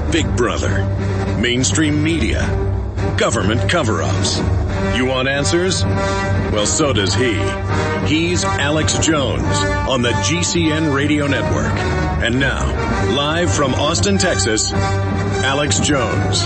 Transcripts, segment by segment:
Big Brother, mainstream media, government cover-ups. You want answers? Well, so does he. He's Alex Jones on the GCN Radio Network. And now, live from Austin, Texas, Alex Jones.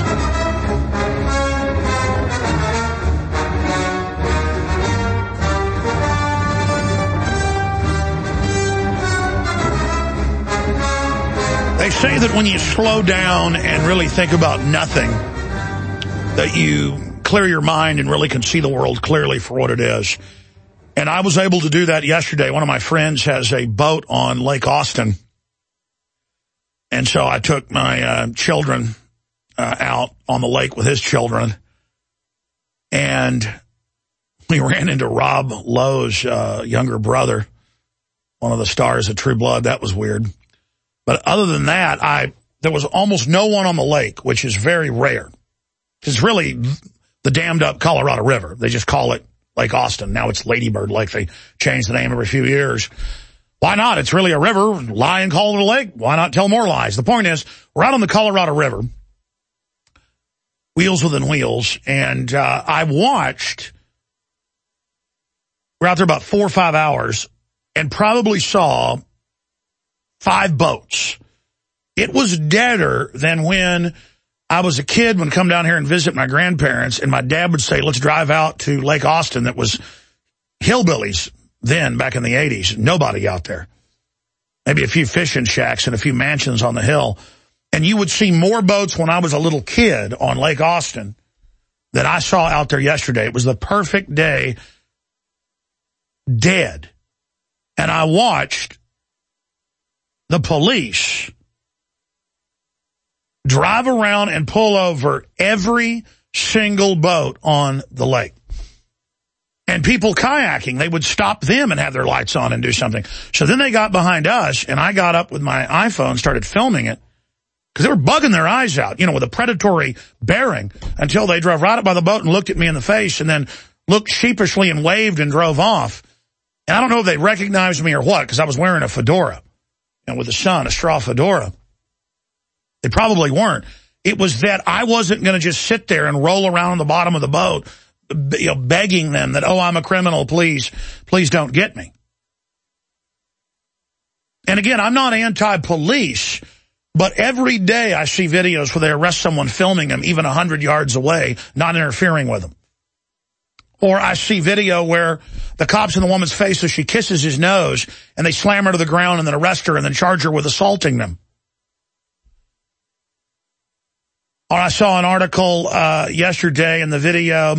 They say that when you slow down and really think about nothing, that you clear your mind and really can see the world clearly for what it is. And I was able to do that yesterday. One of my friends has a boat on Lake Austin. And so I took my children out on the lake with his children. And we ran into Rob Lowe's younger brother, one of the stars of True Blood. That was weird. But other than that, there was almost no one on the lake, which is very rare. It's really the dammed up Colorado River. They just call it Lake Austin. Now it's Lady Bird Lake. They change the name every few years. Why not? It's really a river. Lie and call it a lake. Why not tell more lies? The point is, we're out on the Colorado River, wheels within wheels, and I watched. We're out there about 4 or 5 hours and probably saw 5 boats. It was deader than when I was a kid, would come down here and visit my grandparents, and my dad would say, let's drive out to Lake Austin. That was hillbillies then, back in the 80s. Nobody out there. Maybe a few fishing shacks and a few mansions on the hill. And you would see more boats when I was a little kid on Lake Austin than I saw out there yesterday. It was the perfect day, dead. And I watched the police drive around and pull over every single boat on the lake. And people kayaking, they would stop them and have their lights on and do something. So then they got behind us, and I got up with my iPhone, started filming it, because they were bugging their eyes out, you know, with a predatory bearing, until they drove right up by the boat and looked at me in the face and then looked sheepishly and waved and drove off. And I don't know if they recognized me or what, because I was wearing a fedora. And with the sun, a straw fedora. They probably weren't. It was that I wasn't going to just sit there and roll around on the bottom of the boat, you know, begging them that, oh, I'm a criminal, please don't get me. And again, I'm not anti-police, but every day I see videos where they arrest someone filming them even 100 yards away, not interfering with them. Or I see video where the cop's in the woman's face as she kisses his nose, and they slam her to the ground and then arrest her and then charge her with assaulting them. Or I saw an article yesterday in the video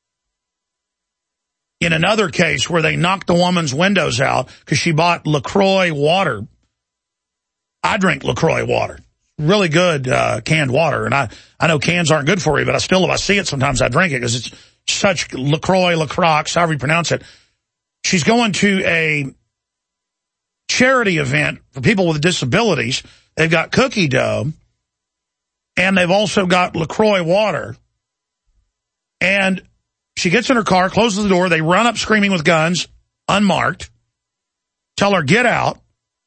in another case where they knocked the woman's windows out because she bought LaCroix water. I drink LaCroix water. Really good canned water. And I know cans aren't good for you, but if I see it, sometimes I drink it because it's such LaCroix, LaCroix, however you pronounce it. She's going to a charity event for people with disabilities. They've got cookie dough, and they've also got LaCroix water. And she gets in her car, closes the door. They run up screaming with guns, unmarked, tell her, get out.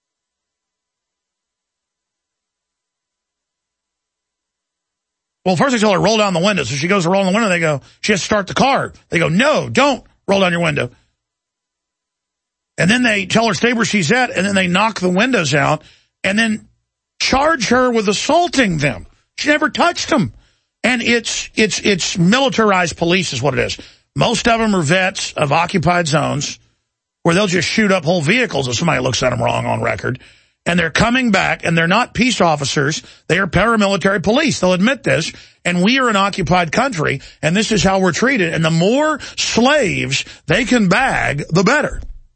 Well, first they tell her, roll down the window. So she goes to roll down the window. They go, she has to start the car. They go, no, don't roll down your window. And then they tell her stay where she's at, and then they knock the windows out and then charge her with assaulting them. She never touched them. And it's militarized police is what it is. Most of them are vets of occupied zones where they'll just shoot up whole vehicles if somebody looks at them wrong on record. And they're coming back, and they're not peace officers. They are paramilitary police. They'll admit this. And we are an occupied country, and this is how we're treated. And the more slaves they can bag, the better.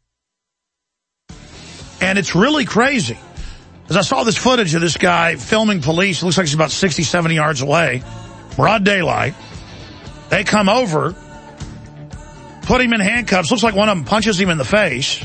And it's really crazy. As I saw this footage of this guy filming police, it looks like he's about 60, 70 yards away, broad daylight. They come over, put him in handcuffs. Looks like one of them punches him in the face.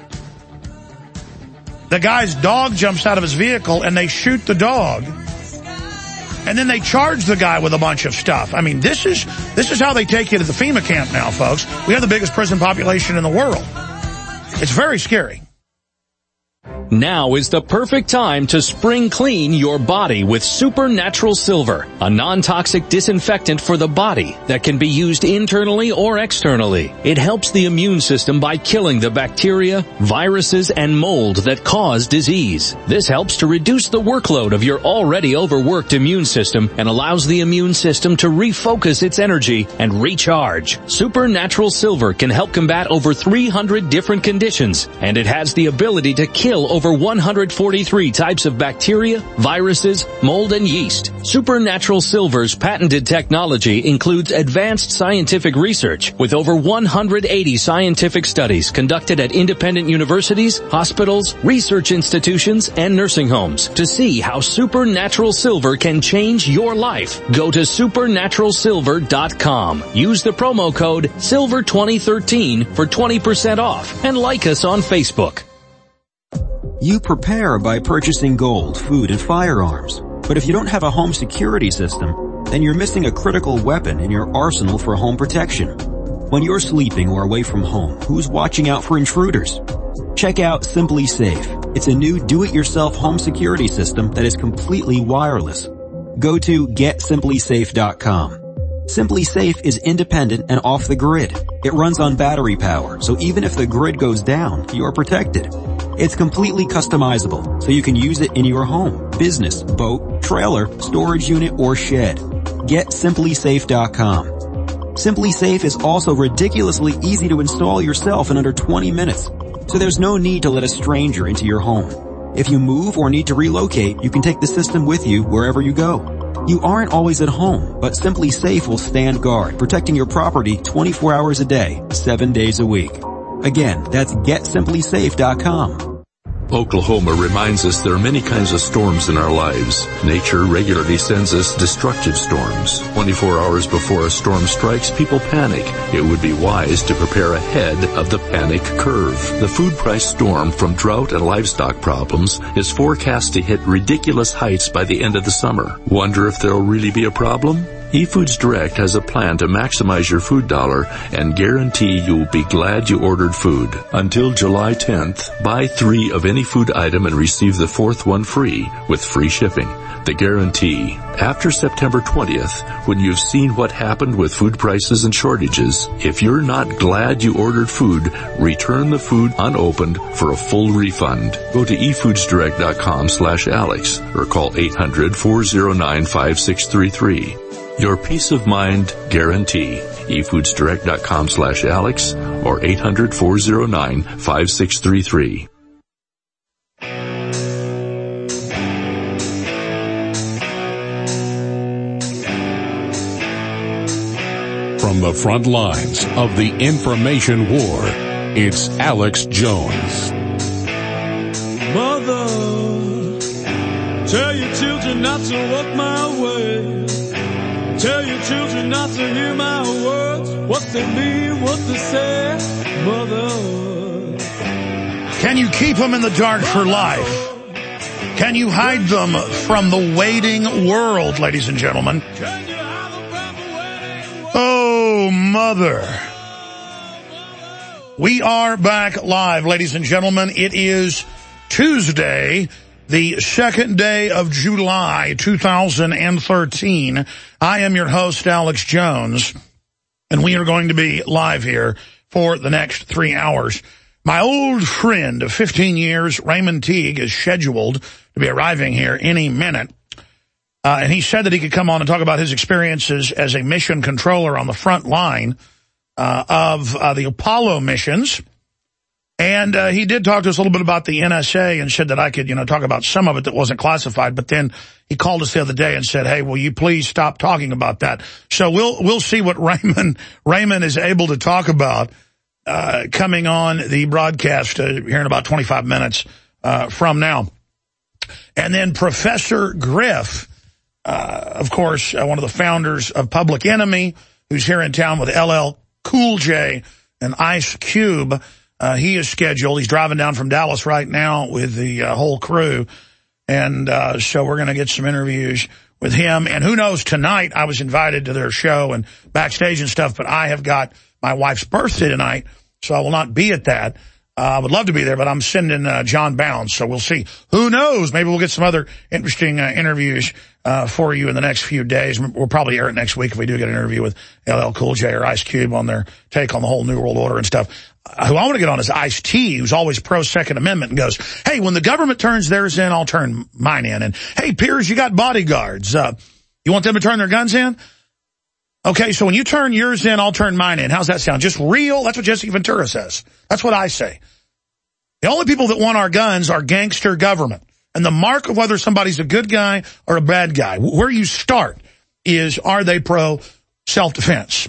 The guy's dog jumps out of his vehicle, and they shoot the dog. And then they charge the guy with a bunch of stuff. I mean, this is how they take you to the FEMA camp now, folks. We have the biggest prison population in the world. It's very scary. Now is the perfect time to spring clean your body with Supernatural Silver, a non-toxic disinfectant for the body that can be used internally or externally. It helps the immune system by killing the bacteria, viruses, and mold that cause disease. This helps to reduce the workload of your already overworked immune system and allows the immune system to refocus its energy and recharge. Supernatural Silver can help combat over 300 different conditions, and it has the ability to kill over 143 types of bacteria, viruses, mold, and yeast. Supernatural Silver's patented technology includes advanced scientific research with over 180 scientific studies conducted at independent universities, hospitals, research institutions, and nursing homes to see how Supernatural Silver can change your life. Go to supernaturalsilver.com. Use the promo code SILVER2013 for 20% off and like us on Facebook. You prepare by purchasing gold, food, and firearms. But if you don't have a home security system, then you're missing a critical weapon in your arsenal for home protection. When you're sleeping or away from home, who's watching out for intruders? Check out SimpliSafe. It's a new do-it-yourself home security system that is completely wireless. Go to GetSimpliSafe.com. SimpliSafe is independent and off the grid. It runs on battery power, so even if the grid goes down, you're protected. It's completely customizable, so you can use it in your home, business, boat, trailer, storage unit, or shed. GetSimpliSafe.com. SimpliSafe is also ridiculously easy to install yourself in under 20 minutes, so there's no need to let a stranger into your home. If you move or need to relocate, you can take the system with you wherever you go. You aren't always at home, but SimpliSafe will stand guard, protecting your property 24 hours a day, 7 days a week. Again, that's GetSimpliSafe.com. Oklahoma reminds us there are many kinds of storms in our lives. Nature regularly sends us destructive storms. 24 hours before a storm strikes, people panic. It would be wise to prepare ahead of the panic curve. The food price storm from drought and livestock problems is forecast to hit ridiculous heights by the end of the summer. Wonder if there'll really be a problem? eFoods Direct has a plan to maximize your food dollar and guarantee you'll be glad you ordered food. Until July 10th, buy 3 of any food item and receive the 4th one free with free shipping. The guarantee. After September 20th, when you've seen what happened with food prices and shortages, if you're not glad you ordered food, return the food unopened for a full refund. Go to efoodsdirect.com/Alex or call 800-409-5633. Your peace of mind guarantee. efoodsdirect.com/Alex or 800-409-5633. From the front lines of the information war, it's Alex Jones. Mother, tell your children not to walk my way. Tell your children not to hear my words, what they mean, what they say. Mother, can you keep them in the dark for life? Can you hide them from the waiting world, ladies and gentlemen? Oh, Mother. We are back live, ladies and gentlemen. It is Tuesday, the 2nd day of July, 2013. I am your host, Alex Jones, and we are going to be live here for the next 3 hours. My old friend of 15 years, Raymond Teague, is scheduled to be arriving here any minute. And he said that he could come on and talk about his experiences as a mission controller on the front line of the Apollo missions. And he did talk to us a little bit about the NSA and said that I could, talk about some of it that wasn't classified. But then he called us the other day and said, hey, will you please stop talking about that? So we'll see what Raymond is able to talk about coming on the broadcast here in about 25 minutes from now. And then Professor Griff, of course, one of the founders of Public Enemy, who's here in town with LL Cool J and Ice Cube. He is scheduled. He's driving down from Dallas right now with the whole crew. And so we're going to get some interviews with him. And who knows, tonight I was invited to their show and backstage and stuff, but I have got my wife's birthday tonight, so I will not be at that. I would love to be there, but I'm sending John Bounds, so we'll see. Who knows? Maybe we'll get some other interesting interviews for you in the next few days. We'll probably air it next week if we do get an interview with LL Cool J or Ice Cube on their take on the whole New World Order and stuff. Who I want to get on is Ice-T, who's always pro-Second Amendment and goes, hey, when the government turns theirs in, I'll turn mine in. And, hey, Piers, you got bodyguards. You want them to turn their guns in? Okay, so when you turn yours in, I'll turn mine in. How's that sound? Just real? That's what Jesse Ventura says. That's what I say. The only people that want our guns are gangster government. And the mark of whether somebody's a good guy or a bad guy, where you start is, are they pro-self-defense?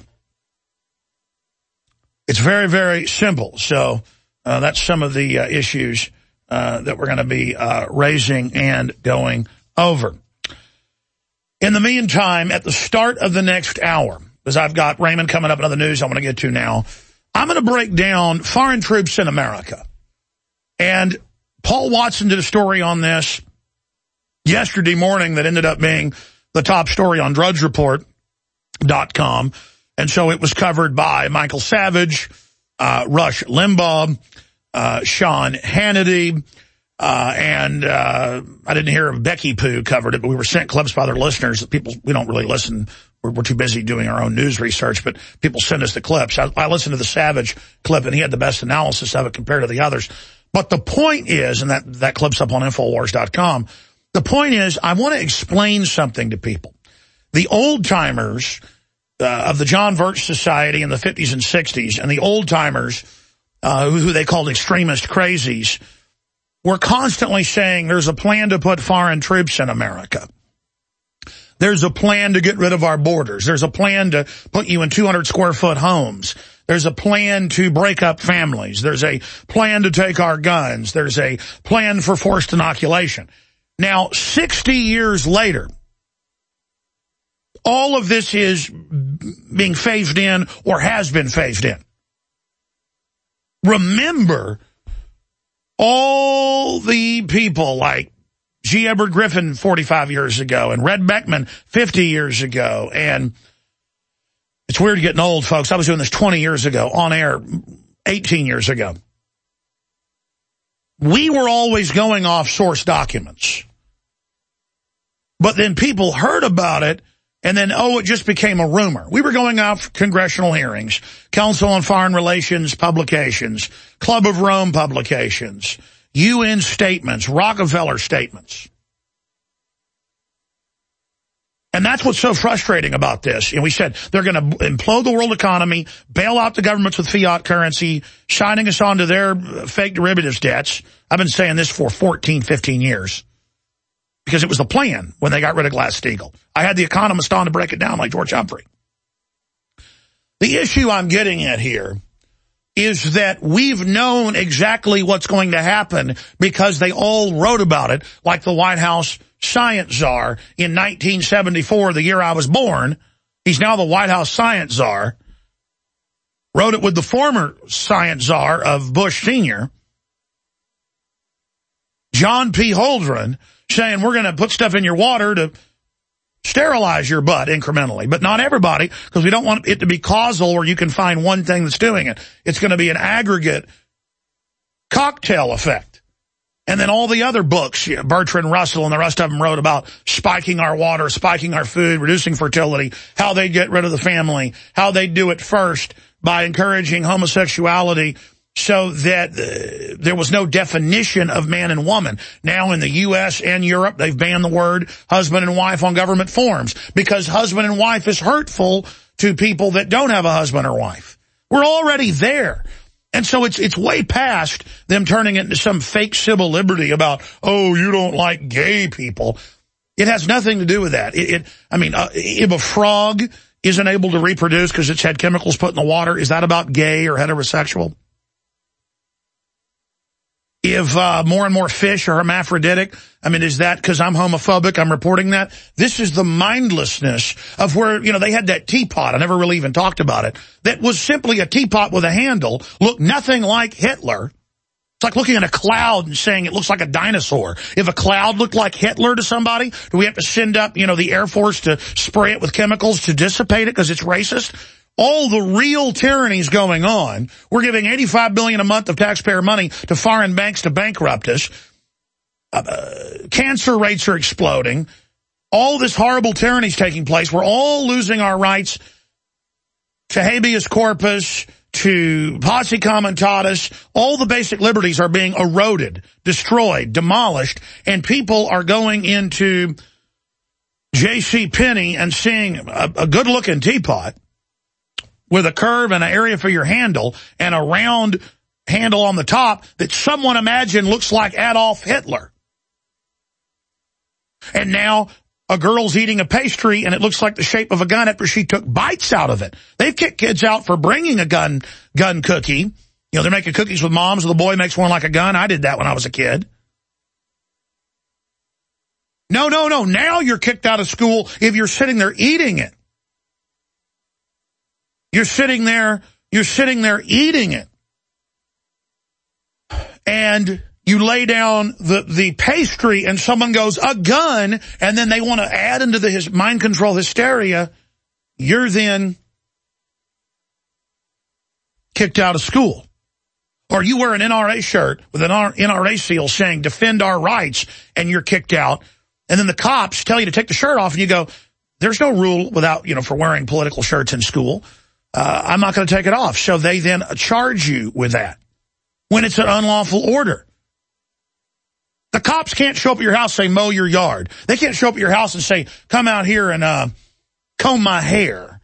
It's very, very simple. So that's some of the issues that we're going to be raising and going over. In the meantime, at the start of the next hour, because I've got Raymond coming up in other news I want to get to now, I'm going to break down foreign troops in America. And Paul Watson did a story on this yesterday morning that ended up being the top story on DrudgeReport.com. And so it was covered by Michael Savage, Rush Limbaugh, Sean Hannity, and I didn't hear of Becky Poo covered it, but we were sent clips by their listeners that people, we don't really listen. We're too busy doing our own news research, but people send us the clips. I listened to the Savage clip, and he had the best analysis of it compared to the others. But the point is, and that clip's up on Infowars.com, the point is I want to explain something to people. The old-timers of the John Birch Society in the 50s and 60s, and the old-timers who they called extremist crazies, were constantly saying there's a plan to put foreign troops in America. There's a plan to get rid of our borders. There's a plan to put you in 200-square-foot homes. There's a plan to break up families. There's a plan to take our guns. There's a plan for forced inoculation. Now, 60 years later, all of this is being phased in or has been phased in. Remember all the people like G. Edward Griffin 45 years ago and Red Beckman 50 years ago. And it's weird getting old, folks. I was doing this 20 years ago, on air 18 years ago. We were always going off source documents. But then people heard about it, and then, it just became a rumor. We were going off congressional hearings, Council on Foreign Relations publications, Club of Rome publications, UN statements, Rockefeller statements. And that's what's so frustrating about this. And we said they're going to implode the world economy, bail out the governments with fiat currency, shining us onto their fake derivatives debts. I've been saying this for 14, 15 years. Because it was the plan when they got rid of Glass-Steagall. I had the economist on to break it down like George Humphrey. The issue I'm getting at here is that we've known exactly what's going to happen because they all wrote about it, like the White House science czar in 1974, the year I was born. He's now the White House science czar. Wrote it with the former science czar of Bush Sr., John P. Holdren, saying we're going to put stuff in your water to sterilize your butt incrementally, but not everybody, because we don't want it to be causal where you can find one thing that's doing it. It's going to be an aggregate cocktail effect. And then all the other books, Bertrand Russell and the rest of them wrote about spiking our water, spiking our food, reducing fertility, how they get rid of the family, how they do it first by encouraging homosexuality, so that there was no definition of man and woman. Now in the U.S. and Europe, they've banned the word husband and wife on government forms because husband and wife is hurtful to people that don't have a husband or wife. We're already there. And so it's way past them turning it into some fake civil liberty about, you don't like gay people. It has nothing to do with that. If a frog isn't able to reproduce because it's had chemicals put in the water, is that about gay or heterosexual? If more and more fish are hermaphroditic, is that because I'm homophobic? I'm reporting that? This is the mindlessness of where, they had that teapot. I never really even talked about it. That was simply a teapot with a handle, looked nothing like Hitler. It's like looking at a cloud and saying it looks like a dinosaur. If a cloud looked like Hitler to somebody, do we have to send up, the Air Force to spray it with chemicals to dissipate it because it's racist? all the real tyrannies going on. We're giving $85 billion a month of taxpayer money to foreign banks to bankrupt us. Cancer rates are exploding. All this horrible tyranny is taking place. We're all losing our rights to habeas corpus, to posse comitatus. All the basic liberties are being eroded, destroyed, demolished, and people are going into J.C. Penney and seeing a good-looking teapot with a curve and an area for your handle and a round handle on the top that someone imagined looks like Adolf Hitler. And now a girl's eating a pastry and it looks like the shape of a gun after she took bites out of it. They've kicked kids out for bringing a gun cookie. You know, they're making cookies with moms, and the boy makes one like a gun. I did that when I was a kid. No. Now you're kicked out of school if you're sitting there eating it. You're sitting there eating it. And you lay down the pastry and someone goes, a gun, and then they want to add into the mind control hysteria. You're then kicked out of school. Or you wear an NRA shirt with an NRA seal saying, defend our rights, and you're kicked out. And then the cops tell you to take the shirt off, and you go, there's no rule without, for wearing political shirts in school. I'm not going to take it off. So they then charge you with that when it's an unlawful order. The cops can't show up at your house and say, mow your yard. They can't show up at your house and say, come out here and comb my hair.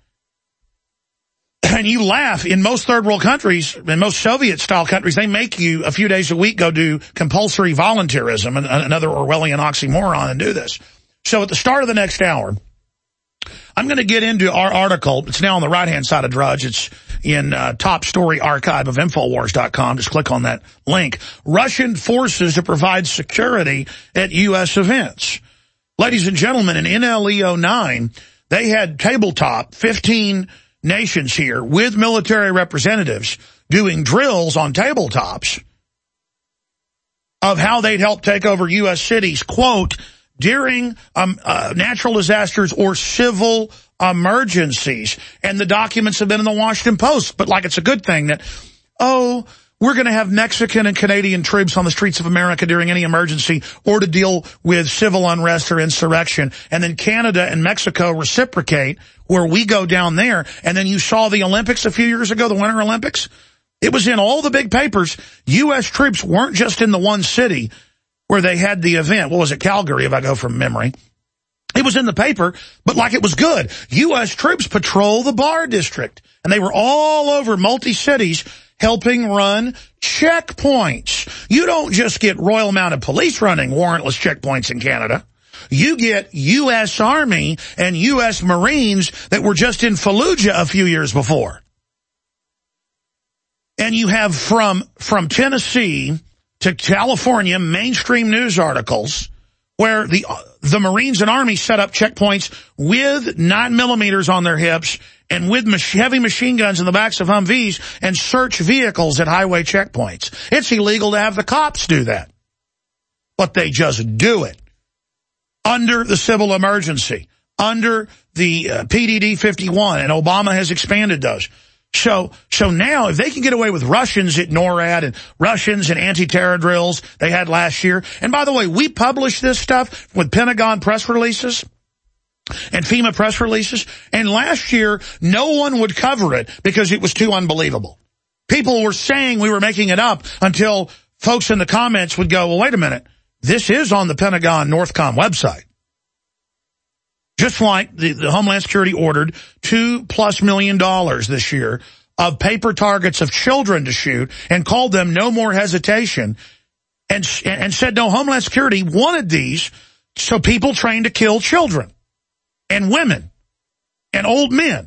And you laugh. In most third world countries, in most Soviet-style countries, they make you a few days a week go do compulsory volunteerism, another Orwellian oxymoron, and do this. So at the start of the next hour, I'm going to get into our article. It's now on the right-hand side of Drudge. It's in top story archive of Infowars.com. Just click on that link. Russian forces to provide security at U.S. events. Ladies and gentlemen, in NLE09, they had tabletop 15 nations here with military representatives doing drills on tabletops of how they'd help take over U.S. cities, quote, during natural disasters or civil emergencies. And the documents have been in the Washington Post, but like it's a good thing that, we're going to have Mexican and Canadian troops on the streets of America during any emergency or to deal with civil unrest or insurrection. And then Canada and Mexico reciprocate where we go down there. And then you saw the Olympics a few years ago, the Winter Olympics. It was in all the big papers. U.S. troops weren't just in the one city where they had the event. What was it, Calgary, if I go from memory? It was in the paper, but like it was good. U.S. troops patrol the Bar District, and they were all over multi-cities helping run checkpoints. You don't just get Royal Mounted Police running warrantless checkpoints in Canada. You get U.S. Army and U.S. Marines that were just in Fallujah a few years before. And you have from Tennessee to California mainstream news articles where the Marines and Army set up checkpoints with 9mm on their hips and with heavy machine guns in the backs of Humvees and search vehicles at highway checkpoints. It's illegal to have the cops do that, but they just do it under the civil emergency, under the PDD 51, and Obama has expanded those. So now, if they can get away with Russians at NORAD and Russians and anti-terror drills they had last year, and by the way, we publish this stuff with Pentagon press releases and FEMA press releases, and last year, no one would cover it because it was too unbelievable. People were saying we were making it up until folks in the comments would go, well, wait a minute, this is on the Pentagon Northcom website. Just like the Homeland Security ordered $2+ million this year of paper targets of children to shoot and called them no more hesitation and said no, Homeland Security wanted these so people trained to kill children and women and old men.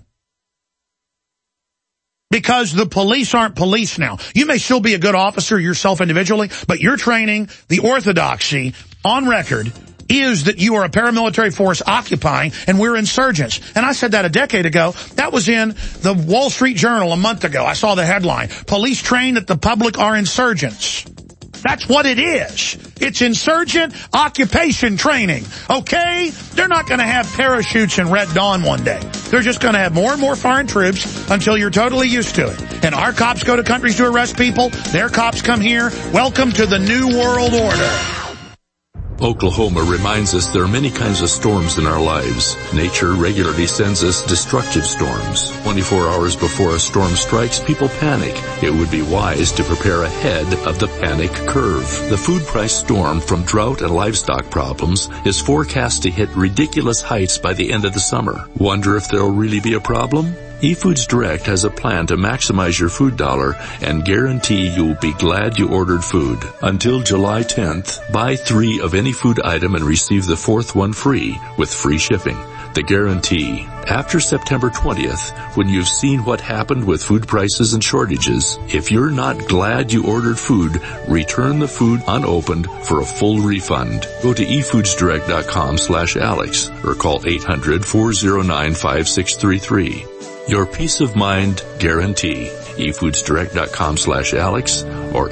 Because the police aren't police now. You may still be a good officer yourself individually, but your training, the orthodoxy on record is that you are a paramilitary force occupying, and we're insurgents. And I said that a decade ago. That was in the Wall Street Journal a month ago. I saw the headline, police train that the public are insurgents. That's what it is. It's insurgent occupation training, okay? They're not going to have parachutes in Red Dawn one day. They're just going to have more and more foreign troops until you're totally used to it. And our cops go to countries to arrest people. Their cops come here. Welcome to the New World Order. Oklahoma reminds us there are many kinds of storms in our lives. Nature regularly sends us destructive storms. 24 hours before a storm strikes, people panic. It would be wise to prepare ahead of the panic curve. The food price storm from drought and livestock problems is forecast to hit ridiculous heights by the end of the summer. Wonder if there'll really be a problem? eFoods Direct has a plan to maximize your food dollar and guarantee you'll be glad you ordered food. Until July 10th, buy 3 of any food item and receive the 4th one free with free shipping. The guarantee. After September 20th, when you've seen what happened with food prices and shortages, if you're not glad you ordered food, return the food unopened for a full refund. Go to efoodsdirect.com/Alex or call 800-409-5633. Your peace of mind guarantee. efoodsdirect.com/Alex or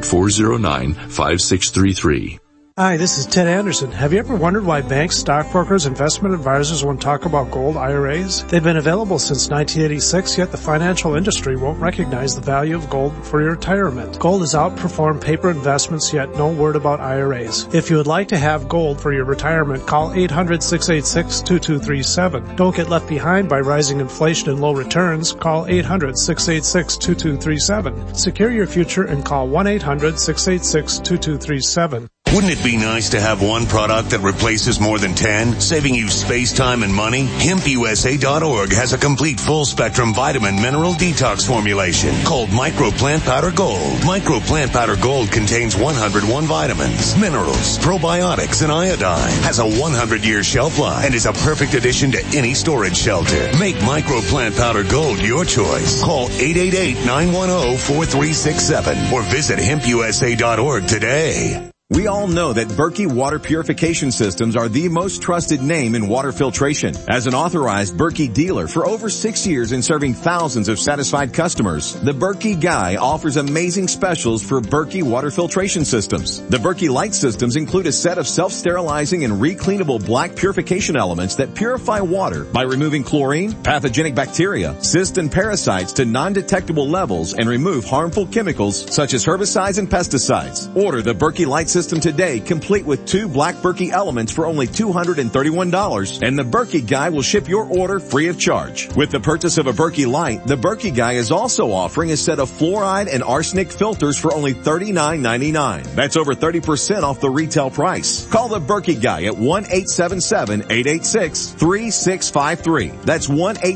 800-409-5633. Hi, this is Ted Anderson. Have you ever wondered why banks, stockbrokers, investment advisors won't talk about gold IRAs? They've been available since 1986, yet the financial industry won't recognize the value of gold for your retirement. Gold has outperformed paper investments, yet no word about IRAs. If you would like to have gold for your retirement, call 800-686-2237. Don't get left behind by rising inflation and low returns. Call 800-686-2237. Secure your future and call 1-800-686-2237. Wouldn't it be nice to have one product that replaces more than 10, saving you space, time, and money? HempUSA.org has a complete full-spectrum vitamin mineral detox formulation called Micro Plant Powder Gold. Micro Plant Powder Gold contains 101 vitamins, minerals, probiotics, and iodine. Has a 100-year shelf life and is a perfect addition to any storage shelter. Make Micro Plant Powder Gold your choice. Call 888-910-4367 or visit HempUSA.org today. We all know that Berkey Water Purification Systems are the most trusted name in water filtration. As an authorized Berkey dealer for over 6 years and serving thousands of satisfied customers, the Berkey Guy offers amazing specials for Berkey water filtration systems. The Berkey Light systems include a set of self-sterilizing and recleanable black purification elements that purify water by removing chlorine, pathogenic bacteria, cysts, and parasites to non-detectable levels and remove harmful chemicals such as herbicides and pesticides. Order the Berkey Light system today, complete with 2 black Berkey elements for only $231, and the Berkey Guy will ship your order free of charge. With the purchase of a Berkey Light, the Berkey Guy is also offering a set of fluoride and arsenic filters for only $39.99. That's over 30% off the retail price. Call the Berkey Guy at 1-877-886-3653. That's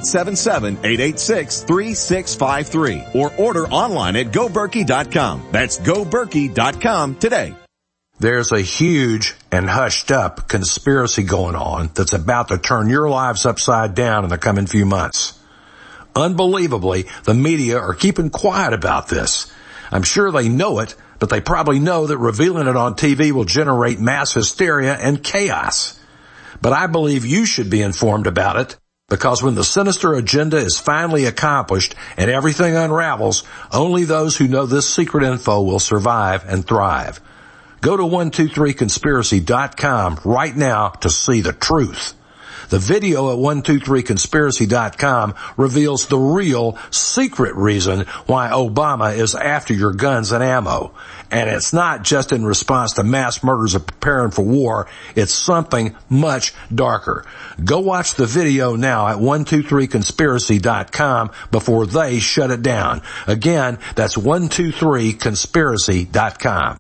1-877-886-3653. Or order online at GoBerkey.com. That's GoBerkey.com today. There's a huge and hushed up conspiracy going on that's about to turn your lives upside down in the coming few months. Unbelievably, the media are keeping quiet about this. I'm sure they know it, but they probably know that revealing it on TV will generate mass hysteria and chaos. But I believe you should be informed about it, because when the sinister agenda is finally accomplished and everything unravels, only those who know this secret info will survive and thrive. Go to 123conspiracy.com right now to see the truth. The video at 123conspiracy.com reveals the real secret reason why Obama is after your guns and ammo. And it's not just in response to mass murders of preparing for war. It's something much darker. Go watch the video now at 123conspiracy.com before they shut it down. Again, that's 123conspiracy.com.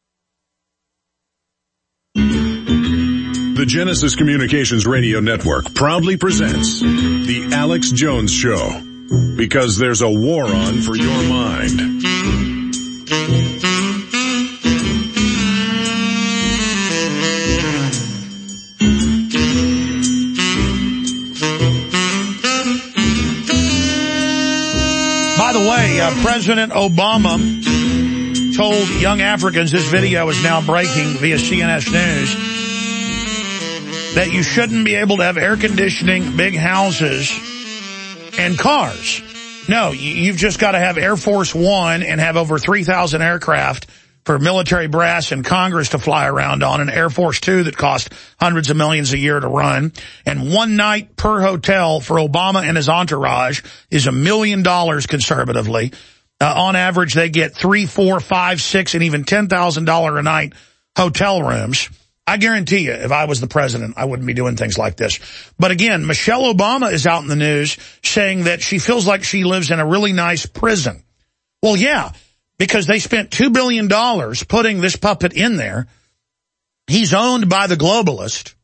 The Genesis Communications Radio Network proudly presents The Alex Jones Show, because there's a war on for your mind. By the way, President Obama told young Africans, this video is now breaking via CNS News, that you shouldn't be able to have air conditioning, big houses, and cars. No, you've just got to have Air Force One and have over 3,000 aircraft for military brass in Congress to fly around on, an Air Force Two that cost hundreds of millions a year to run, and one night per hotel for Obama and his entourage is $1 million conservatively. On average, they get $3, $4, $5, $6, and even $10,000 a night hotel rooms. I guarantee you, if I was the president, I wouldn't be doing things like this. But again, Michelle Obama is out in the news saying that she feels like she lives in a really nice prison. Well, yeah, because they spent $2 billion putting this puppet in there. He's owned by the globalist.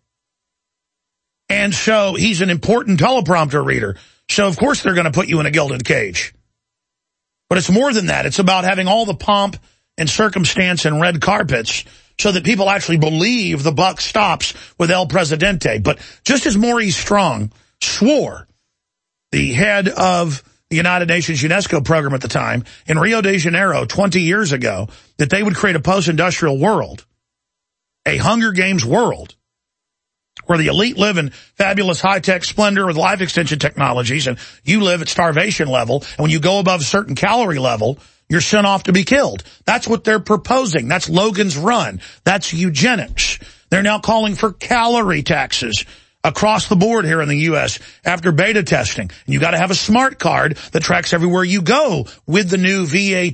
And so he's an important teleprompter reader. So, of course, they're going to put you in a gilded cage. But it's more than that. It's about having all the pomp and circumstance and red carpets so that people actually believe the buck stops with El Presidente. But just as Maurice Strong swore, the head of the United Nations UNESCO program at the time, in Rio de Janeiro 20 years ago, that they would create a post-industrial world, a Hunger Games world, where the elite live in fabulous high-tech splendor with life extension technologies, and you live at starvation level, and when you go above a certain calorie level, you're sent off to be killed. That's what they're proposing. That's Logan's Run. That's eugenics. They're now calling for calorie taxes across the board here in the U.S. after beta testing. And you got to have a smart card that tracks everywhere you go with the new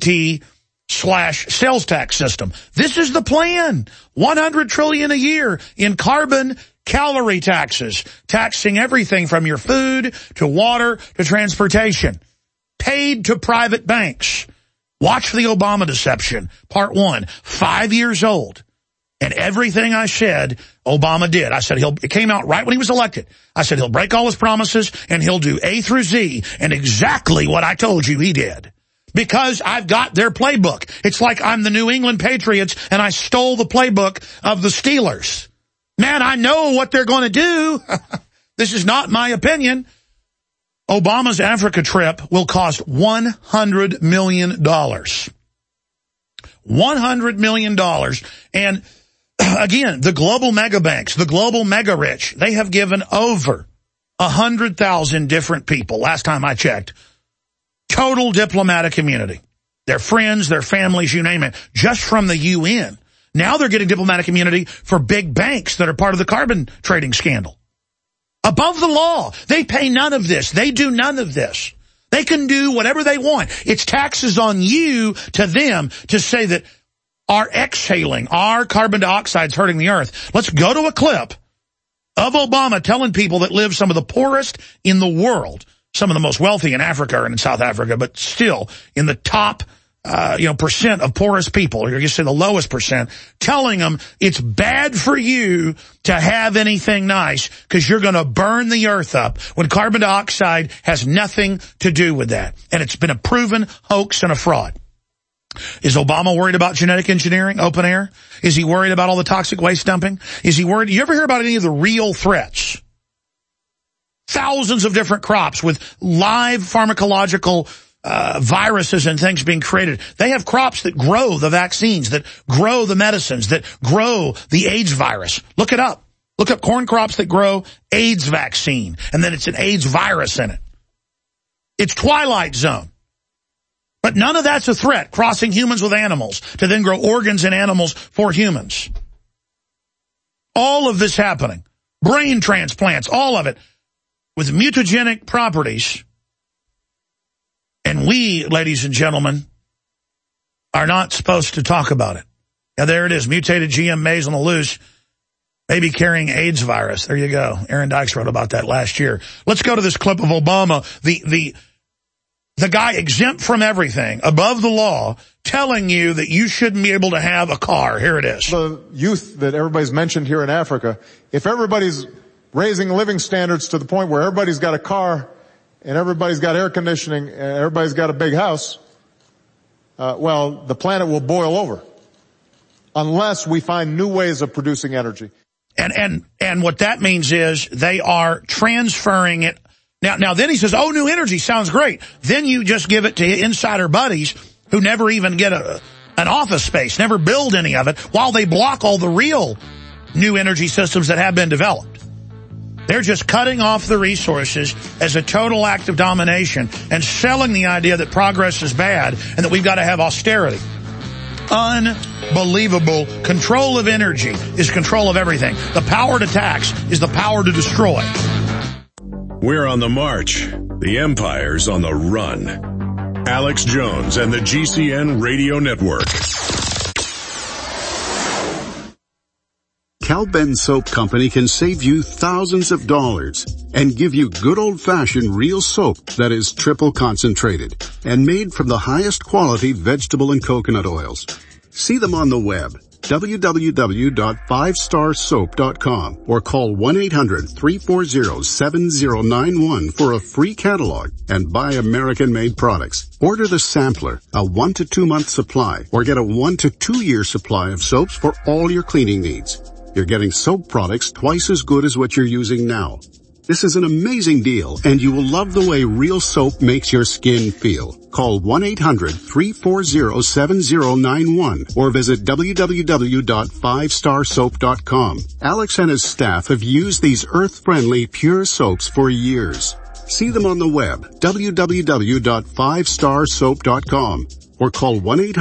VAT/sales tax system. This is the plan. $100 trillion a year in carbon calorie taxes, taxing everything from your food to water to transportation, paid to private banks. Watch the Obama deception, part 1, 5 years old. And everything I said, Obama did. I said it came out right when he was elected. I said he'll break all his promises and he'll do A through Z, and exactly what I told you he did. Because I've got their playbook. It's like I'm the New England Patriots and I stole the playbook of the Steelers. Man, I know what they're going to do. This is not my opinion. Obama's Africa trip will cost $100 million. $100 million. And again, the global mega banks, the global mega rich, they have given over 100,000 different people, last time I checked, total diplomatic immunity. Their friends, their families, you name it, just from the UN. Now they're getting diplomatic immunity for big banks that are part of the carbon trading scandal. Above the law. They pay none of this. They do none of this. They can do whatever they want. It's taxes on you to them to say that our exhaling, our carbon dioxide is hurting the earth. Let's go to a clip of Obama telling people that live some of the poorest in the world, some of the most wealthy in Africa and in South Africa, but still in the top percent of poorest people, or you say the lowest percent, telling them it's bad for you to have anything nice because you're going to burn the earth up when carbon dioxide has nothing to do with that. And it's been a proven hoax and a fraud. Is Obama worried about genetic engineering, open air? Is he worried about all the toxic waste dumping? Is he worried? You ever hear about any of the real threats? Thousands of different crops with live pharmacological viruses and things being created. They have crops that grow the vaccines, that grow the medicines, that grow the AIDS virus. Look it up. Look up corn crops that grow AIDS vaccine, and then it's an AIDS virus in it. It's Twilight Zone. But none of that's a threat, crossing humans with animals to then grow organs in animals for humans. All of this happening. Brain transplants, all of it, with mutagenic properties. And we, ladies and gentlemen, are not supposed to talk about it. Now, there it is, mutated GM maize on the loose, maybe carrying AIDS virus. There you go. Aaron Dykes wrote about that last year. Let's go to this clip of Obama, the guy exempt from everything, above the law, telling you that you shouldn't be able to have a car. Here it is. The youth that everybody's mentioned here in Africa, if everybody's raising living standards to the point where everybody's got a car and everybody's got air conditioning and everybody's got a big house, the planet will boil over unless we find new ways of producing energy. And what that means is they are transferring it. Now then he says, oh, new energy sounds great. Then you just give it to insider buddies who never even get an office space, never build any of it, while they block all the real new energy systems that have been developed. They're just cutting off the resources as a total act of domination and selling the idea that progress is bad and that we've got to have austerity. unbelievable. Control of energy is control of everything. The power to tax is the power to destroy. We're on the march. The empire's on the run. Alex Jones and the GCN Radio Network. Cal-Ben Soap Company can save you thousands of dollars and give you good old-fashioned real soap that is triple concentrated and made from the highest quality vegetable and coconut oils. See them on the web, www.5starsoap.com, or call 1-800-340-7091 for a free catalog and buy American-made products. Order the sampler, a 1 to 2 month supply, or get a 1 to 2 year supply of soaps for all your cleaning needs. You're getting soap products twice as good as what you're using now. This is an amazing deal, and you will love the way real soap makes your skin feel. Call 1-800-340-7091 or visit www.5starsoap.com. Alex and his staff have used these earth-friendly, pure soaps for years. See them on the web, www.5starsoap.com, or call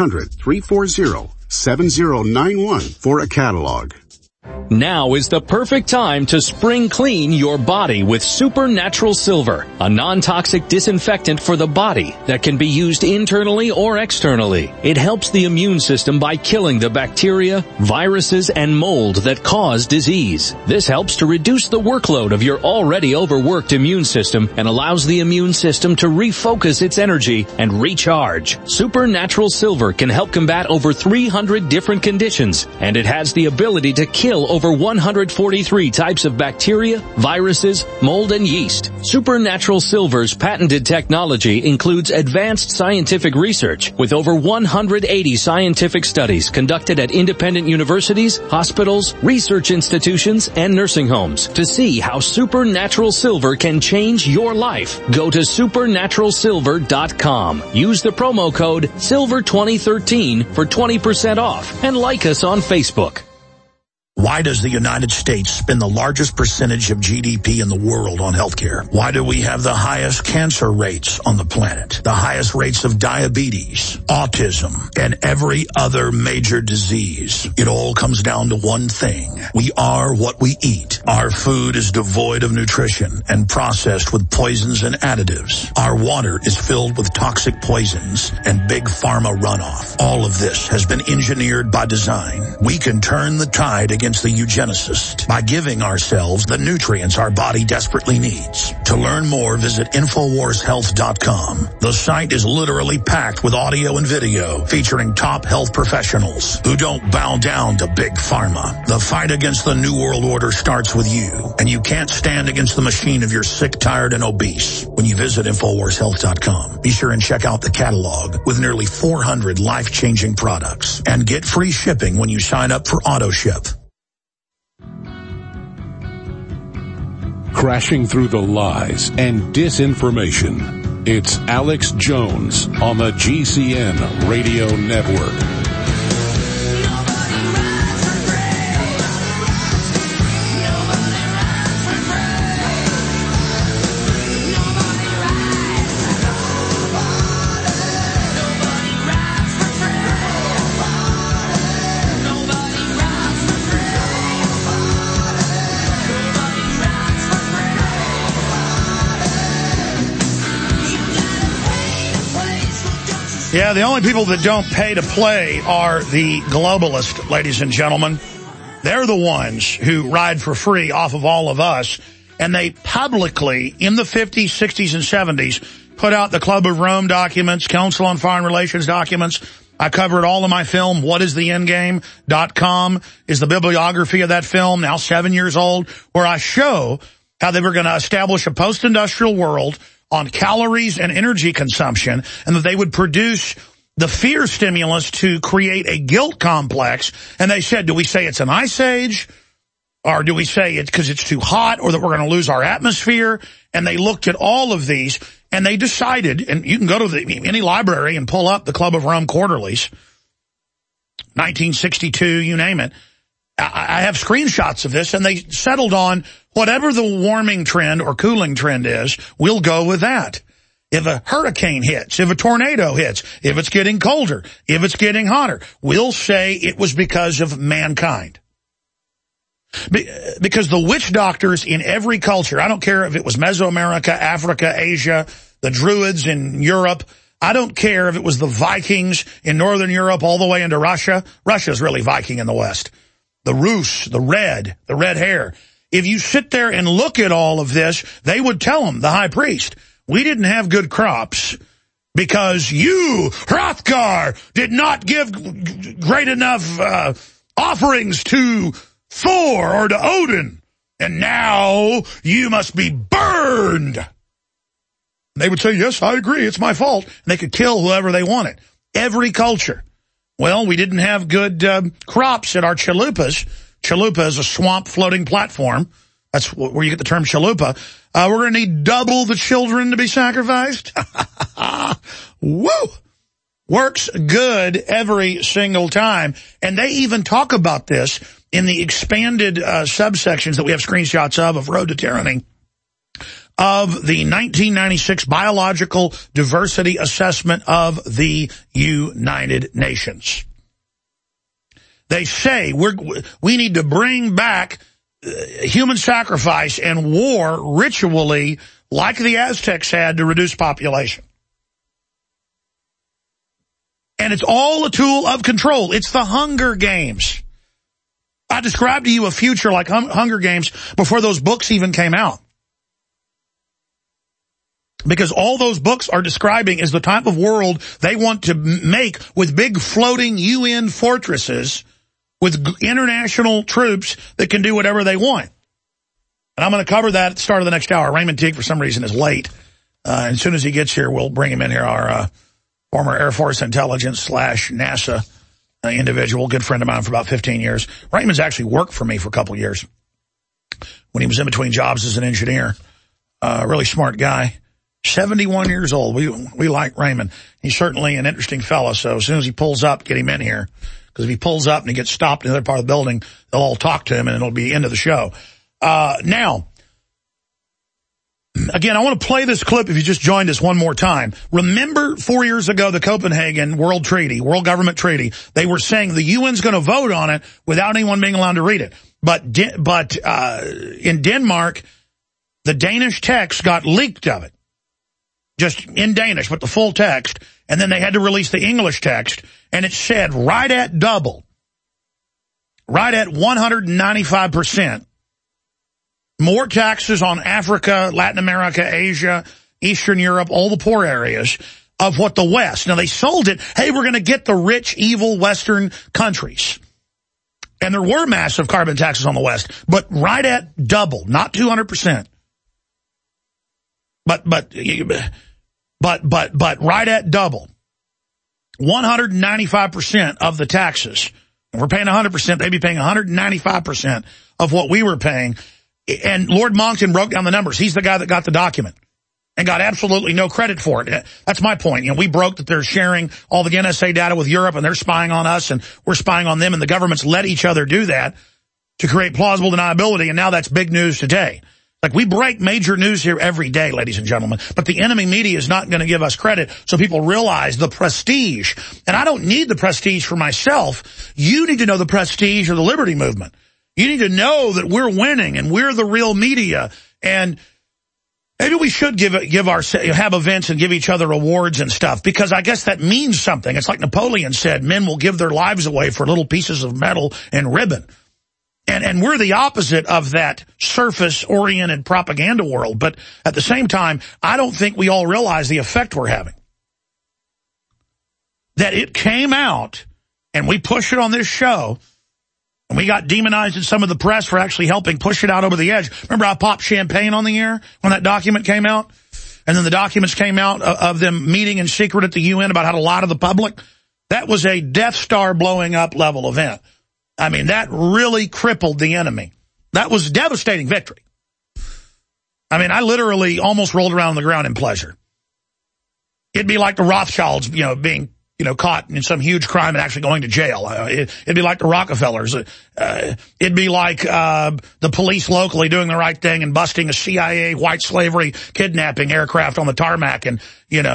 1-800-340-7091 for a catalog. Now is the perfect time to spring clean your body with Supernatural Silver, a non-toxic disinfectant for the body that can be used internally or externally. It helps the immune system by killing the bacteria, viruses, and mold that cause disease. This helps to reduce the workload of your already overworked immune system and allows the immune system to refocus its energy and recharge. Supernatural Silver can help combat over 300 different conditions, and it has the ability to kill over 143 types of bacteria, viruses, mold, and yeast. Supernatural Silver's patented technology includes advanced scientific research with over 180 scientific studies conducted at independent universities, hospitals, research institutions, and nursing homes to see how Supernatural Silver can change your life. Go to supernaturalsilver.com. Use the promo code SILVER2013 for 20% off and like us on Facebook. Why does the United States spend the largest percentage of GDP in the world on healthcare? Why do we have the highest cancer rates on the planet, the highest rates of diabetes, autism, and every other major disease? It all comes down to one thing. We are what we eat. Our food is devoid of nutrition and processed with poisons and additives. Our water is filled with toxic poisons and big pharma runoff. All of this has been engineered by design. We can turn the tide against the eugenicist by giving ourselves the nutrients our body desperately needs. To learn more, visit InfoWarsHealth.com. The site is literally packed with audio and video featuring top health professionals who don't bow down to big pharma. The fight against the New World Order starts with you, and you can't stand against the machine if you're sick, tired, and obese. When you visit InfoWarsHealth.com, be sure and check out the catalog with nearly 400 life-changing products and get free shipping when you sign up for AutoShip. Crashing through the lies and disinformation. It's Alex Jones on the GCN Radio Network. Yeah, the only people that don't pay to play are the globalists, ladies and gentlemen. They're the ones who ride for free off of all of us. And they publicly, in the 50s, 60s, and 70s, put out the Club of Rome documents, Council on Foreign Relations documents. I cover it all in my film, WhatIsTheEndGame.com is the bibliography of that film, now 7 years old, where I show how they were going to establish a post-industrial world on calories and energy consumption, and that they would produce the fear stimulus to create a guilt complex. And they said, do we say it's an ice age? Or do we say it's because it's too hot, or that we're going to lose our atmosphere? And they looked at all of these, and they decided, and you can go to any library and pull up the Club of Rome quarterlies, 1962, you name it. I have screenshots of this, and they settled on whatever the warming trend or cooling trend is, we'll go with that. If a hurricane hits, if a tornado hits, if it's getting colder, if it's getting hotter, we'll say it was because of mankind. Because the witch doctors in every culture, I don't care if it was Mesoamerica, Africa, Asia, the Druids in Europe, I don't care if it was the Vikings in Northern Europe all the way into Russia. Russia's really Viking in the West. The Rus, the red hair. If you sit there and look at all of this, they would tell him, the high priest, we didn't have good crops because you, Hrothgar, did not give great enough offerings to Thor or to Odin, and now you must be burned. They would say, yes, I agree, it's my fault. And they could kill whoever they wanted. Every culture. Well, we didn't have good crops at our chalupas. Chalupa is a swamp floating platform. That's where you get the term chalupa. We're going to need double the children to be sacrificed. Woo! Works good every single time. And they even talk about this in the expanded subsections that we have screenshots of Road to Tyranny, of the 1996 Biological Diversity Assessment of the United Nations. They say we need to bring back human sacrifice and war ritually like the Aztecs had to reduce population. And it's all a tool of control. It's the Hunger Games. I described to you a future like Hunger Games before those books even came out. Because all those books are describing is the type of world they want to make with big floating UN fortresses with international troops that can do whatever they want. And I'm going to cover that at the start of the next hour. Raymond Teague, for some reason, is late. As soon as he gets here, we'll bring him in here, our former Air Force intelligence / NASA individual, good friend of mine for about 15 years. Raymond's actually worked for me for a couple of years when he was in between jobs as an engineer. Really smart guy. 71 years old. We like Raymond. He's certainly an interesting fellow, so as soon as he pulls up, get him in here. Because if he pulls up and he gets stopped in the other part of the building, they'll all talk to him and it'll be the end of the show. Now, again, I want to play this clip if you just joined us one more time. Remember 4 years ago, the Copenhagen World Government Treaty, they were saying the UN's going to vote on it without anyone being allowed to read it. But in Denmark, the Danish text got leaked of it. Just in Danish, but the full text. And then they had to release the English text. And it said right at double, right at 195%, more taxes on Africa, Latin America, Asia, Eastern Europe, all the poor areas of what the West. Now, they sold it, hey, we're going to get the rich, evil Western countries. And there were massive carbon taxes on the West, but right at double, not 200%. But right at double. 195% of the taxes. If we're paying 100%, they'd be paying 195% of what we were paying. And Lord Monckton broke down the numbers. He's the guy that got the document and got absolutely no credit for it. That's my point. You know, we broke that they're sharing all the NSA data with Europe and they're spying on us and we're spying on them, and the governments let each other do that to create plausible deniability, and now that's big news today. Like, we break major news here every day, ladies and gentlemen, but the enemy media is not going to give us credit so people realize the prestige. And I don't need the prestige for myself. You need to know the prestige of the liberty movement. You need to know that we're winning and we're the real media. And maybe we should have events and give each other awards and stuff, because I guess that means something. It's like Napoleon said, men will give their lives away for little pieces of metal and ribbon. And we're the opposite of that surface-oriented propaganda world. But at the same time, I don't think we all realize the effect we're having. That it came out, and we pushed it on this show, and we got demonized in some of the press for actually helping push it out over the edge. Remember I popped champagne on the air when that document came out? And then the documents came out of them meeting in secret at the UN about how to lie to the public? That was a Death Star blowing up level event. I mean, that really crippled the enemy. That was a devastating victory. I mean, I literally almost rolled around on the ground in pleasure. It'd be like the Rothschilds, being, caught in some huge crime and actually going to jail. It'd be like the Rockefellers. It'd be like the police locally doing the right thing and busting a CIA white slavery kidnapping aircraft on the tarmac and,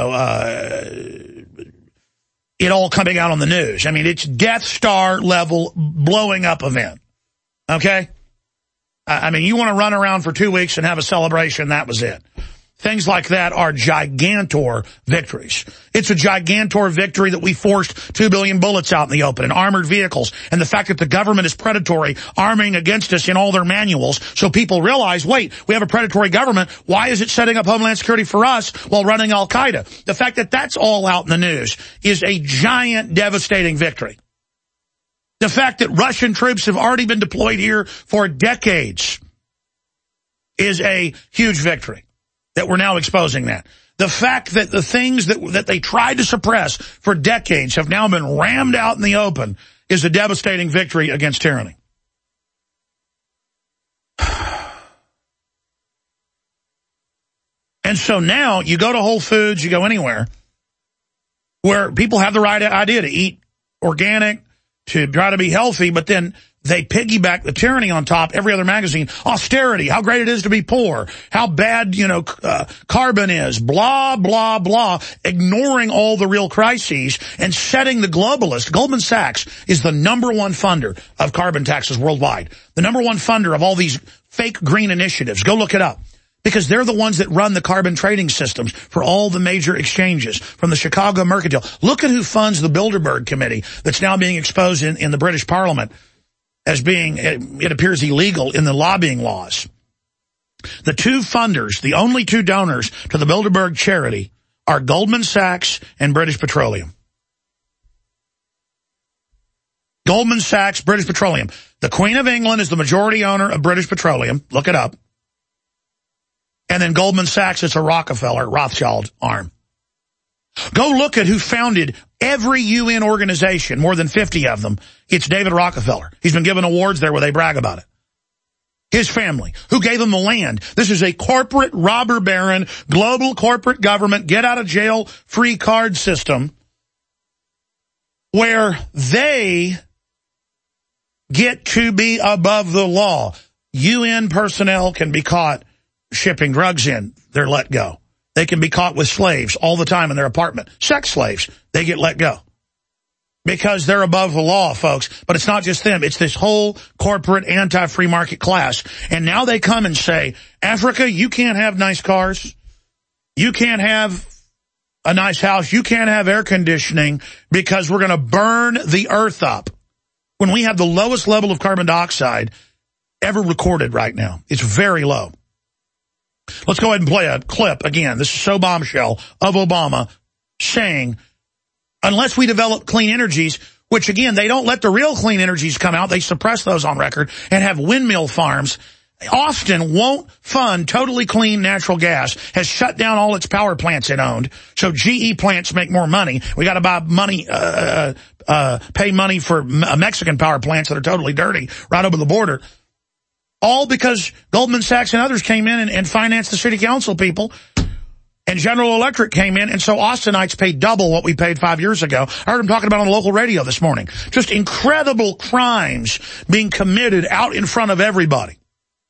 it all coming out on the news. I mean, it's Death Star level blowing up event. Okay? I mean, you want to run around for 2 weeks and have a celebration, that was it. Things like that are gigantor victories. It's a gigantor victory that we forced 2 billion bullets out in the open and armored vehicles. And the fact that the government is predatory, arming against us in all their manuals, so people realize, wait, we have a predatory government. Why is it setting up Homeland Security for us while running Al-Qaeda? The fact that that's all out in the news is a giant, devastating victory. The fact that Russian troops have already been deployed here for decades is a huge victory. That we're now exposing that. The fact that the things that they tried to suppress for decades have now been rammed out in the open is a devastating victory against tyranny. And so now you go to Whole Foods, you go anywhere where people have the right idea to eat organic, to try to be healthy, but then they piggyback the tyranny on top. Every other magazine, austerity, how great it is to be poor, how bad, carbon is, blah, blah, blah, ignoring all the real crises and setting the globalist. Goldman Sachs is the #1 funder of carbon taxes worldwide. The #1 funder of all these fake green initiatives. Go look it up. Because they're the ones that run the carbon trading systems for all the major exchanges, from the Chicago Mercantile. Look at who funds the Bilderberg Committee that's now being exposed in the British Parliament as being, it appears, illegal in the lobbying laws. The two funders, the only two donors to the Bilderberg charity, are Goldman Sachs and British Petroleum. Goldman Sachs, British Petroleum. The Queen of England is the majority owner of British Petroleum. Look it up. And then Goldman Sachs is a Rockefeller, Rothschild arm. Go look at who founded every UN organization, more than 50 of them. It's David Rockefeller. He's been given awards there where they brag about it. His family. Who gave him the land? This is a corporate robber baron, global corporate government, get out of jail free card system where they get to be above the law. UN personnel can be caught shipping drugs in. They're let go. They can be caught with slaves all the time in their apartment. Sex slaves, they get let go. Because they're above the law, folks. But it's not just them. It's this whole corporate anti-free market class. And now they come and say, Africa, you can't have nice cars. You can't have a nice house. You can't have air conditioning because we're going to burn the earth up. When we have the lowest level of carbon dioxide ever recorded right now. It's very low. Let's go ahead and play a clip again. This is so bombshell of Obama saying, unless we develop clean energies, which again, they don't let the real clean energies come out. They suppress those on record and have windmill farms. Austin won't fund totally clean natural gas, has shut down all its power plants it owned. So GE plants make more money. We got to buy money, pay money for Mexican power plants that are totally dirty right over the border. All because Goldman Sachs and others came in and financed the city council people. And General Electric came in, and so Austinites paid double what we paid 5 years ago. I heard them talking about on the local radio this morning. Just incredible crimes being committed out in front of everybody.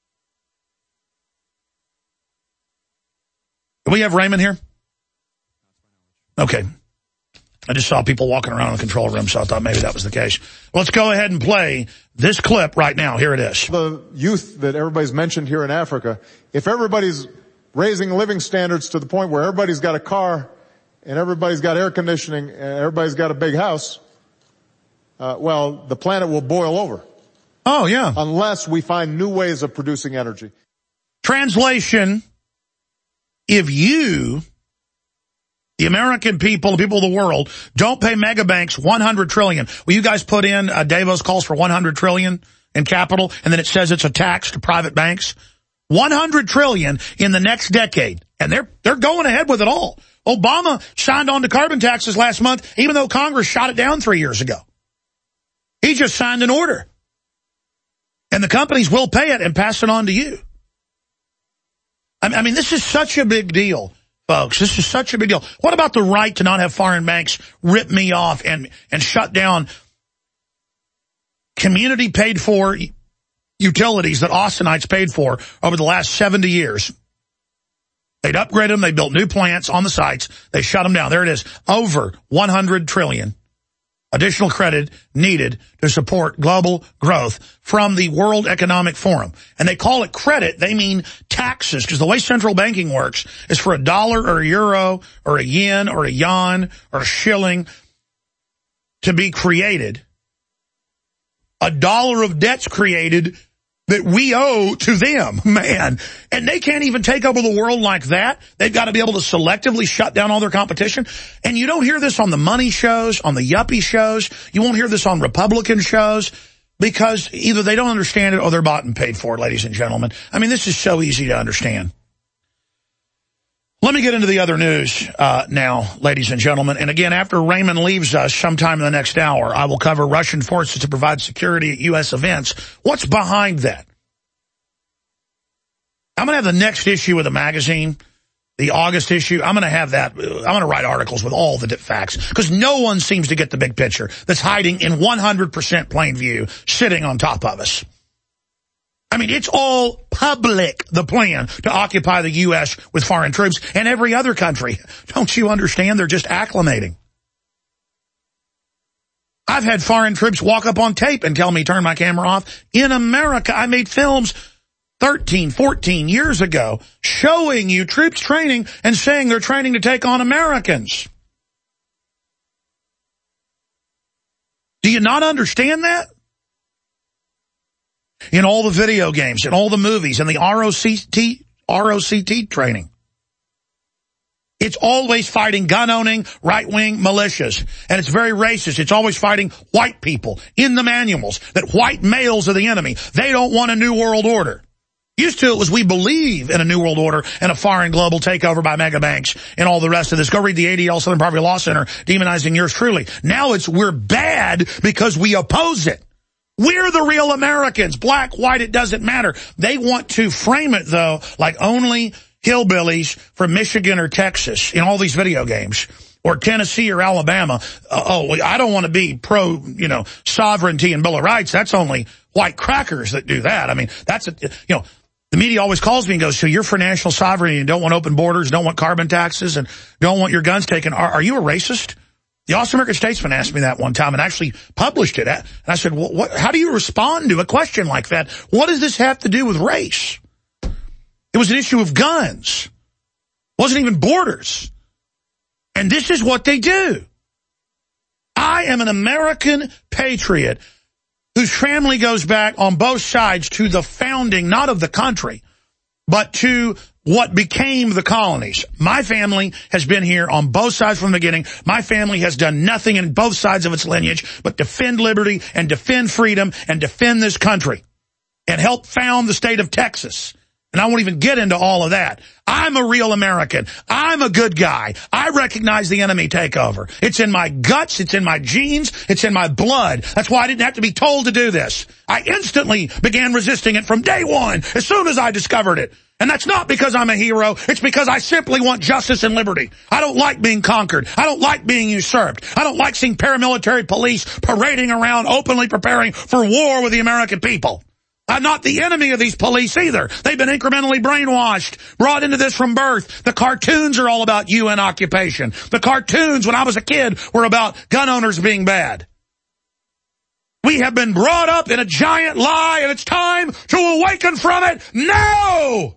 Do we have Raymond here? Okay. I just saw people walking around in the control room, so I thought maybe that was the case. Let's go ahead and play this clip right now. Here it is. The youth that everybody's mentioned here in Africa, if everybody's raising living standards to the point where everybody's got a car and everybody's got air conditioning and everybody's got a big house, well, the planet will boil over. Oh, yeah. Unless we find new ways of producing energy. Translation, if you, the American people, the people of the world, don't pay mega banks $100 trillion. Will you guys put in Davos calls for $100 trillion in capital, and then it says it's a tax to private banks? $100 trillion in the next decade. And they're going ahead with it all. Obama signed on to carbon taxes last month, even though Congress shot it down 3 years ago. He just signed an order. And the companies will pay it and pass it on to you. I mean, this is such a big deal. folks. This is such a big deal. What about the right to not have foreign banks rip me off and shut down community paid for utilities that Austinites paid for over the last 70 years? They'd upgrade them. They built new plants on the sites. They shut them down. There it is. Over 100 trillion additional credit needed to support global growth from the World Economic Forum. And they call it credit. They mean taxes, because the way central banking works is for $1 or a euro or a yen or a yuan or a shilling to be created, $1 of debt's created that we owe to them, man. And they can't even take over the world like that. They've got to be able to selectively shut down all their competition. And you don't hear this on the money shows, on the yuppie shows. You won't hear this on Republican shows, because either they don't understand it or they're bought and paid for, ladies and gentlemen. I mean, this is so easy to understand. Let me get into the other news now, ladies and gentlemen. And again, after Raymond leaves us sometime in the next hour, I will cover Russian forces to provide security at U.S. events. What's behind that? I'm going to have the next issue of the magazine, the August issue. I'm going to have that. I'm going to write articles with all the facts, because no one seems to get the big picture that's hiding in 100% plain view, sitting on top of us. I mean, it's all public, the plan to occupy the U.S. with foreign troops and every other country. Don't you understand? They're just acclimating. I've had foreign troops walk up on tape and tell me, turn my camera off. In America, I made films 13, 14 years ago showing you troops training and saying they're training to take on Americans. Do you not understand that? In all the video games, in all the movies, and the ROCT training. It's always fighting gun-owning, right-wing militias. And it's very racist. It's always fighting white people in the manuals, that white males are the enemy. They don't want a new world order. Used to it was we believe in a new world order and a foreign global takeover by mega banks and all the rest of this. Go read the ADL Southern Poverty Law Center demonizing yours truly. Now it's we're bad because we oppose it. We're the real Americans. Black, white, it doesn't matter. They want to frame it, though, like only hillbillies from Michigan or Texas in all these video games, or Tennessee or Alabama. I don't want to be pro, sovereignty and Bill of Rights. That's only white crackers that do that. I mean, the media always calls me and goes, so you're for national sovereignty and don't want open borders, don't want carbon taxes, and don't want your guns taken. Are you a racist? The Austin American Statesman asked me that one time and actually published it. And I said, well, how do you respond to a question like that? What does this have to do with race? It was an issue of guns. It wasn't even borders. And this is what they do. I am an American patriot whose family goes back on both sides to the founding, not of the country, but to what became the colonies. My family has been here on both sides from the beginning. My family has done nothing in both sides of its lineage but defend liberty and defend freedom and defend this country and help found the state of Texas. And I won't even get into all of that. I'm a real American. I'm a good guy. I recognize the enemy takeover. It's in my guts. It's in my genes. It's in my blood. That's why I didn't have to be told to do this. I instantly began resisting it from day one, as soon as I discovered it. And that's not because I'm a hero. It's because I simply want justice and liberty. I don't like being conquered. I don't like being usurped. I don't like seeing paramilitary police parading around openly preparing for war with the American people. I'm not the enemy of these police either. They've been incrementally brainwashed, brought into this from birth. The cartoons are all about UN occupation. The cartoons, when I was a kid, were about gun owners being bad. We have been brought up in a giant lie, and it's time to awaken from it now!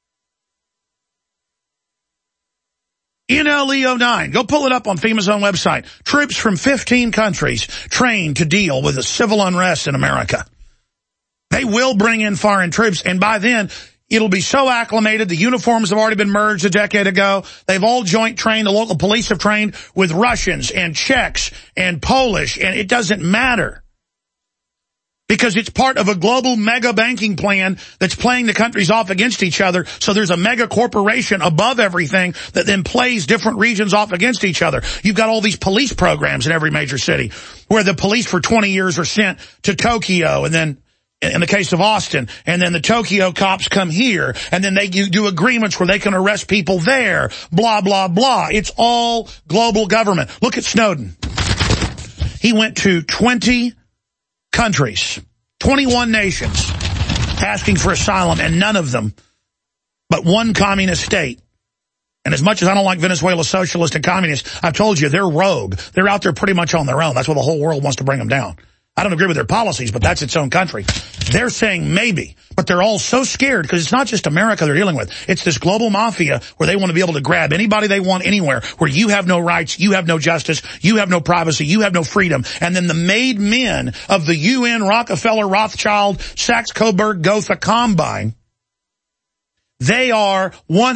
NLE09. Go pull it up on FEMA's own website. Troops from 15 countries trained to deal with the civil unrest in America. They will bring in foreign troops, and by then, it'll be so acclimated. The uniforms have already been merged a decade ago. They've all joint trained. The local police have trained with Russians and Czechs and Polish, and it doesn't matter. Because it's part of a global mega banking plan that's playing the countries off against each other. So there's a mega corporation above everything that then plays different regions off against each other. You've got all these police programs in every major city where the police for 20 years are sent to Tokyo and then in the case of Austin, and then the Tokyo cops come here, and then they do agreements where they can arrest people there, blah, blah, blah. It's all global government. Look at Snowden. He went to 20 countries, 21 nations, asking for asylum, and none of them but one communist state. And as much as I don't like Venezuela's socialist and communists, I've told you, they're rogue. They're out there pretty much on their own. That's why the whole world wants to bring them down. I don't agree with their policies, but that's its own country. They're saying maybe, but they're all so scared because it's not just America they're dealing with. It's this global mafia where they want to be able to grab anybody they want anywhere, where you have no rights, you have no justice, you have no privacy, you have no freedom. And then the made men of the UN, Rockefeller, Rothschild, Sachs-Coburg, Gotha combine, they are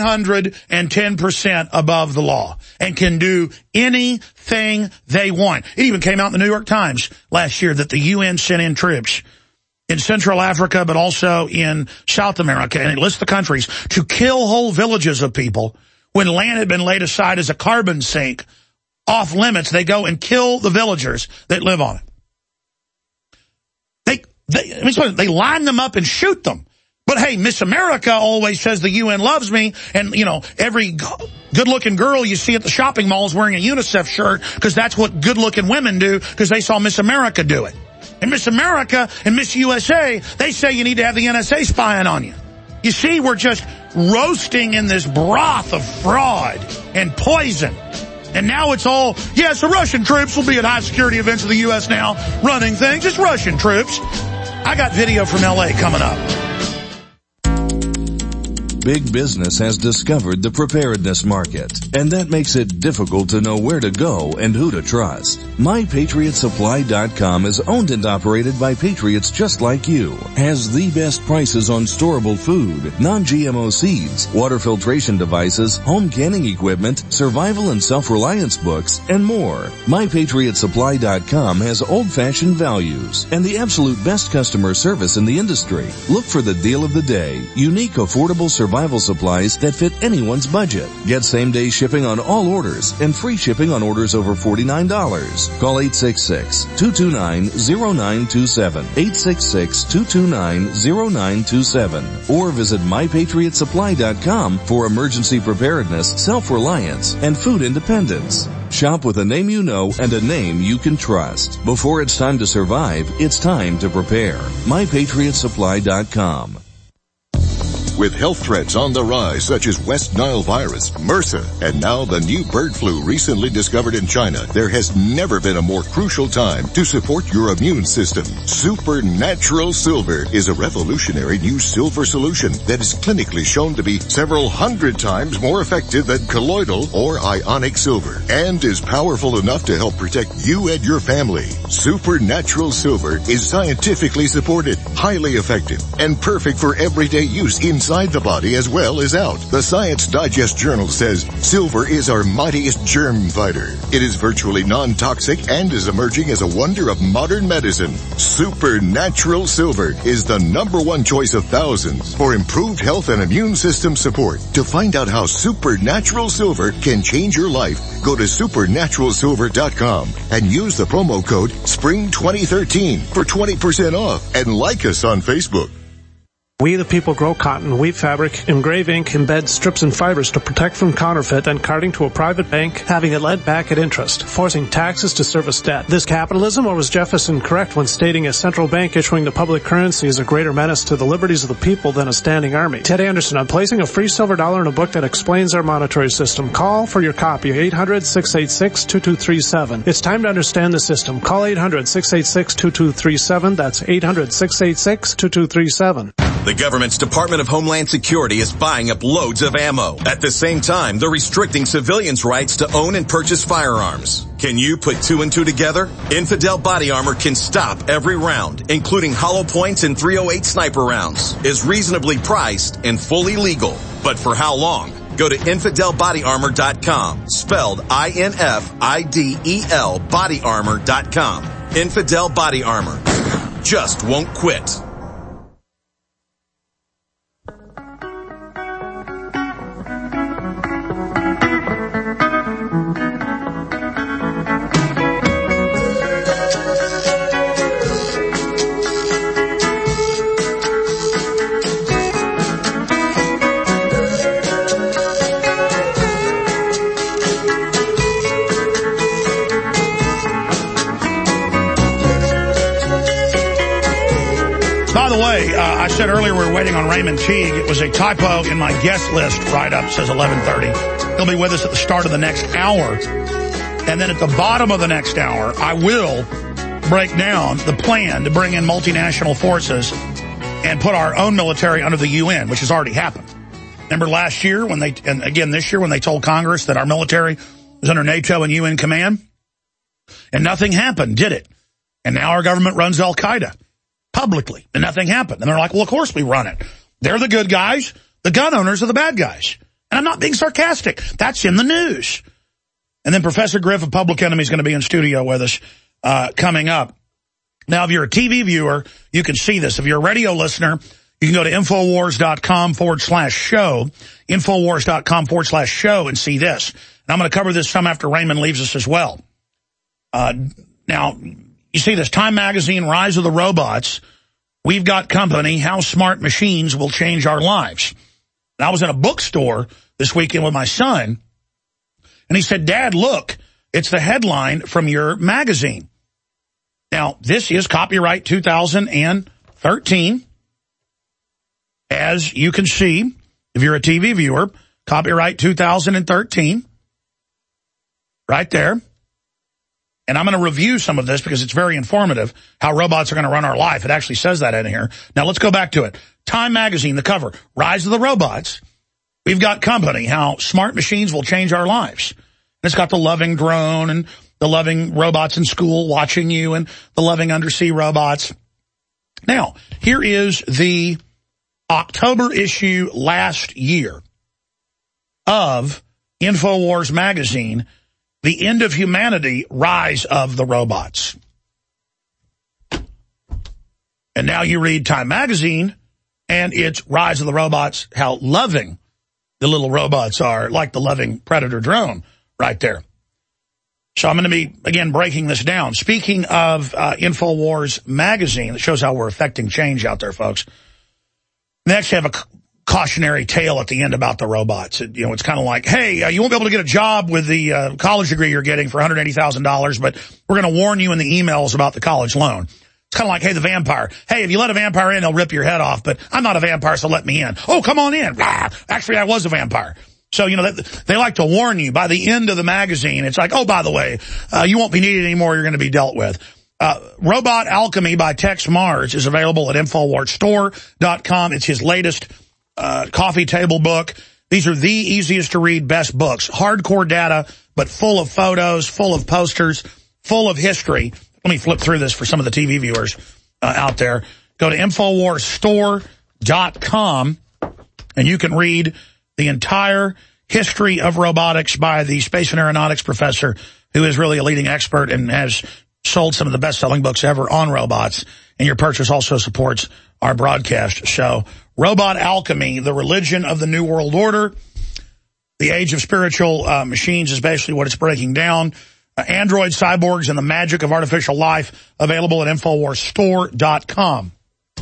110% above the law and can do anything they want. It even came out in the New York Times last year that the UN sent in troops in Central Africa, but also in South America, and it lists the countries, to kill whole villages of people when land had been laid aside as a carbon sink off limits. They go and kill the villagers that live on it. They line them up and shoot them. But hey, Miss America always says the UN loves me, and, you know, every good-looking girl you see at the shopping mall is wearing a UNICEF shirt because that's what good-looking women do because they saw Miss America do it. And Miss America and Miss USA, they say you need to have the NSA spying on you. You see, we're just roasting in this broth of fraud and poison. And now it's all, yes, the Russian troops will be at high-security events of the U.S. now running things. It's Russian troops. I got video from L.A. coming up. Big business has discovered the preparedness market, and that makes it difficult to know where to go and who to trust. MyPatriotSupply.com is owned and operated by patriots just like you, has the best prices on storable food, non-GMO seeds, water filtration devices, home canning equipment, survival and self-reliance books, and more. MyPatriotSupply.com has old-fashioned values and the absolute best customer service in the industry. Look for the deal of the day, unique, affordable survival supplies that fit anyone's budget. Get same-day shipping on all orders and free shipping on orders over $49. Call 866-229-0927, 866-229-0927, or visit MyPatriotSupply.com for emergency preparedness, self-reliance, and food independence. Shop with a name you know and a name you can trust. Before it's time to survive, it's time to prepare. MyPatriotSupply.com. With health threats on the rise such as West Nile virus, MRSA, and now the new bird flu recently discovered in China, there has never been a more crucial time to support your immune system. Supernatural Silver is a revolutionary new silver solution that is clinically shown to be several hundred times more effective than colloidal or ionic silver and is powerful enough to help protect you and your family. Supernatural Silver is scientifically supported, highly effective, and perfect for everyday use inside the body as well as out. The Science Digest Journal says silver is our mightiest germ fighter. It is virtually non-toxic and is emerging as a wonder of modern medicine. Supernatural Silver is the #1 choice of thousands for improved health and immune system support. To find out how Supernatural Silver can change your life, go to supernaturalsilver.com and use the promo code SPRING2013 for 20% off, and like us on Facebook. We the people grow cotton, weave fabric, engrave ink, embed strips and fibers to protect from counterfeit, then carting to a private bank, having it lent back at interest, forcing taxes to service debt. This capitalism, or was Jefferson correct when stating a central bank issuing the public currency is a greater menace to the liberties of the people than a standing army? Ted Anderson, I'm placing a free silver dollar in a book that explains our monetary system. Call for your copy, 800-686-2237. It's time to understand the system. Call 800-686-2237. That's 800-686-2237. The government's Department of Homeland Security is buying up loads of ammo. At the same time, they're restricting civilians' rights to own and purchase firearms. Can you put two and two together? Infidel Body Armor can stop every round, including hollow points and .308 sniper rounds, is reasonably priced and fully legal. But for how long? Go to InfidelBodyArmor.com, spelled INFIDEL bodyarmor.com. Infidel Body Armor. Just won't quit. I said earlier we were waiting on Raymond Teague. It was a typo in my guest list write-up. It says 11:30. He'll be with us at the start of the next hour. And then at the bottom of the next hour, I will break down the plan to bring in multinational forces and put our own military under the UN, which has already happened. Remember last year when they, and again this year when they told Congress that our military was under NATO and UN command? And nothing happened, did it? And now our government runs Al-Qaeda publicly, and nothing happened. And they're like, well, of course we run it. They're the good guys. The gun owners are the bad guys. And I'm not being sarcastic. That's in the news. And then Professor Griff of Public Enemy is going to be in studio with us coming up. Now, if you're a TV viewer, you can see this. If you're a radio listener, you can go to Infowars.com/show, Infowars.com/show and see this. And I'm going to cover this some after Raymond leaves us as well. Now, you see this, Time Magazine, Rise of the Robots. We've got company, How Smart Machines Will Change Our Lives. And I was in a bookstore this weekend with my son, and he said, Dad, look, it's the headline from your magazine. Now, this is copyright 2013. As you can see, if you're a TV viewer, copyright 2013. Right there. And I'm going to review some of this because it's very informative, how robots are going to run our life. It actually says that in here. Now, let's go back to it. Time Magazine, the cover, Rise of the Robots. We've got company, How Smart Machines Will Change Our Lives. And it's got the loving drone and the loving robots in school watching you and the loving undersea robots. Now, here is the October issue last year of InfoWars magazine, The End of Humanity, Rise of the Robots. And now you read Time Magazine, and it's Rise of the Robots, how loving the little robots are, like the loving Predator drone right there. So I'm going to be, again, breaking this down. Speaking of InfoWars magazine, that shows how we're affecting change out there, folks. They actually have a cautionary tale at the end about the robots. It's kind of like, hey, you won't be able to get a job with the college degree you're getting for $180,000, but we're going to warn you in the emails about the college loan. It's kind of like, hey, the vampire. Hey, if you let a vampire in, they'll rip your head off, but I'm not a vampire, so let me in. Oh, come on in. Actually, I was a vampire. So, they like to warn you. By the end of the magazine, it's like, oh, by the way, you won't be needed anymore. You're going to be dealt with. Robot Alchemy by Tex Mars is available at InfoWarsStore.com. It's his latest coffee table book. These are the easiest to read best books. Hardcore data, but full of photos, full of posters, full of history. Let me flip through this for some of the TV viewers out there. Go to InfoWarsStore.com, and you can read the entire history of robotics by the space and aeronautics professor, who is really a leading expert and has sold some of the best-selling books ever on robots. And your purchase also supports our broadcast show. Robot Alchemy, the religion of the New World Order. The age of spiritual machines is basically what it's breaking down. Android, cyborgs, and the magic of artificial life, available at InfoWarsStore.com.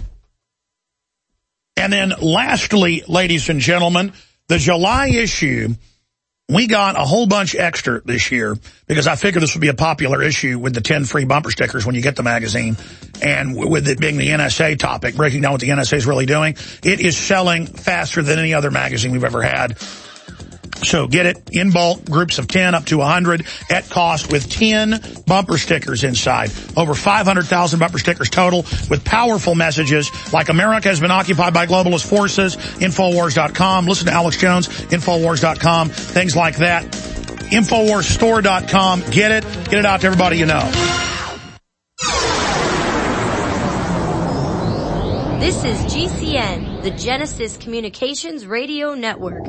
And then lastly, ladies and gentlemen, the July issue, we got a whole bunch extra this year because I figured this would be a popular issue with the 10 free bumper stickers when you get the magazine. And with it being the NSA topic, breaking down what the NSA is really doing, it is selling faster than any other magazine we've ever had. So get it in bulk, groups of 10 up to 100 at cost with 10 bumper stickers inside. Over 500,000 bumper stickers total with powerful messages like America has been occupied by globalist forces, Infowars.com, listen to Alex Jones, Infowars.com, things like that. Infowarsstore.com, get it out to everybody you know. This is GCN, the Genesis Communications Radio Network.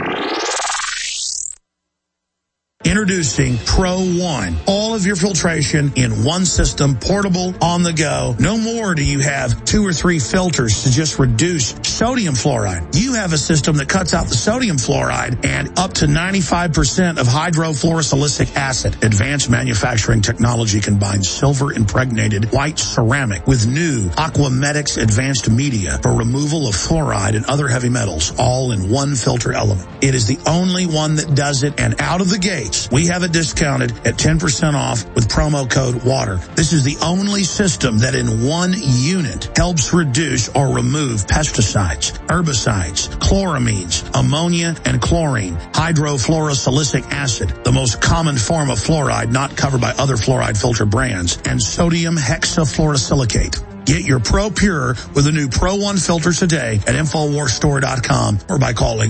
Introducing Pro One. All of your filtration in one system, portable, on the go. No more do you have 2 or 3 filters to just reduce sodium fluoride. You have a system that cuts out the sodium fluoride and up to 95% of hydrofluorosilicic acid. Advanced manufacturing technology combines silver-impregnated white ceramic with new Aquamedics advanced media for removal of fluoride and other heavy metals, all in one filter element. It is the only one that does it, and out of the gate, lights. We have it discounted at 10% off with promo code WATER. This is the only system that in one unit helps reduce or remove pesticides, herbicides, chloramines, ammonia, and chlorine, hydrofluorosilicic acid, the most common form of fluoride not covered by other fluoride filter brands, and sodium hexafluorosilicate. Get your Pro Pure with the new Pro One filter today at InfoWarsStore.com or by calling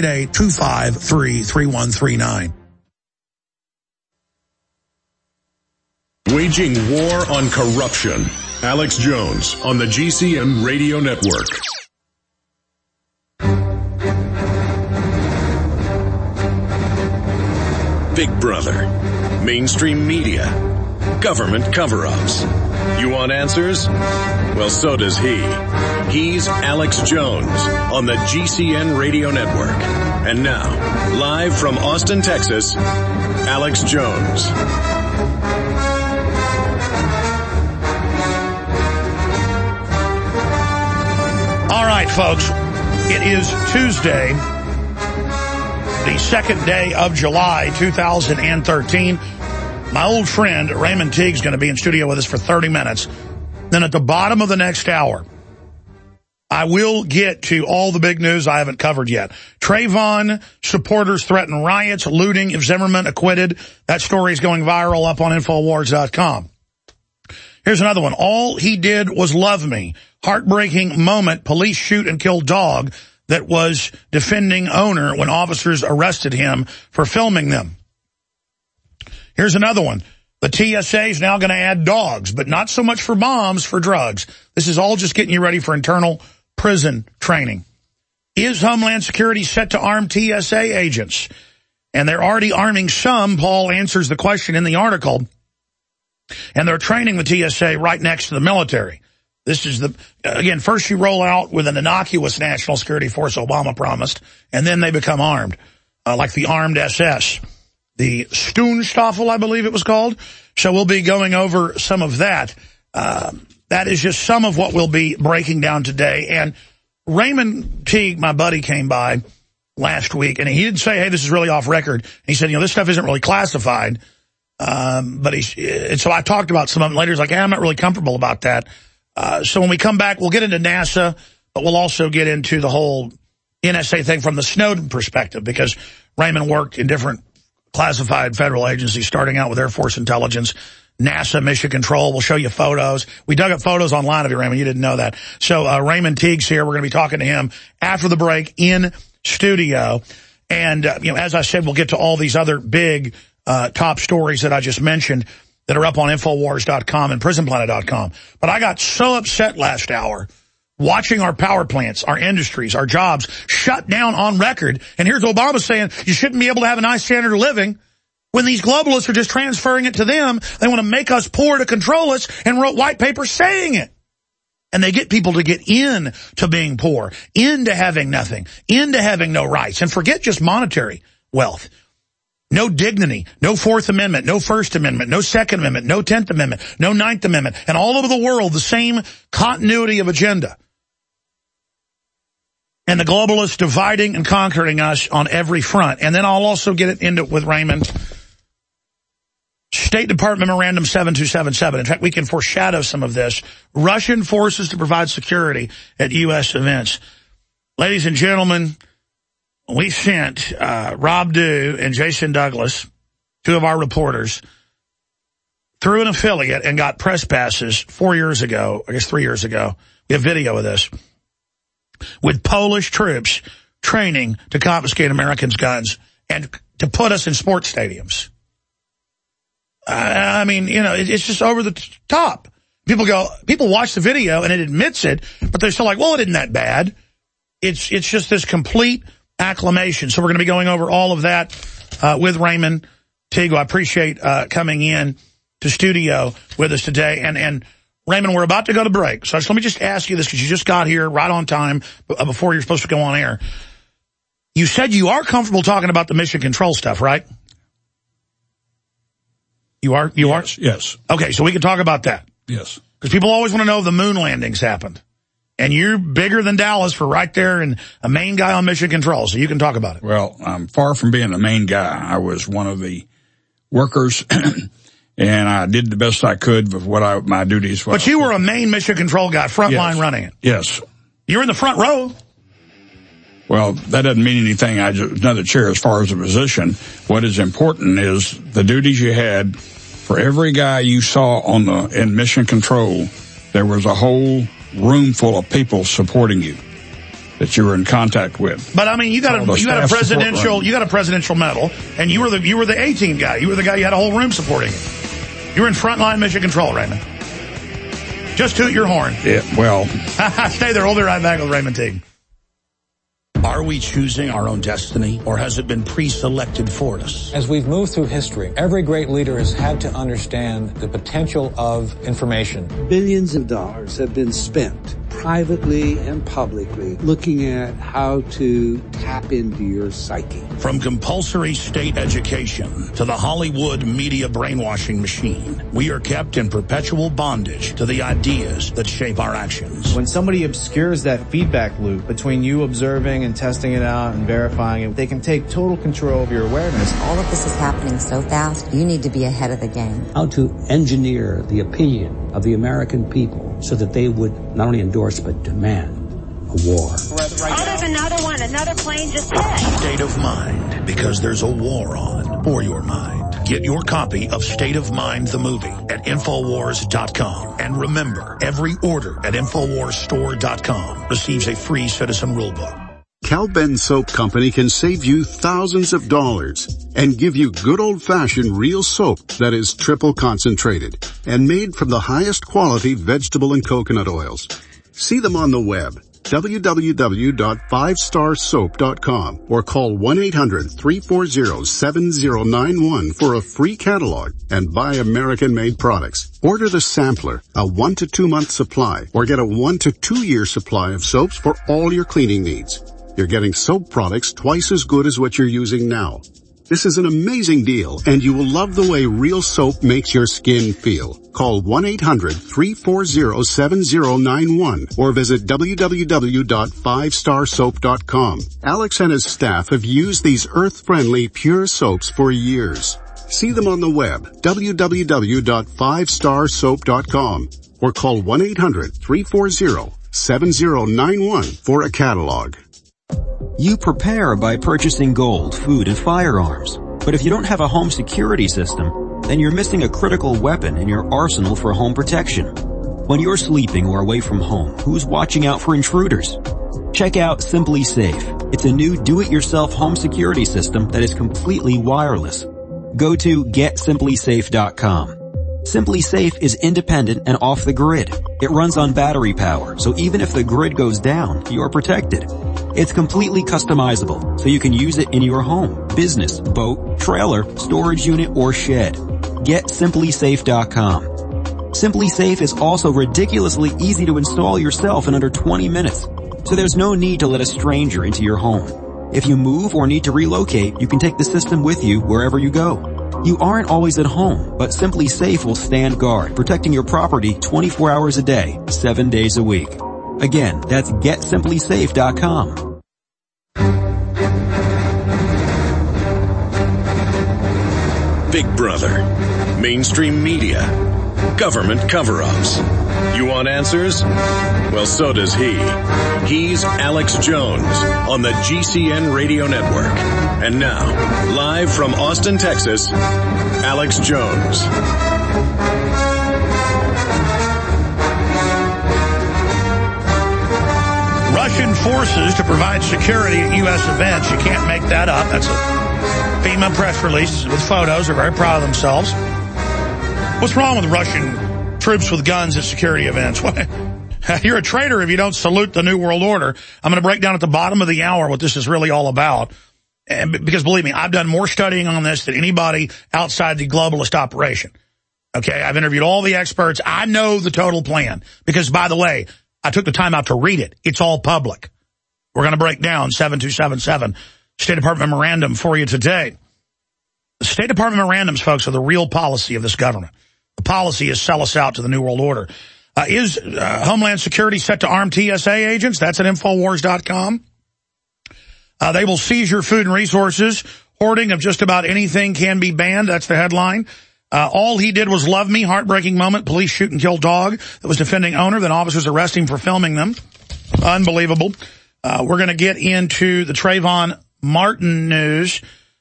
888-253-3139. Waging war on corruption. Alex Jones on the GCN Radio Network. Big Brother, mainstream media, government cover-ups. You want answers? Well, so does he. He's Alex Jones on the GCN Radio Network. And now, live from Austin, Texas, Alex Jones. All right, folks, it is Tuesday, the second day of July, 2013. My old friend, Raymond Teague, is going to be in studio with us for 30 minutes. Then at the bottom of the next hour, I will get to all the big news I haven't covered yet. Trayvon supporters threaten riots, looting if Zimmerman acquitted. That story is going viral up on Infowars.com. Here's another one. All he did was love me. Heartbreaking moment. Police shoot and kill dog that was defending owner when officers arrested him for filming them. Here's another one. The TSA is now going to add dogs, but not so much for bombs, for drugs. This is all just getting you ready for internal prison training. Is Homeland Security set to arm TSA agents? And they're already arming some. Paul answers the question in the article. And they're training the TSA right next to the military. This is again, first you roll out with an innocuous national security force Obama promised, and then they become armed, like the armed SS. The Stunstaffel, I believe it was called. So we'll be going over some of that. That is just some of what we'll be breaking down today. And Raymond Teague, my buddy, came by last week, and he didn't say, hey, this is really off record. He said, this stuff isn't really classified. And so I talked about some of it later. He's like, hey, I'm not really comfortable about that. So when we come back, we'll get into NASA, but we'll also get into the whole NSA thing from the Snowden perspective, because Raymond worked in different classified federal agencies, starting out with Air Force Intelligence, NASA, Mission Control. We'll show you photos. We dug up photos online of you, Raymond. You didn't know that. So Raymond Teague's here. We're going to be talking to him after the break in studio. And, as I said, we'll get to all these other big top stories that I just mentioned that are up on Infowars.com and PrisonPlanet.com. But I got so upset last hour watching our power plants, our industries, our jobs shut down on record. And here's Obama saying you shouldn't be able to have a nice standard of living when these globalists are just transferring it to them. They want to make us poor to control us and wrote white papers saying it. And they get people to get in to being poor, into having nothing, into having no rights. And forget just monetary wealth. No dignity, no Fourth Amendment, no First Amendment, no Second Amendment, no 10th Amendment, no Ninth Amendment. And all over the world, the same continuity of agenda. And the globalists dividing and conquering us on every front. And then I'll also get into it with Raymond. State Department Memorandum 7277. In fact, we can foreshadow some of this. Russian forces to provide security at U.S. events. Ladies and gentlemen, we sent Rob Dew and Jason Douglas, two of our reporters, through an affiliate and got press passes 4 years ago, I guess 3 years ago. We have video of this, with Polish troops training to confiscate Americans' guns and to put us in sports stadiums. It's just over the top. People watch the video and it admits it, but they're still like, well, it isn't that bad. It's just this complete acclamation. So we're going to be going over all of that with Raymond Teague. I appreciate coming in to studio with us today. And Raymond, we're about to go to break. So let me just ask you this, because you just got here right on time before you're supposed to go on air. You said you are comfortable talking about the mission control stuff, right? You are? Yes. Okay, so we can talk about that. Yes. Because people always want to know if the moon landings happened. And you're bigger than Dallas for right there and a main guy on mission control, so you can talk about it. Well, I'm far from being the main guy. I was one of the workers, and I did the best I could with what my duties were. But you were a main mission control guy, front line running it. Yes. You were in the front row. Well, that doesn't mean anything. I just another chair as far as a position. What is important is the duties you had. For every guy you saw in mission control, there was a whole room full of people supporting you that you were in contact with. But I mean, you got a presidential medal, and you were the A-team guy. You were the guy you had a whole room supporting you. You were in frontline mission control, Raymond. Just toot your horn. Yeah, well. Stay there. We'll be right back with Raymond Teague. Are we choosing our own destiny, or has it been pre-selected for us? As we've moved through history, every great leader has had to understand the potential of information. Billions of dollars have been spent, privately and publicly, looking at how to tap into your psyche. From compulsory state education to the Hollywood media brainwashing machine, we are kept in perpetual bondage to the ideas that shape our actions. When somebody obscures that feedback loop between you observing and testing it out and verifying it, they can take total control of your awareness. All of this is happening so fast, you need to be ahead of the game. How to engineer the opinion of the American people so that they would not only endorse but demand a war. Oh, there's another one. Another plane just hit. State of Mind, because there's a war on for your mind. Get your copy of State of Mind, the movie, at Infowars.com. And remember, every order at InfoWarsStore.com receives a free citizen rulebook. Cal-Ben Soap Company can save you thousands of dollars and give you good old-fashioned real soap that is triple concentrated and made from the highest quality vegetable and coconut oils. See them on the web, www.5starsoap.com, or call 1-800-340-7091 for a free catalog and buy American-made products. Order the sampler, a 1 to 2 month supply, or get a 1 to 2 year supply of soaps for all your cleaning needs. You're getting soap products twice as good as what you're using now. This is an amazing deal, and you will love the way real soap makes your skin feel. Call 1-800-340-7091 or visit www.5starsoap.com. Alex and his staff have used these earth-friendly, pure soaps for years. See them on the web, www.5starsoap.com, or call 1-800-340-7091 for a catalog. You prepare by purchasing gold, food, and firearms. But if you don't have a home security system, then you're missing a critical weapon in your arsenal for home protection. When you're sleeping or away from home, who's watching out for intruders? Check out Simply Safe. It's a new do-it-yourself home security system that is completely wireless. Go to GetSimplySafe.com. Simply Safe is independent and off the grid. It runs on battery power, so even if the grid goes down, you're protected. It's completely customizable, so you can use it in your home, business, boat, trailer, storage unit, or shed. GetSimplySafe.com. Simply Safe is also ridiculously easy to install yourself in under 20 minutes, so there's no need to let a stranger into your home. If you move or need to relocate, you can take the system with you wherever you go. You aren't always at home, but Simply Safe will stand guard, protecting your property 24 hours a day, 7 days a week. Again, that's GetSimplySafe.com. Big Brother, mainstream media, government cover-ups. You want answers? Well, so does he. He's Alex Jones on the GCN Radio Network. And now, live from Austin, Texas, Alex Jones. Russian forces to provide security at U.S. events. You can't make that up. That's a FEMA press release with photos. They're very proud of themselves. What's wrong with Russian troops with guns at security events? You're a traitor if you don't salute the New World Order. I'm going to break down at the bottom of the hour what this is really all about. And because believe me, I've done more studying on this than anybody outside the globalist operation. Okay, I've interviewed all the experts. I know the total plan. Because, by the way, I took the time out to read it. It's all public. We're going to break down 7277 State Department memorandum for you today. The State Department memorandums, folks, are the real policy of this government. The policy is sell us out to the New World Order. Is Homeland Security set to arm TSA agents? That's at Infowars.com. They will seize your food and resources Hoarding of just about anything can be banned. That's the headline. All he did was love me. Heartbreaking moment. Police shoot and kill dog that was defending owner. Then officers arrest him for filming them. Unbelievable. We're going to get into the Trayvon Martin news,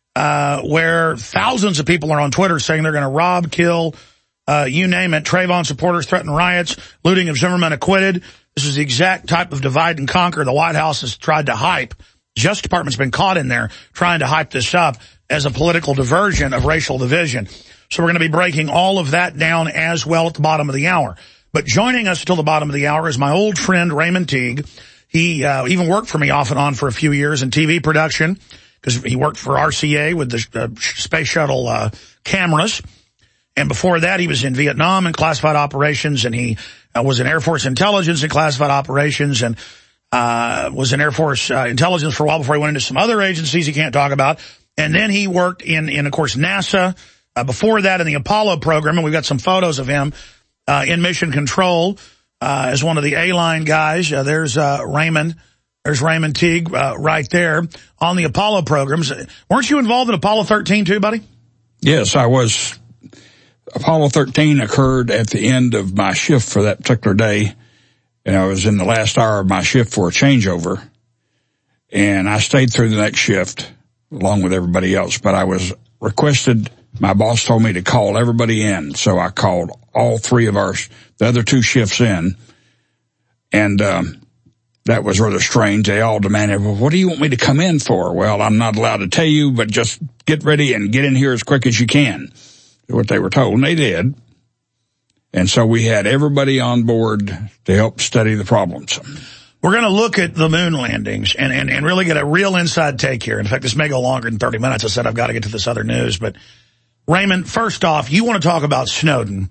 where thousands of people are on Twitter saying they're going to rob, kill, you name it. Trayvon supporters threaten riots, looting of Zimmerman acquitted. This is the exact type of divide and conquer the White House has tried to hype. Justice Department's been caught in there trying to hype this up as a political diversion of racial division. So we're going to be breaking all of that down as well at the bottom of the hour. But joining us till the bottom of the hour is my old friend Raymond Teague. He even worked for me off and on for a few years in TV production because he worked for RCA with the space shuttle cameras. And before that, he was in Vietnam in classified operations, and he was in Air Force intelligence and classified operations, and was in Air Force intelligence for a while before he went into some other agencies he can't talk about. And then he worked in of course, NASA. Before that, in the Apollo program, and we've got some photos of him in mission control as one of the A-line guys. There's Raymond. There's Raymond Teague right there on the Apollo programs. Weren't you involved in Apollo 13 too, buddy? Yes, I was. Apollo 13 occurred at the end of my shift for that particular day, and I was in the last hour of my shift for a changeover, and I stayed through the next shift along with everybody else, but I was requested. My boss told me to call everybody in, so I called all three of the other two shifts in, and that was rather strange. They all demanded, well, what do you want me to come in for? Well, I'm not allowed to tell you, but just get ready and get in here as quick as you can. What they were told, and they did. And so we had everybody on board to help study the problems. We're going to look at the moon landings and really get a real inside take here. In fact, this may go longer than 30 minutes. I said I've got to get to this other news, but Raymond, first off, you want to talk about Snowden.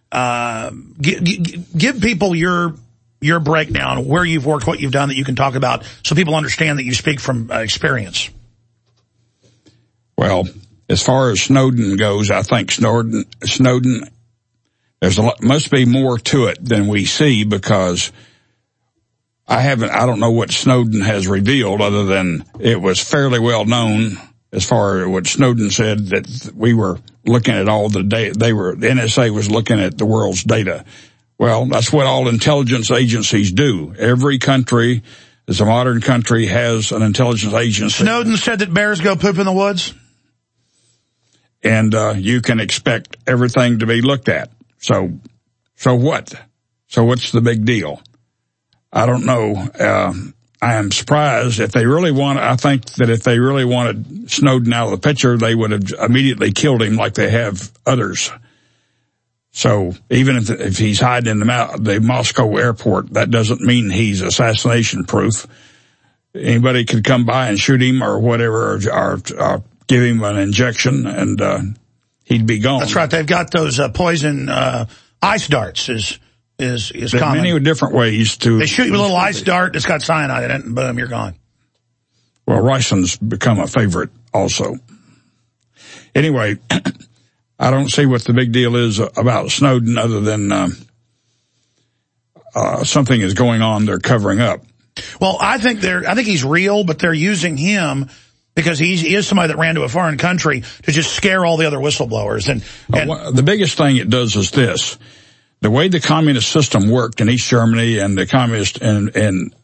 Give people your breakdown, where you've worked, what you've done that you can talk about so people understand that you speak from experience. Well, as far as Snowden goes, I think Snowden, there's must be more to it than we see, because I don't know what Snowden has revealed other than it was fairly well known as far as what Snowden said, that we were looking at all the data. The NSA was looking at the world's data. Well, that's what all intelligence agencies do. Every country, as a modern country, has an intelligence agency. Snowden said that bears go poop in the woods? And you can expect everything to be looked at. So what? So what's the big deal? I don't know. I am surprised if they really I think that if they really wanted Snowden out of the picture, they would have immediately killed him like they have others. So even if he's hiding in the Moscow airport, that doesn't mean he's assassination proof. Anybody could come by and shoot him or whatever, or give him an injection, and he'd be gone. That's right. They've got those poison ice darts is common. Many different ways to. They shoot you with a little ice dart that's got cyanide in it, and boom, you're gone. Well, ricин's become a favorite also. Anyway, I don't see what the big deal is about Snowden other than something is going on they're covering up. Well, I think he's real, but they're using him because he is somebody that ran to a foreign country to just scare all the other whistleblowers. And the biggest thing it does is this. The way the communist system worked in East Germany and the communist, and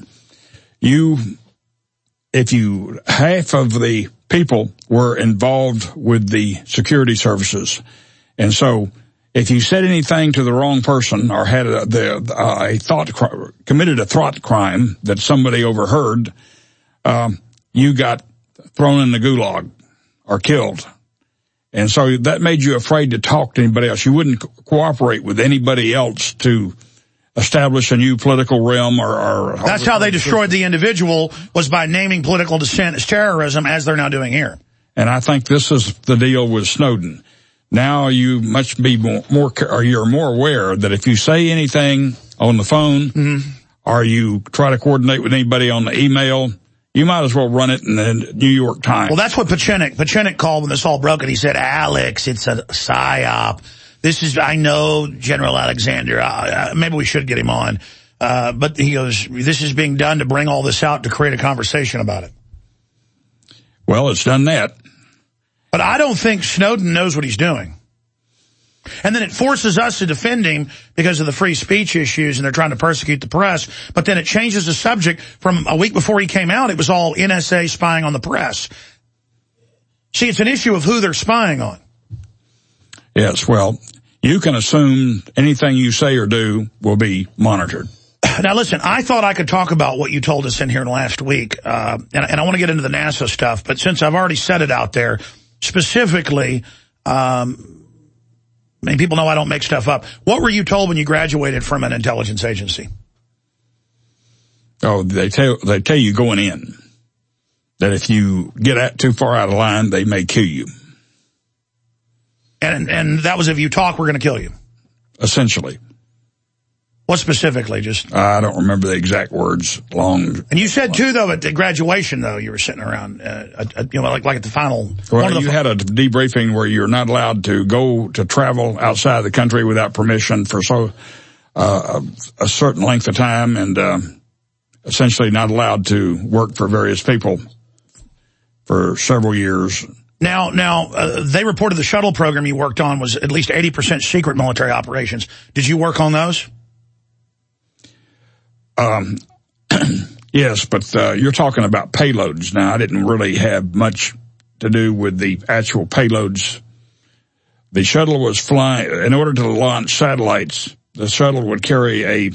half of the people were involved with the security services. And so if you said anything to the wrong person or had committed a thought crime that somebody overheard, you got thrown in the gulag or killed. And so that made you afraid to talk to anybody else. You wouldn't cooperate with anybody else to establish a new political realm or that's how they destroyed the individual, was by naming political dissent as terrorism, as they're now doing here. And I think this is the deal with Snowden. Now you must be you're more aware that if you say anything on the phone or you try to coordinate with anybody on the email, you might as well run it in the New York Times. Well, that's what Pachenik called when this all broke, and he said, Alex, it's a psyop. I know General Alexander. Maybe we should get him on. But he goes, this is being done to bring all this out to create a conversation about it. Well, it's done that. But I don't think Snowden knows what he's doing. And then it forces us to defend him because of the free speech issues, and they're trying to persecute the press. But then it changes the subject. From a week before he came out, it was all NSA spying on the press. See, it's an issue of who they're spying on. Yes, well, you can assume anything you say or do will be monitored. Now, listen, I thought I could talk about what you told us in here last week, and I want to get into the NASA stuff, but since I've already said it out there, specifically, people know I don't make stuff up. What were you told when you graduated from an intelligence agency? Oh, they tell you going in that if you get too far out of line, they may kill you. And that was if you talk, we're going to kill you. Essentially. What specifically? Just I don't remember the exact words. And you said too, though, at the graduation, though, you were sitting around, like at the final. Well, you had a debriefing where you're not allowed to go to travel outside the country without permission for a certain length of time, and essentially not allowed to work for various people for several years. Now, they reported the shuttle program you worked on was at least 80% secret military operations. Did you work on those? Yes, but you're talking about payloads now. I didn't really have much to do with the actual payloads. The shuttle was flying, in order to launch satellites, the shuttle would carry a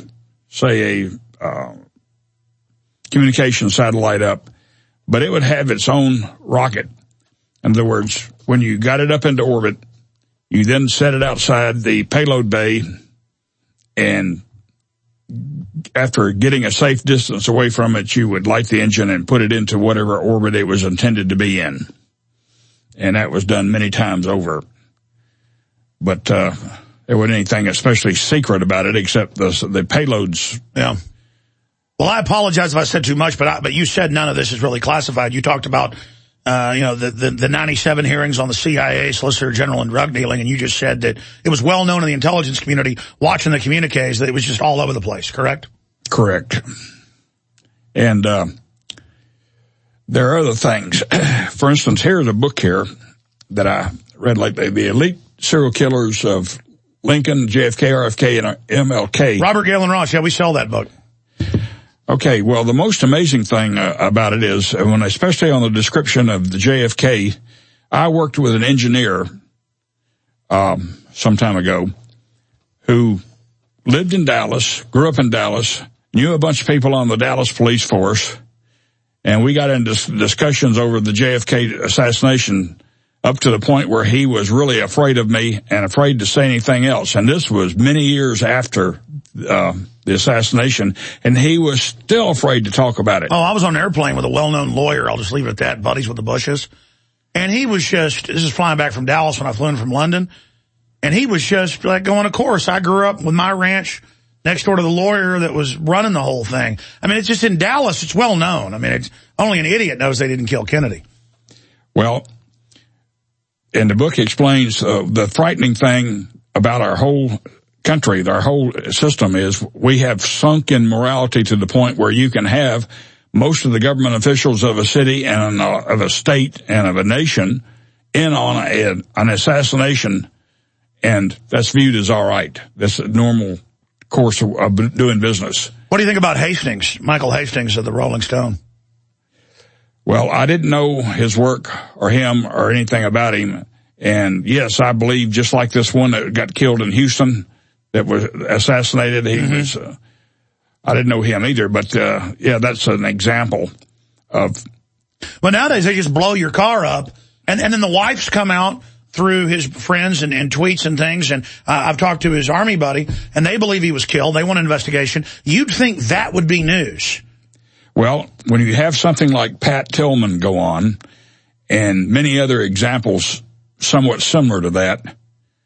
communication satellite up, but it would have its own rocket. In other words, when you got it up into orbit, you then set it outside the payload bay, and after getting a safe distance away from it, you would light the engine and put it into whatever orbit it was intended to be in. And that was done many times over. But there wasn't anything especially secret about it except the payloads. Yeah. Well, I apologize if I said too much, but you said none of this is really classified. You talked about the 97 hearings on the CIA, Solicitor General, and drug dealing, and you just said that it was well known in the intelligence community, watching the communiques, that it was just all over the place, correct? Correct. And there are other things. For instance, here's a book here that I read lately, The Elite Serial Killers of Lincoln, JFK, RFK, and MLK. Robert Galen Ross, yeah, we sell that book. Okay, well, the most amazing thing about it is, especially on the description of the JFK, I worked with an engineer some time ago who lived in Dallas, grew up in Dallas, knew a bunch of people on the Dallas police force, and we got into discussions over the JFK assassination up to the point where he was really afraid of me and afraid to say anything else. And this was many years after the assassination, and he was still afraid to talk about it. Oh, I was on an airplane with a well-known lawyer. I'll just leave it at that, buddies with the Bushes. And he was just, this is flying back from Dallas when I flew in from London, and he was just like going a course. I grew up with my ranch next door to the lawyer that was running the whole thing. I mean, it's just in Dallas, it's well known. I mean, it's only an idiot knows they didn't kill Kennedy. Well, and the book explains the frightening thing about our whole country, our whole system, is we have sunk in morality to the point where you can have most of the government officials of a city and of a state and of a nation in on an assassination, and that's viewed as all right. That's a normal course of doing business. What do you think about Hastings, Michael Hastings of the Rolling Stone? Well, I didn't know his work or him or anything about him. And yes, I believe just like this one that got killed in Houston that was assassinated, he was, I didn't know him either, but yeah, that's an example of. Well, nowadays they just blow your car up, and then the wife's come out through his friends and tweets and things, and I've talked to his army buddy, and they believe he was killed. They want an investigation. You'd think that would be news. Well, when you have something like Pat Tillman go on, and many other examples somewhat similar to that,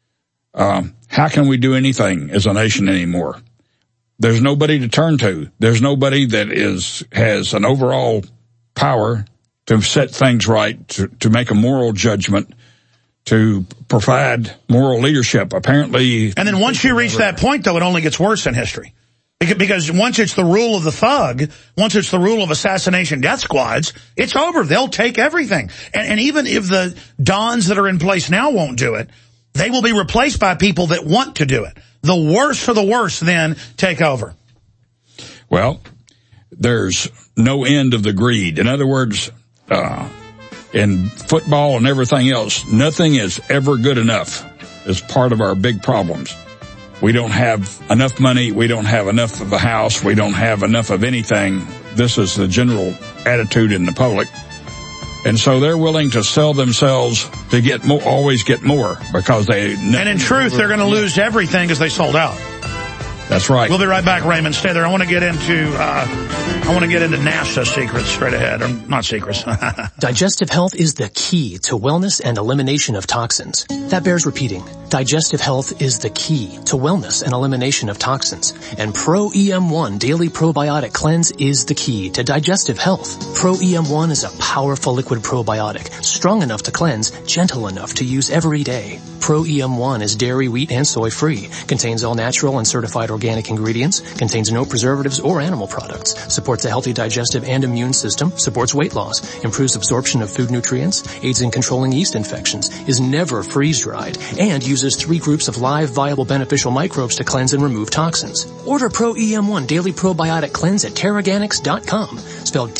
how can we do anything as a nation anymore? There's nobody to turn to. There's nobody that has an overall power to set things right, to make a moral judgment, to provide moral leadership. Apparently. And then once you reach that point, though, it only gets worse in history. Because once it's the rule of the thug, once it's the rule of assassination death squads, it's over. They'll take everything. And even if the dons that are in place now won't do it, they will be replaced by people that want to do it. The worst for the worst then take over. Well, there's no end of the greed. In other words, in football and everything else, nothing is ever good enough. It's part of our big problems. We don't have enough money. We don't have enough of a house. We don't have enough of anything. This is the general attitude in the public. And so they're willing to sell themselves to get more, always get more, because they... And in truth, they're going to lose everything because they sold out. That's right. We'll be right back, Raymond. Stay there. I want to get into NASA secrets straight ahead. Or not secrets. Digestive health is the key to wellness and elimination of toxins. That bears repeating. Digestive health is the key to wellness and elimination of toxins. And Pro EM1 Daily Probiotic Cleanse is the key to digestive health. Pro EM1 is a powerful liquid probiotic, strong enough to cleanse, gentle enough to use every day. Pro EM1 is dairy, wheat, and soy free, contains all natural and certified organic ingredients, contains no preservatives or animal products, supports a healthy digestive and immune system, supports weight loss, improves absorption of food nutrients, aids in controlling yeast infections, is never freeze-dried, and uses 3 groups of live, viable, beneficial microbes to cleanse and remove toxins. Order Pro EM1 Daily Probiotic Cleanse at Teraganix.com, spelled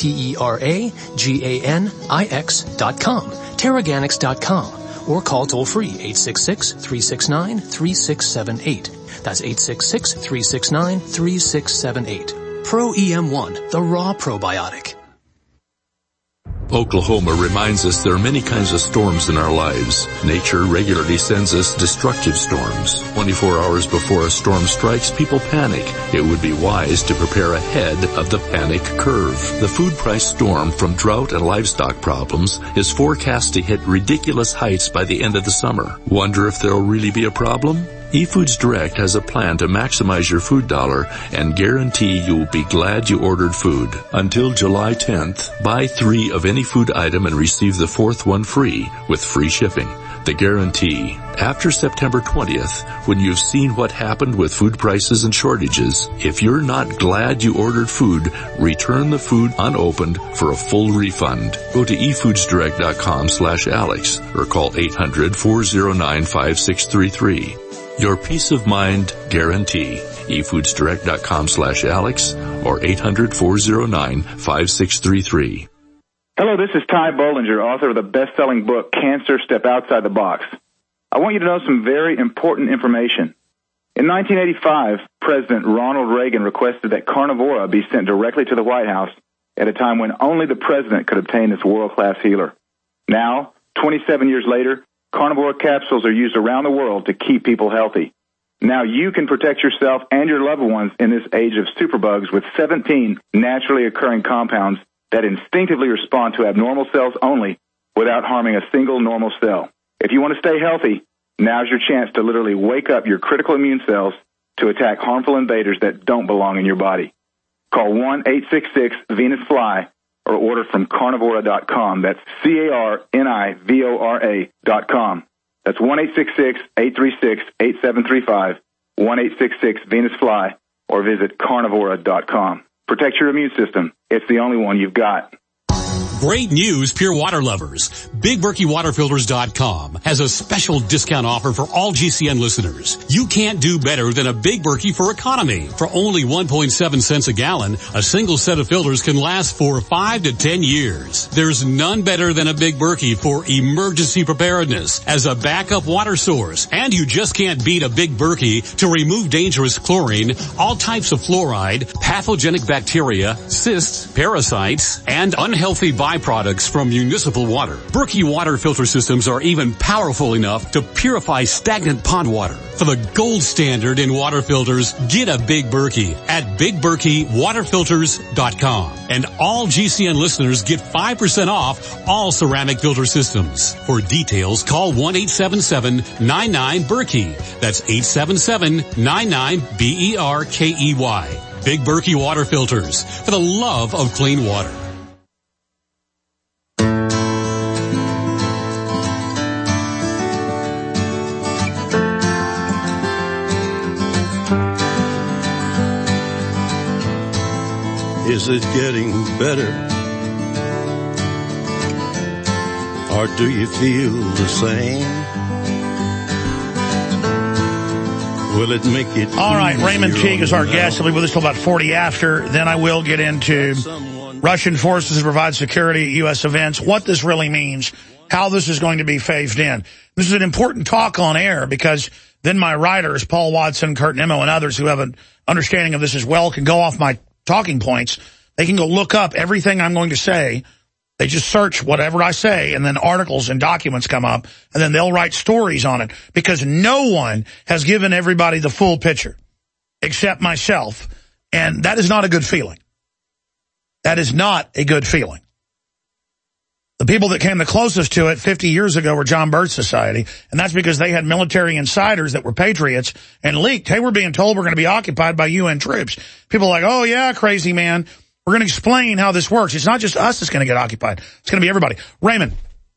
Teraganix.com, Teraganix.com. Or call toll-free 866-369-3678. That's 866-369-3678. Pro EM1, the raw probiotic. Oklahoma reminds us there are many kinds of storms in our lives. Nature regularly sends us destructive storms. 24 hours before a storm strikes, people panic. It would be wise to prepare ahead of the panic curve. The food price storm from drought and livestock problems is forecast to hit ridiculous heights by the end of the summer. Wonder if there'll really be a problem? eFoods Direct has a plan to maximize your food dollar and guarantee you'll be glad you ordered food. Until July 10th, buy 3 of any food item and receive the 4th one free with free shipping. The guarantee. After September 20th, when you've seen what happened with food prices and shortages, if you're not glad you ordered food, return the food unopened for a full refund. Go to efoodsdirect.com/Alex or call 800-409-5633. Your peace of mind guarantee. efoodsdirect.com/Alex or 800-409-5633. Hello, this is Ty Bollinger, author of the best-selling book, Cancer, Step Outside the Box. I want you to know some very important information. In 1985, President Ronald Reagan requested that Carnivora be sent directly to the White House at a time when only the president could obtain this world-class healer. Now, 27 years later, Carnivora capsules are used around the world to keep people healthy. Now you can protect yourself and your loved ones in this age of superbugs with 17 naturally occurring compounds that instinctively respond to abnormal cells only without harming a single normal cell. If you want to stay healthy, now's your chance to literally wake up your critical immune cells to attack harmful invaders that don't belong in your body. Call 1-866-VENUS-FLY or order from Carnivora.com. That's Carnivora.com. That's 1-866-836-8735, 1-866-VENUS-FLY, or visit Carnivora.com. Protect your immune system. It's the only one you've got. Great news, pure water lovers. BigBerkeyWaterFilters.com has a special discount offer for all GCN listeners. You can't do better than a Big Berkey for economy. For only 1.7 cents a gallon, a single set of filters can last for 5 to 10 years. There's none better than a Big Berkey for emergency preparedness as a backup water source. And you just can't beat a Big Berkey to remove dangerous chlorine, all types of fluoride, pathogenic bacteria, cysts, parasites, and unhealthy byproducts from municipal water. Berkey water filter systems are even powerful enough to purify stagnant pond water. For the gold standard in water filters, get a Big Berkey at BigBerkeyWaterFilters.com. And all GCN listeners get 5% off all ceramic filter systems. For details, call 1-877-99-BERKEY. That's 877-99-BERKEY. Big Berkey Water Filters, for the love of clean water. Is it getting better? Or do you feel the same? Will it make it all right, Raymond Teague is our guest. He'll be with us till about 40 after. Then I will get into Russian forces to provide security at U.S. events, what this really means, how this is going to be phased in. This is an important talk on air because then my writers, Paul Watson, Kurt Nimmo, and others who have an understanding of this as well can go off my talking points. They can go look up everything I'm going to say. They just search whatever I say, and then articles and documents come up, and then they'll write stories on it, because no one has given everybody the full picture except myself, and that is not a good feeling. That is not a good feeling. The people that came the closest to it 50 years ago were John Birch Society, and that's because they had military insiders that were patriots and leaked, hey, we're being told we're going to be occupied by UN troops. People are like, oh, yeah, crazy man. We're going to explain how this works. It's not just us that's going to get occupied. It's going to be everybody. Raymond,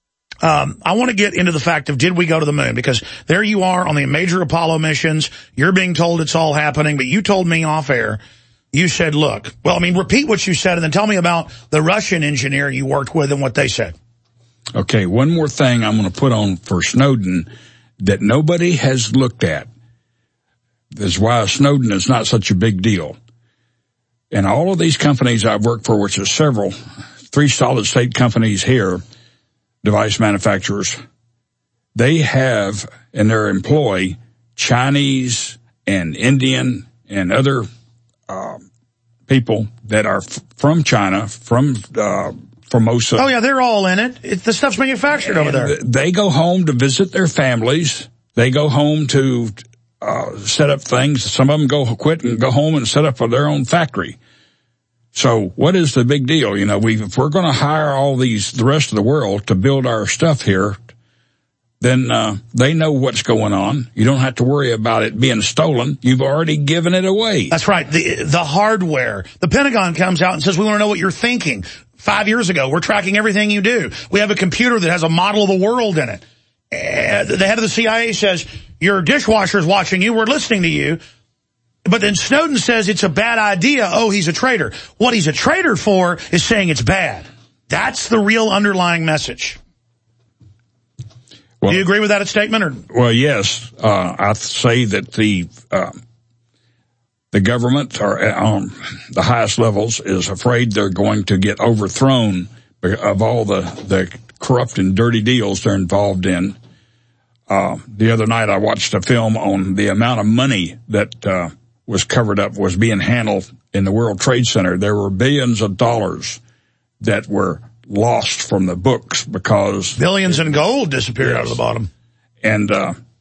I want to get into the fact of did we go to the moon? Because there you are on the major Apollo missions. You're being told it's all happening, but you told me off air, you said, look, well, I mean, repeat what you said and then tell me about the Russian engineer you worked with and what they said. Okay, one more thing I'm going to put on for Snowden that nobody has looked at. That's why Snowden is not such a big deal. And all of these companies I've worked for, which is several, 3 solid-state companies here, device manufacturers, they have in their employ Chinese and Indian and other people that are from China, from Formosa. Oh, yeah, they're all in it. The stuff's manufactured over there. They go home to visit their families. They go home to set up things. Some of them quit and go home and set up for their own factory. So what is the big deal? You know, if we're going to hire the rest of the world to build our stuff here, then they know what's going on. You don't have to worry about it being stolen. You've already given it away. That's right. The hardware. The Pentagon comes out and says, we want to know what you're thinking. 5 years ago, we're tracking everything you do. We have a computer that has a model of the world in it. The head of the CIA says, your dishwasher's watching you. We're listening to you. But then Snowden says it's a bad idea. Oh, he's a traitor. What he's a traitor for is saying it's bad. That's the real underlying message. Well, do you agree with that statement? Or? Well, yes. I say that the government on the highest levels is afraid they're going to get overthrown of all the corrupt and dirty deals they're involved in. The other night I watched a film on the amount of money that was covered up, was being handled in the World Trade Center. There were billions of dollars that were lost from the books because... billions in gold disappeared out of the bottom. And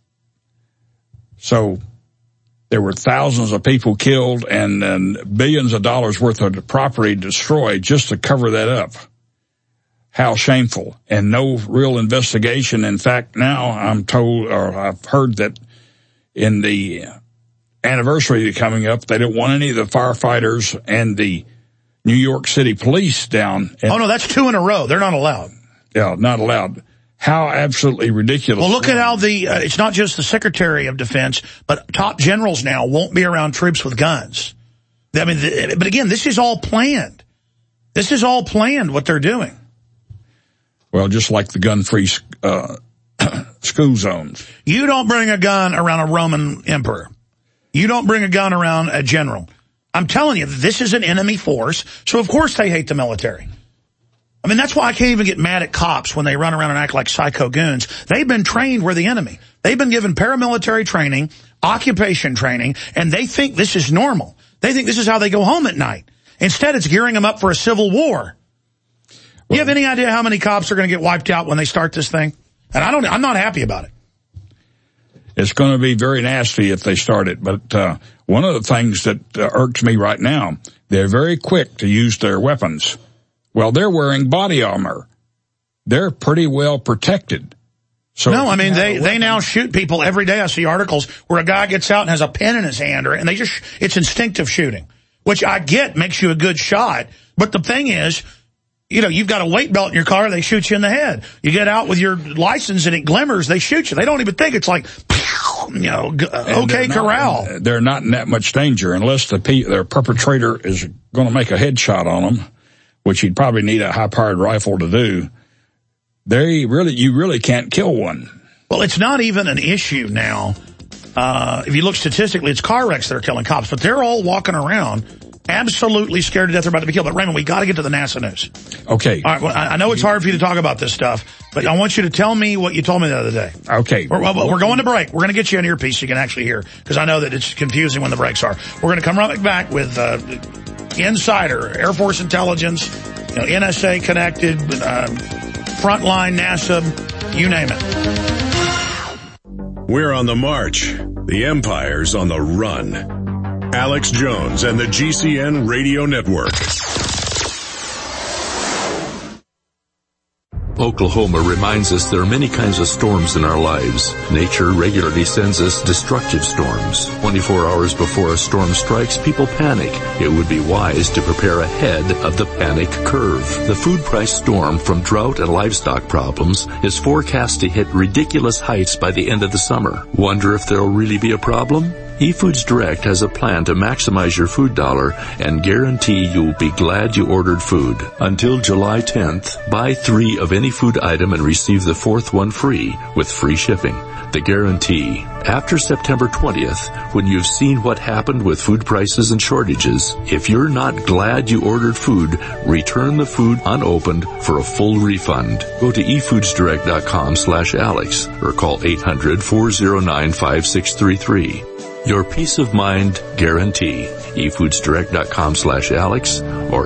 so there were thousands of people killed and billions of dollars worth of property destroyed just to cover that up. How shameful. And no real investigation. In fact, now I'm told, or I've heard that in the anniversary coming up, they don't want any of the firefighters and the New York City police down. Oh, no, that's 2 in a row. They're not allowed. Yeah, not allowed. How absolutely ridiculous. Well, look at how it's not just the Secretary of Defense, but top generals now won't be around troops with guns. I mean, but again, this is all planned. This is all planned, what they're doing. Well, just like the gun-free school zones. You don't bring a gun around a Roman emperor. You don't bring a gun around a general. I'm telling you, this is an enemy force, so of course they hate the military. I mean, that's why I can't even get mad at cops when they run around and act like psycho goons. They've been trained where the enemy. They've been given paramilitary training, occupation training, and they think this is normal. They think this is how they go home at night. Instead, it's gearing them up for a civil war. Do you have any idea how many cops are going to get wiped out when they start this thing? And I'm not happy about it. It's going to be very nasty if they start it. But one of the things that irks me right now, they're very quick to use their weapons. Well, they're wearing body armor. They're pretty well protected. So no, I mean, they now shoot people every day. I see articles where a guy gets out and has a pen in his hand, and it's instinctive shooting, which I get makes you a good shot. But the thing is, you know, you've got a weight belt in your car, they shoot you in the head. You get out with your license and it glimmers, they shoot you. They don't even think it's like, okay corral. They're not in that much danger unless their perpetrator is going to make a headshot on them, which he'd probably need a high-powered rifle to do. You really can't kill one. Well, it's not even an issue now. If you look statistically, it's car wrecks that are killing cops, but they're all walking around absolutely scared to death they're about to be killed. But Raymond, we got to get to the NASA news. Okay. All right, well, I know it's hard for you to talk about this stuff, but I want you to tell me what you told me the other day. Okay. We're going to break. We're going to get you an earpiece so you can actually hear, because I know that it's confusing when the breaks are. We're going to come right back with Insider, Air Force Intelligence, NSA connected, Frontline, NASA, you name it. We're on the march. The Empire's on the run. Alex Jones and the GCN Radio Network. Oklahoma reminds us there are many kinds of storms in our lives. Nature regularly sends us destructive storms. 24 hours before a storm strikes, people panic. It would be wise to prepare ahead of the panic curve. The food price storm from drought and livestock problems is forecast to hit ridiculous heights by the end of the summer. Wonder if there'll really be a problem? eFoods Direct has a plan to maximize your food dollar and guarantee you'll be glad you ordered food. Until July 10th, buy 3 of any food item and receive the 4th one free with free shipping. The guarantee. After September 20th, when you've seen what happened with food prices and shortages, if you're not glad you ordered food, return the food unopened for a full refund. Go to efoodsdirect.com/Alex or call 800-409-5633. Your peace of mind guarantee. efoodsdirect.com/Alex or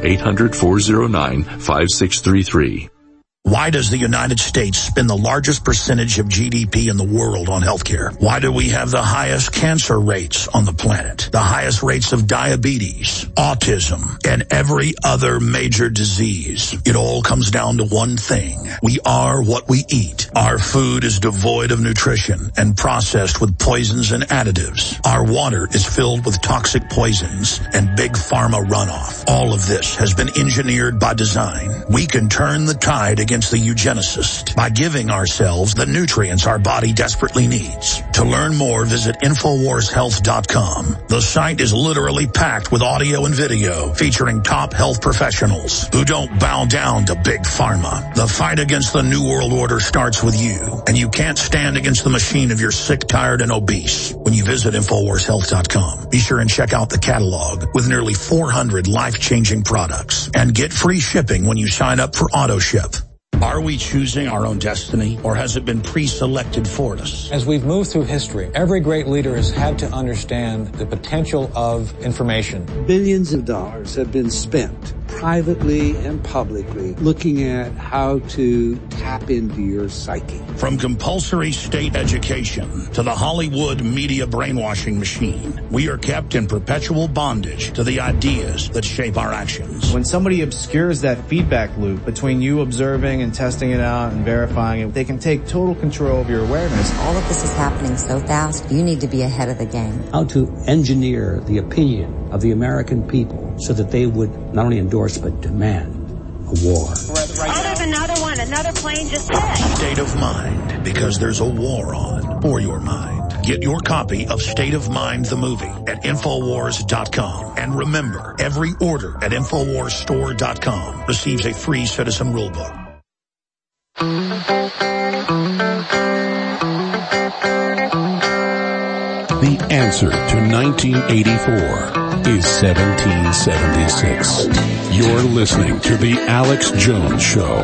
800-409-5633. Why does the United States spend the largest percentage of GDP in the world on healthcare? Why do we have the highest cancer rates on the planet, the highest rates of diabetes, autism, and every other major disease? It all comes down to one thing. We are what we eat. Our food is devoid of nutrition and processed with poisons and additives. Our water is filled with toxic poisons and big pharma runoff. All of this has been engineered by design. We can turn the tide against the eugenicist by giving ourselves the nutrients our body desperately needs. To learn more, visit InfoWarsHealth.com. The site is literally packed with audio and video featuring top health professionals who don't bow down to big pharma. The fight against the New World Order starts with you, and you can't stand against the machine if you're sick, tired, and obese. When you visit InfoWarsHealth.com, be sure and check out the catalog with nearly 400 life-changing products and get free shipping when you sign up for AutoShip. Are we choosing our own destiny, or has it been pre-selected for us? As we've moved through history, every great leader has had to understand the potential of information. Billions of dollars have been spent privately and publicly looking at how to tap into your psyche. From compulsory state education to the Hollywood media brainwashing machine, we are kept in perpetual bondage to the ideas that shape our actions. When somebody obscures that feedback loop between you observing and testing it out and verifying it, they can take total control of your awareness. All of this is happening so fast, you need to be ahead of the game. How to engineer the opinion of the American people so that they would not only endorse but demand a war. Oh, there's another one. Another plane just hit. State of Mind, because there's a war on for your mind. Get your copy of State of Mind the movie at Infowars.com. And remember, every order at InfoWarsStore.com receives a free citizen rulebook. The answer to 1984 is 1776. You're listening to The Alex Jones Show.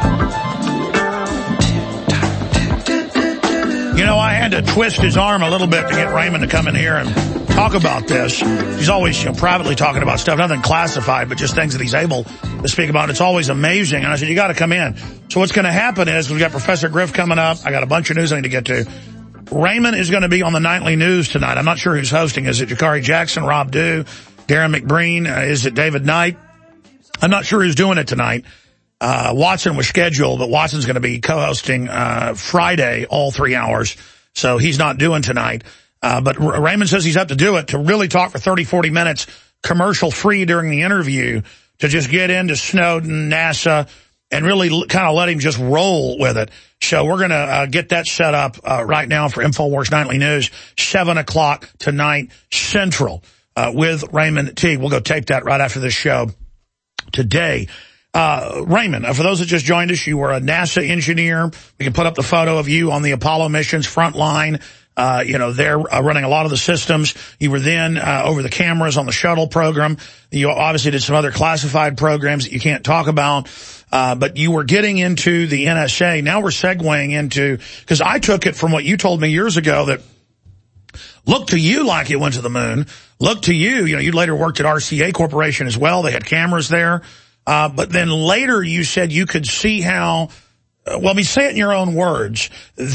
You know, I had to twist his arm a little bit to get Raymond to come in here and talk about this. He's always, privately talking about stuff, nothing classified, but just things that he's able to speak about. It's always amazing. And I said, you got to come in. So what's going to happen is we've got Professor Griff coming up. I got a bunch of news I need to get to. Raymond is going to be on the nightly news tonight. I'm not sure who's hosting. Is it Jakari Jackson, Rob Dew, Darren McBreen? Is it David Knight? I'm not sure who's doing it tonight. Watson was scheduled, but Watson's going to be co-hosting Friday, all 3 hours. So he's not doing tonight. But Raymond says he's up to do it, to really talk for 30, 40 minutes, commercial-free during the interview, to just get into Snowden, NASA, and really kind of let him just roll with it. So we're going to get that set up right now for InfoWars Nightly News, 7 o'clock tonight Central with Raymond Teague. We'll go tape that right after this show today. Raymond, for those that just joined us, you were a NASA engineer. We can put up the photo of you on the Apollo missions, front line. They're running a lot of the systems. You were then over the cameras on the shuttle program. You obviously did some other classified programs that you can't talk about. But you were getting into the NSA. Now we're segueing into, because I took it from what you told me years ago that looked to you like it went to the moon. Looked to you, you later worked at RCA Corporation as well. They had cameras there. But then later you said you could see how, say it in your own words,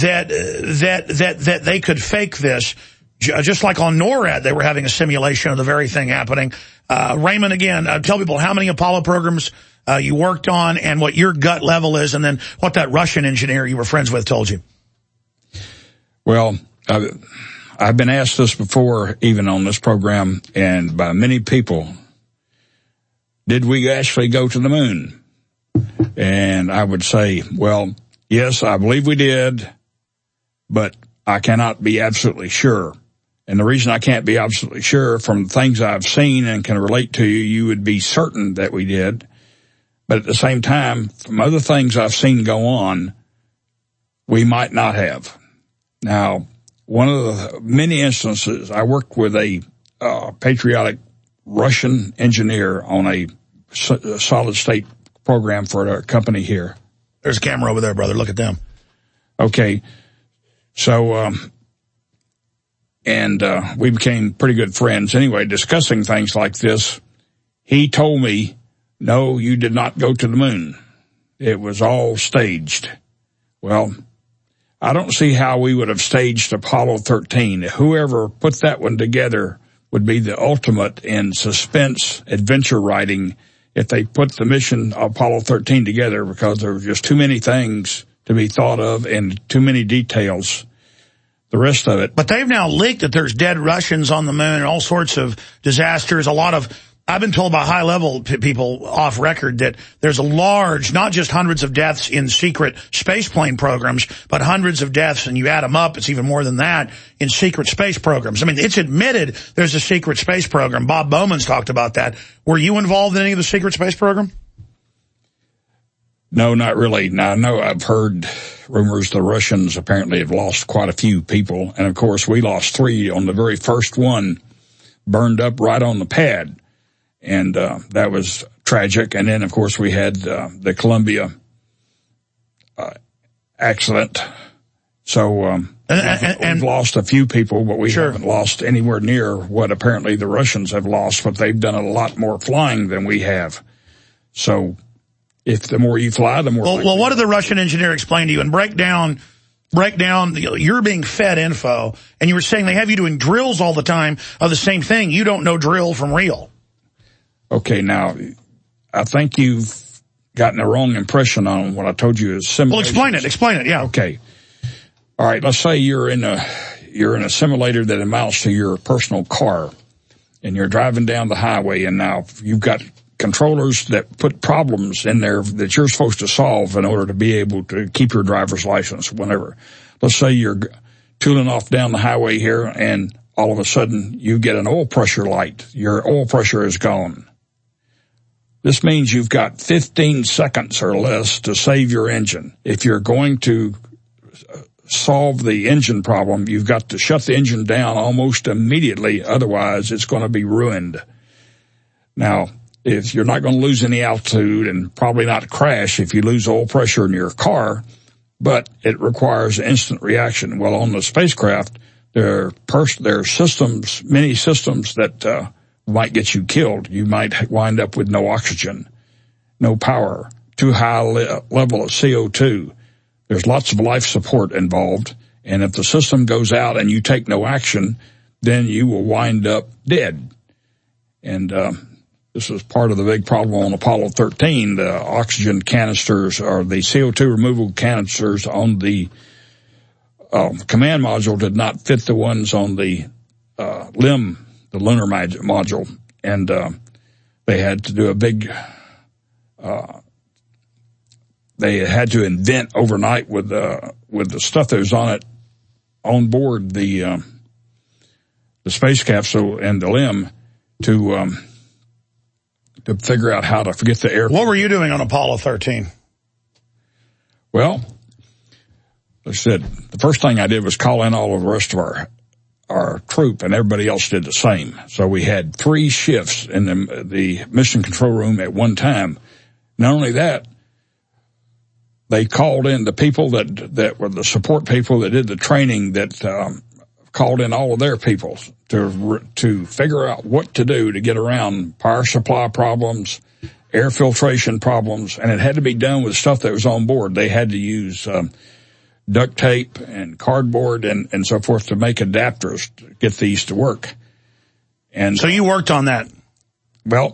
that they could fake this. Just like on NORAD, they were having a simulation of the very thing happening. Raymond, again, tell people how many Apollo programs you worked on and what your gut level is, and then what that Russian engineer you were friends with told you. Well, I've been asked this before, even on this program, and by many people. Did we actually go to the moon? And I would say, well, yes, I believe we did, but I cannot be absolutely sure. And the reason I can't be absolutely sure, from things I've seen and can relate to you, you would be certain that we did. But at the same time, from other things I've seen go on, we might not have. Now, one of the many instances, I worked with a patriotic Russian engineer on a solid state program for a company here. There's a camera over there, brother. Look at them. Okay. So, we became pretty good friends. Anyway, discussing things like this, he told me, no, you did not go to the moon. It was all staged. Well, I don't see how we would have staged Apollo 13. Whoever put that one together would be the ultimate in suspense adventure writing if they put the mission Apollo 13 together, because there were just too many things to be thought of and too many details. The rest of it. But they've now leaked that there's dead Russians on the moon and all sorts of disasters. I've been told by high-level people off record that there's a large, not just hundreds of deaths in secret spaceplane programs, but hundreds of deaths, and you add them up, it's even more than that, in secret space programs. I mean, it's admitted there's a secret space program. Bob Bowman's talked about that. Were you involved in any of the secret space program? No, not really. Now, no, I've heard rumors the Russians apparently have lost quite a few people, and of course we lost 3 on the very first one, burned up right on the pad. And that was tragic. And then, of course, we had the Columbia accident. So we've lost a few people, but we haven't lost anywhere near what apparently the Russians have lost, but they've done a lot more flying than we have. So if the more you fly, the more... Well, what did the Russian engineer explain to you? And break down, you're being fed info, and you were saying they have you doing drills all the time of the same thing. You don't know drill from real. Okay, now, I think you've gotten the wrong impression on what I told you is simulation. Well, explain it, yeah. Okay. All right, let's say you're in a simulator that amounts to your personal car, and you're driving down the highway, and now you've got controllers that put problems in there that you're supposed to solve in order to be able to keep your driver's license whenever. Let's say you're tooling off down the highway here, and all of a sudden you get an oil pressure light. Your oil pressure is gone. This means you've got 15 seconds or less to save your engine. If you're going to solve the engine problem, you've got to shut the engine down almost immediately. Otherwise, it's going to be ruined. Now, if you're not going to lose any altitude and probably not crash if you lose oil pressure in your car, but it requires instant reaction. Well, on the spacecraft, there are systems, many systems that might get you killed. You might wind up with no oxygen, no power, too high level of CO2. There's lots of life support involved, and if the system goes out and you take no action, then you will wind up dead. And this is part of the big problem on Apollo 13. The oxygen canisters, or the CO2 removal canisters on the command module, did not fit the ones on the LEM, the lunar module, and they had to do a big they had to invent overnight with the stuff that was on it, on board the space capsule and the LEM to figure out how to get the air. What were you doing on Apollo 13? Well, like I said, the first thing I did was call in all of the rest of our troop, and everybody else did the same. So we had 3 shifts in the mission control room at one time. Not only that, they called in the people that were the support people that did the training, that called in all of their people to figure out what to do to get around power supply problems, air filtration problems, and it had to be done with stuff that was on board. They had to use duct tape and cardboard and so forth to make adapters to get these to work. And so you worked on that? Well,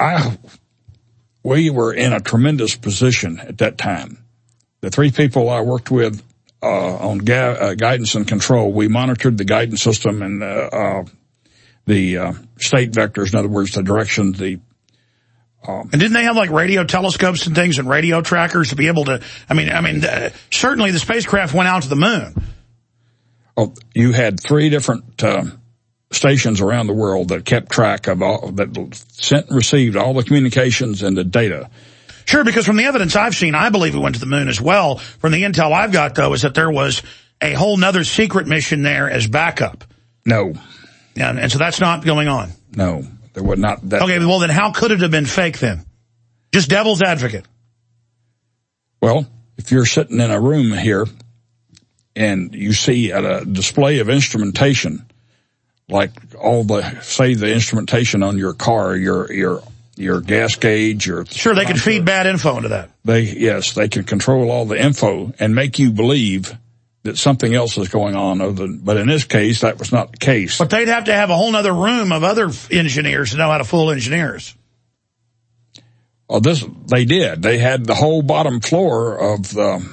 we were in a tremendous position at that time. The 3 people I worked with on guidance and control, we monitored the guidance system and the state vectors, in other words, the direction, and didn't they have like radio telescopes and things and radio trackers to be able to, certainly the spacecraft went out to the moon. Oh, you had 3 different stations around the world that kept track of all, that sent and received all the communications and the data. Sure, because from the evidence I've seen, I believe we went to the moon as well. From the intel I've got, though, is that there was a whole nother secret mission there as backup. No. And so that's not going on? No. There was not that. Okay, well then how could it have been fake then? Just devil's advocate. Well, if you're sitting in a room here and you see a display of instrumentation, like the instrumentation on your car, your gas gauge, sure, they can feed bad info into that. They can control all the info and make you believe that something else is going on but in this case, that was not the case. But they'd have to have a whole other room of other engineers to know how to fool engineers. Oh, they did. They had the whole bottom floor of the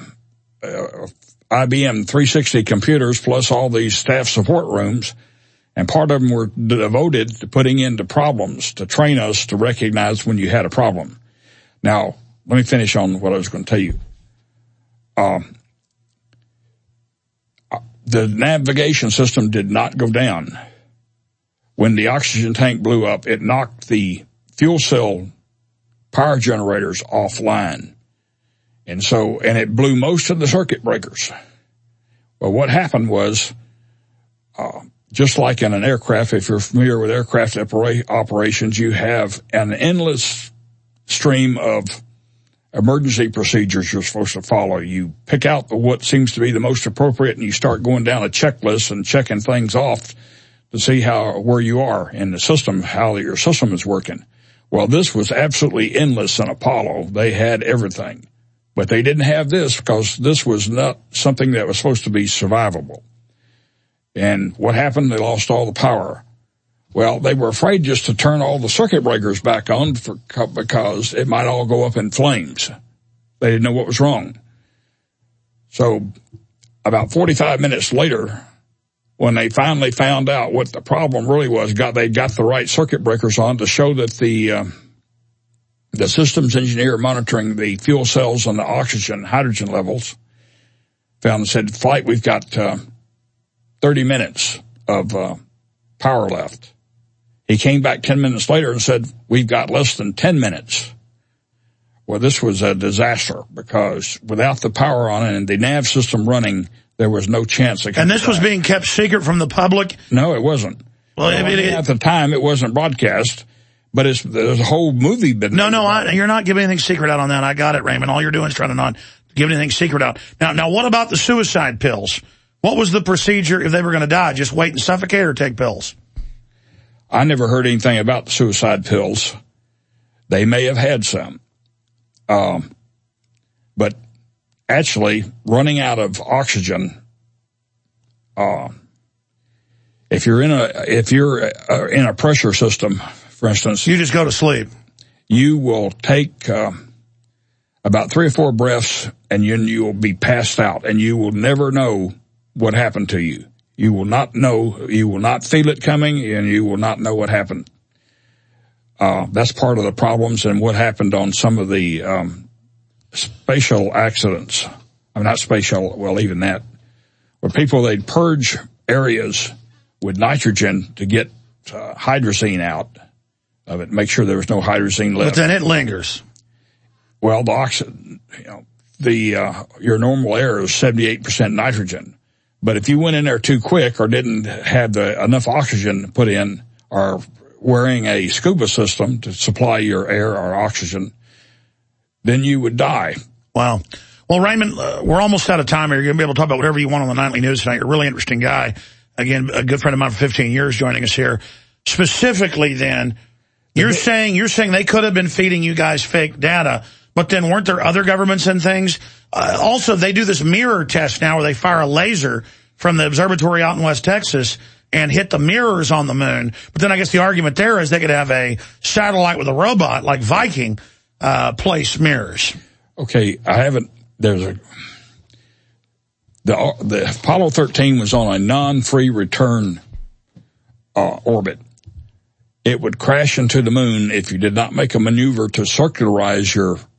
IBM 360 computers plus all these staff support rooms, and part of them were devoted to putting into problems to train us to recognize when you had a problem. Now, let me finish on what I was going to tell you. The navigation system did not go down. When the oxygen tank blew up, it knocked the fuel cell power generators offline. And it blew most of the circuit breakers. Well, what happened was, just like in an aircraft, if you're familiar with aircraft operations, you have an endless stream of emergency procedures you're supposed to follow. You pick out what seems to be the most appropriate, and you start going down a checklist and checking things off to see where you are in the system, how your system is working. Well, this was absolutely endless in Apollo. They had everything. But they didn't have this because this was not something that was supposed to be survivable. And what happened? They lost all the power. Well, they were afraid just to turn all the circuit breakers back on because it might all go up in flames. They didn't know what was wrong. So about 45 minutes later, when they finally found out what the problem really was, they got the right circuit breakers on to show that the systems engineer monitoring the fuel cells and the hydrogen levels found and said, "Flight, we've got 30 minutes of power left." He came back 10 minutes later and said, "We've got less than 10 minutes. Well, this was a disaster because without the power on it and the nav system running, there was no chance. And this was being kept secret from the public? No, it wasn't. Well, at the time, it wasn't broadcast, but there's a whole movie. You're not giving anything secret out on that. I got it, Raymond. All you're doing is trying to not give anything secret out. Now, what about the suicide pills? What was the procedure if they were going to die? Just wait and suffocate or take pills? I never heard anything about the suicide pills. They may have had some. But actually, running out of oxygen, if you're in a pressure system, for instance, you just go to sleep. You will take about 3 or 4 breaths, and you will be passed out, and you will never know what happened to you. You will not know. You will not feel it coming, and you will not know what happened. That's part of the problems and what happened on some of the space shuttle accidents. I mean, not space shuttle, well, even that. Where people, they'd purge areas with nitrogen to get hydrazine out of it, make sure there was no hydrazine left. But then it lingers. Well, the oxygen, your normal air is 78% nitrogen. But if you went in there too quick or didn't have enough oxygen put in, or wearing a scuba system to supply your air or oxygen, then you would die. Wow. Well, Raymond, we're almost out of time here. You're going to be able to talk about whatever you want on the Nightly News tonight. You're a really interesting guy. Again, a good friend of mine for 15 years joining us here. Specifically then, you're saying they could have been feeding you guys fake data, but then weren't there other governments and things? Also, they do this mirror test now where they fire a laser from the observatory out in West Texas and hit the mirrors on the moon. But then I guess the argument there is they could have a satellite with a robot like Viking place mirrors. Okay, the Apollo 13 was on a non-free return orbit. It would crash into the moon if you did not make a maneuver to circularize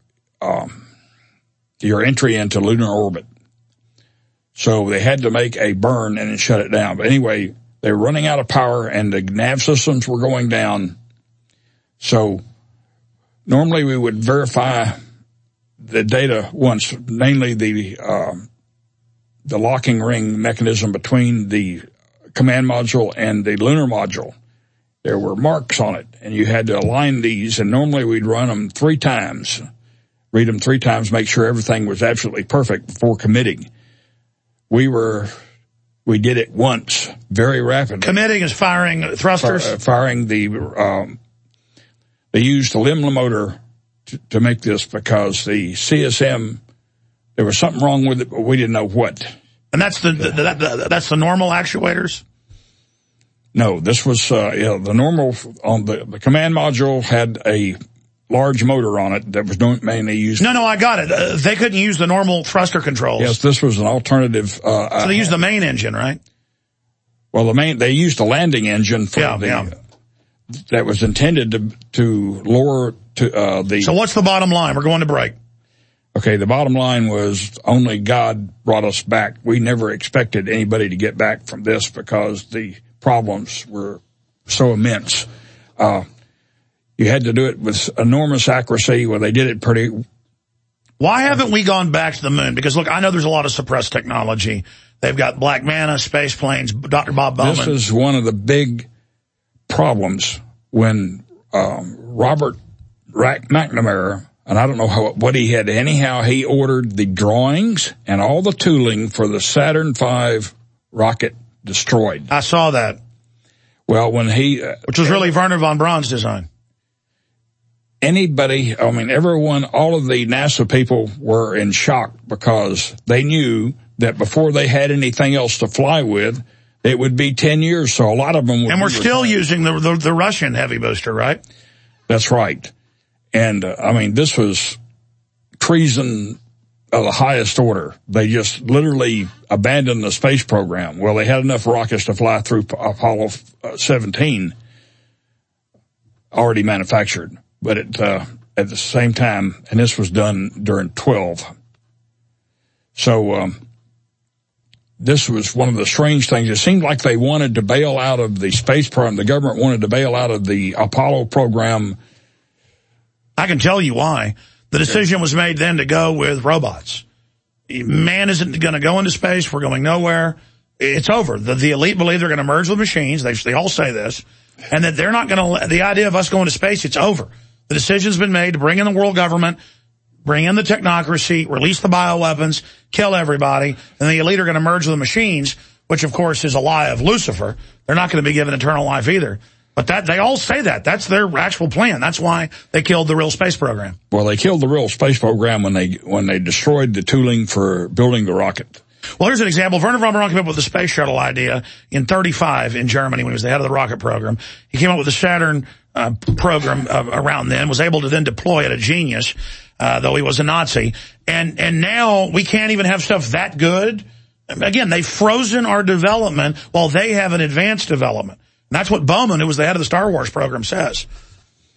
your entry into lunar orbit. So they had to make a burn and then shut it down. But anyway, they were running out of power and the nav systems were going down. So normally we would verify the data once, mainly the locking ring mechanism between the command module and the lunar module. There were marks on it, and you had to align these, and normally we'd run them 3 times, read them 3 times, make sure everything was absolutely perfect before committing. We did it once, very rapidly. Committing is firing thrusters? Firing they used the Limla motor to make this because the CSM, there was something wrong with it, but we didn't know what. And that's the normal actuators? No, this was the normal. On the command module had a large motor on it that was mainly used. No, I got it. They couldn't use the normal thruster controls. Yes, this was an alternative. So they used the main engine, right? Well, they used the landing engine for that was intended to lower the. So what's the bottom line? We're going to break. Okay, the bottom line was only God brought us back. We never expected anybody to get back from this because the problems were so immense. You had to do it with enormous accuracy. Well, they did it pretty. Why haven't we gone back to the moon? Because, look, I know there's a lot of suppressed technology. They've got Black Manna, space planes, Dr. Bob Bowman. This is one of the big problems when Robert McNamara, and I don't know what he had. Anyhow, he ordered the drawings and all the tooling for the Saturn V rocket destroyed. I saw that. Well, when which was really Wernher von Braun's design. Everyone, all of the NASA people were in shock because they knew that before they had anything else to fly with, it would be 10 years. So a lot of them would. And we're still using the Russian heavy booster, right? That's right. And, this was treason of the highest order. They just literally abandoned the space program. Well, they had enough rockets to fly through Apollo 17 already manufactured. But at the same time, and this was done during 12. So this was one of the strange things. It seemed like they wanted to bail out of the space program. The government wanted to bail out of the Apollo program. I can tell you why. The decision was made then to go with robots. Man isn't going to go into space. We're going nowhere. It's over. The elite believe they're going to merge with machines. They all say this. And that they're not going to, the idea of us going to space, it's over. The decision's been made to bring in the world government, bring in the technocracy, release the bioweapons, kill everybody, and the elite are going to merge with the machines, which of course is a lie of Lucifer. They're not going to be given eternal life either. But they all say that. That's their actual plan. That's why they killed the real space program. Well, they killed the real space program when they destroyed the tooling for building the rocket. Well, here's an example. Wernher von Braun came up with the space shuttle idea in 1935 in Germany when he was the head of the rocket program. He came up with the Saturn program around then, was able to then deploy it, a genius, though he was a Nazi. And now we can't even have stuff that good. Again, they've frozen our development while they have an advanced development. And that's what Bowman, who was the head of the Star Wars program, says.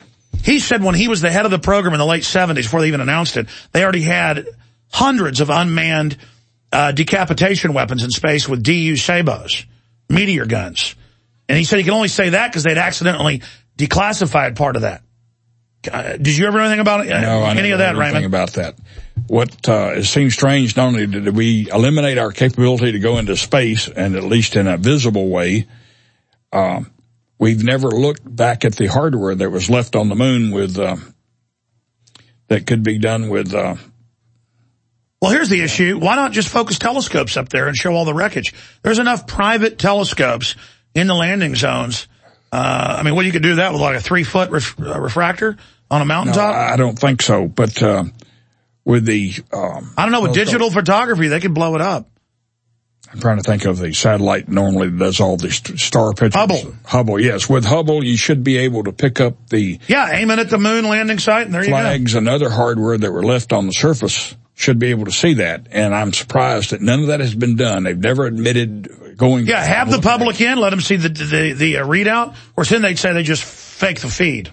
He said when he was the head of the program in the late 70s, before they even announced it, they already had hundreds of unmanned decapitation weapons in space with DU Sabos, meteor guns. And he said he can only say that because they'd accidentally declassified part of that. Did you ever know anything about it? No, any of that, Raymond? About that. What it seems strange, not only did we eliminate our capability to go into space, and at least in a visible way, we've never looked back at the hardware that was left on the moon with that could be done with. Well, here's the issue. Why not just focus telescopes up there and show all the wreckage? There's enough private telescopes in the landing zones. I mean, you could do that with like a 3-foot refractor on a mountaintop? No, I don't think so. But with the... I don't know, with digital photography, they could blow it up. I'm trying to think of the satellite normally that does all the star pictures. Hubble, yes. With Hubble, you should be able to pick up the... Yeah, aim it at the moon landing site, and there you go. Flags and other hardware that were left on the surface should be able to see that. And I'm surprised that none of that has been done. They've never admitted going... Yeah, have the public in, let them see the readout. Of course, then they'd say they just fake the feed.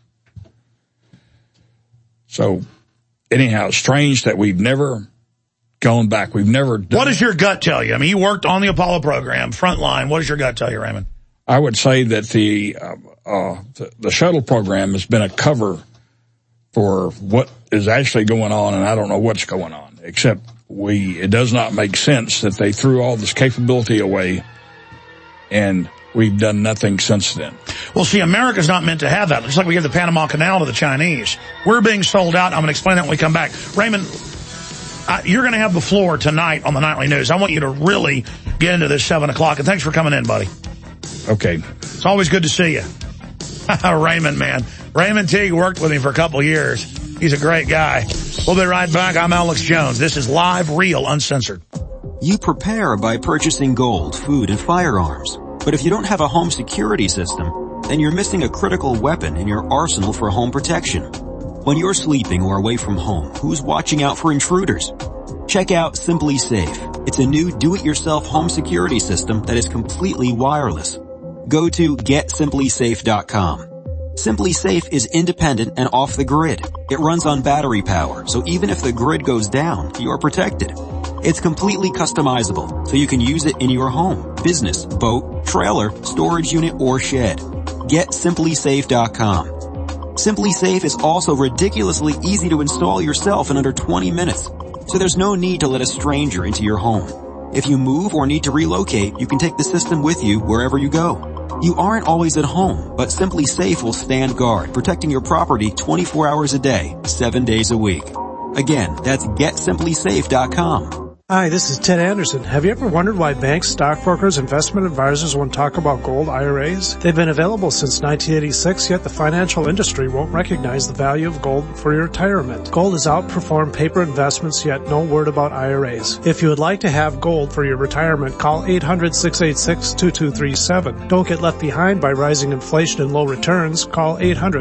So, anyhow, it's strange that we've never gone back. We've never done... What does your gut tell you? I mean, you worked on the Apollo program, front line. What does your gut tell you, Raymond? I would say that the shuttle program has been a cover for what is actually going on, and I don't know what's going on, except it does not make sense that they threw all this capability away, and we've done nothing since then. Well, see, America's not meant to have that. Just like we give the Panama Canal to the Chinese. We're being sold out. I'm going to explain that when we come back. Raymond, you're going to have the floor tonight on the Nightly News. I want you to really get into this 7 o'clock, and thanks for coming in, buddy. Okay. It's always good to see you. Raymond, man. Raymond Teague worked with me for a couple years. He's a great guy. We'll be right back. I'm Alex Jones. This is Live, Real, Uncensored. You prepare by purchasing gold, food, and firearms. But if you don't have a home security system, then you're missing a critical weapon in your arsenal for home protection. When you're sleeping or away from home, who's watching out for intruders? Check out Simply Safe. It's a new do-it-yourself home security system that is completely wireless. Go to GetSimplySafe.com. Simply Safe is independent and off the grid. It runs on battery power, so even if the grid goes down, you're protected. It's completely customizable, so you can use it in your home, business, boat, trailer, storage unit, or shed. GetSimplySafe.com. Simply Safe is also ridiculously easy to install yourself in under 20 minutes, so there's no need to let a stranger into your home. If you move or need to relocate, you can take the system with you wherever you go. You aren't always at home, but Simply Safe will stand guard, protecting your property 24 hours a day, 7 days a week. Again, that's GetSimplySafe.com. Hi, this is Ted Anderson. Have you ever wondered why banks, stockbrokers, investment advisors won't talk about gold IRAs? They've been available since 1986, yet the financial industry won't recognize the value of gold for your retirement. Gold has outperformed paper investments, yet no word about IRAs. If you would like to have gold for your retirement, call 800-686-2237. Don't get left behind by rising inflation and low returns. Call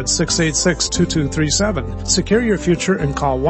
800-686-2237. Secure your future and call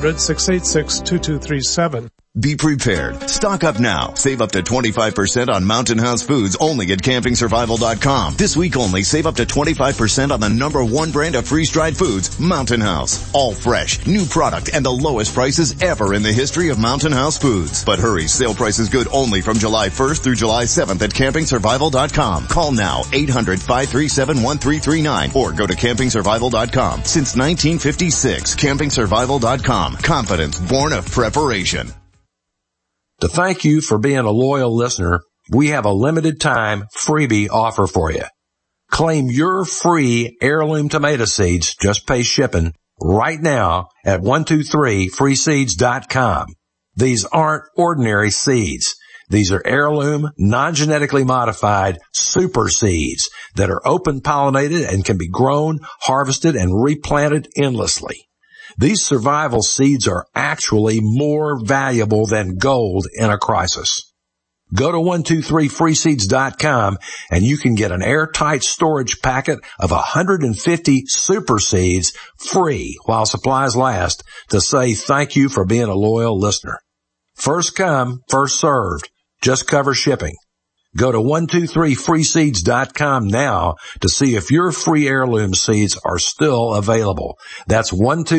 1-800-686-2237. Be prepared. Stock up now. Save up to 25% on Mountain House foods only at CampingSurvival.com. This week only, save up to 25% on the #1 brand of freeze-dried foods, Mountain House. All fresh, new product, and the lowest prices ever in the history of Mountain House foods. But hurry, sale price is good only from July 1st through July 7th at CampingSurvival.com. Call now, 800-537-1339, or go to CampingSurvival.com. Since 1956, CampingSurvival.com. Confidence born of preparation. To thank you for being a loyal listener, we have a limited time freebie offer for you. Claim your free heirloom tomato seeds, just pay shipping, right now at 123freeseeds.com. These aren't ordinary seeds. These are heirloom, non-genetically modified super seeds that are open pollinated and can be grown, harvested, and replanted endlessly. These survival seeds are actually more valuable than gold in a crisis. Go to 123freeseeds.com and you can get an airtight storage packet of 150 super seeds free while supplies last to say thank you for being a loyal listener. First come, first served. Just cover shipping. Go to 123freeseeds.com now to see if your free heirloom seeds are still available. That's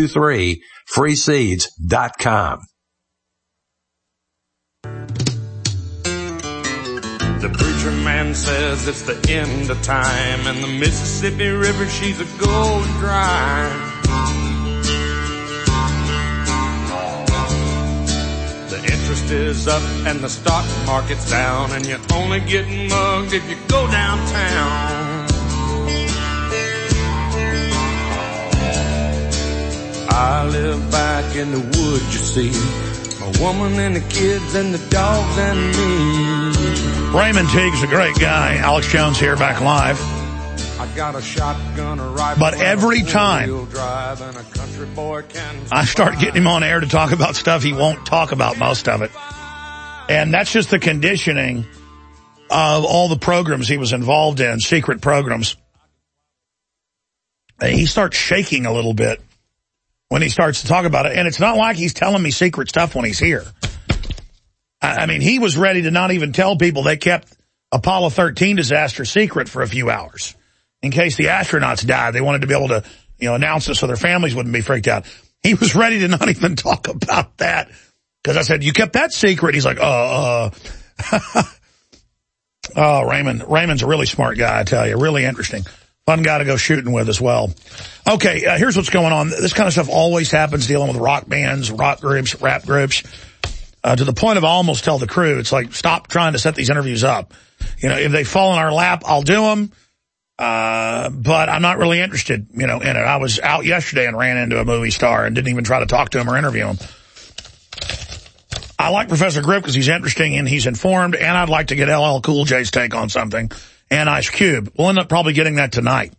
123freeseeds.com. The preacher man says it's the end of time, and the Mississippi River, she's a going dry. The interest is up and the stock market's down, and you're only getting mugged if you go downtown. I live back in the woods, you see, a woman and the kids and the dogs and me. Raymond Teague's a great guy. Alex Jones here, back live. I got a shotgun, a rifle, but every time I start getting him on air to talk about stuff, he won't talk about most of it. And that's just the conditioning of all the programs he was involved in, secret programs. And he starts shaking a little bit when he starts to talk about it. And it's not like he's telling me secret stuff when he's here. I mean, he was ready to not even tell people they kept Apollo 13 disaster secret for a few hours. In case the astronauts died, they wanted to be able to, announce it so their families wouldn't be freaked out. He was ready to not even talk about that. Because I said, you kept that secret? He's like, Oh, Raymond's a really smart guy, I tell you. Really interesting. Fun guy to go shooting with as well. Okay, here's what's going on. This kind of stuff always happens dealing with rock bands, rock groups, rap groups. To the point of I almost tell the crew, it's like, stop trying to set these interviews up. If they fall in our lap, I'll do them. But I'm not really interested, in it. I was out yesterday and ran into a movie star and didn't even try to talk to him or interview him. I like Professor Griff because he's interesting and he's informed, and I'd like to get LL Cool J's take on something, and Ice Cube. We'll end up probably getting that tonight.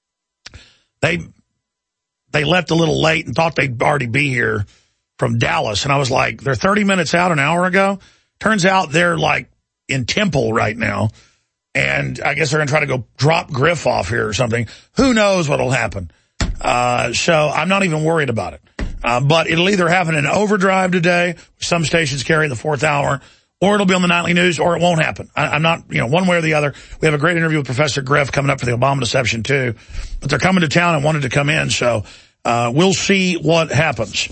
They left a little late and thought they'd already be here from Dallas, and I was like, they're 30 minutes out an hour ago? Turns out they're like in Temple right now, and I guess they're going to try to go drop Griff off here or something. Who knows what'll happen? So I'm not even worried about it. But it'll either happen in overdrive today, some stations carry the fourth hour, or it'll be on the nightly news, or it won't happen. I'm not, one way or the other. We have a great interview with Professor Griff coming up for the Obama Deception too, but they're coming to town and wanted to come in, so we'll see what happens.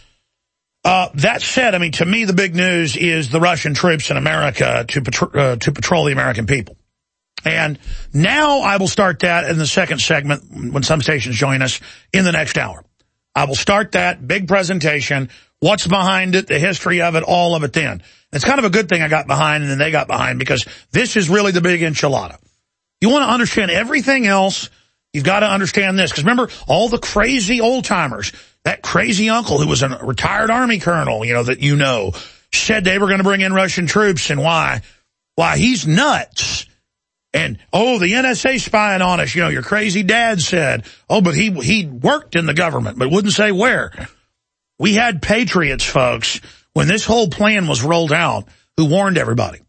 That said, to me, the big news is the Russian troops in America to patrol the American people. And now I will start that in the second segment when some stations join us in the next hour. I will start that big presentation, what's behind it, the history of it, all of it then. It's kind of a good thing I got behind and then they got behind, because this is really the big enchilada. You want to understand everything else, you've got to understand this. Because remember, all the crazy old-timers, that crazy uncle who was a retired Army colonel, said they were going to bring in Russian troops, and why? Why, he's nuts. And, the NSA spying on us, your crazy dad said. But he worked in the government, but wouldn't say where. We had patriots, folks, when this whole plan was rolled out, who warned everybody.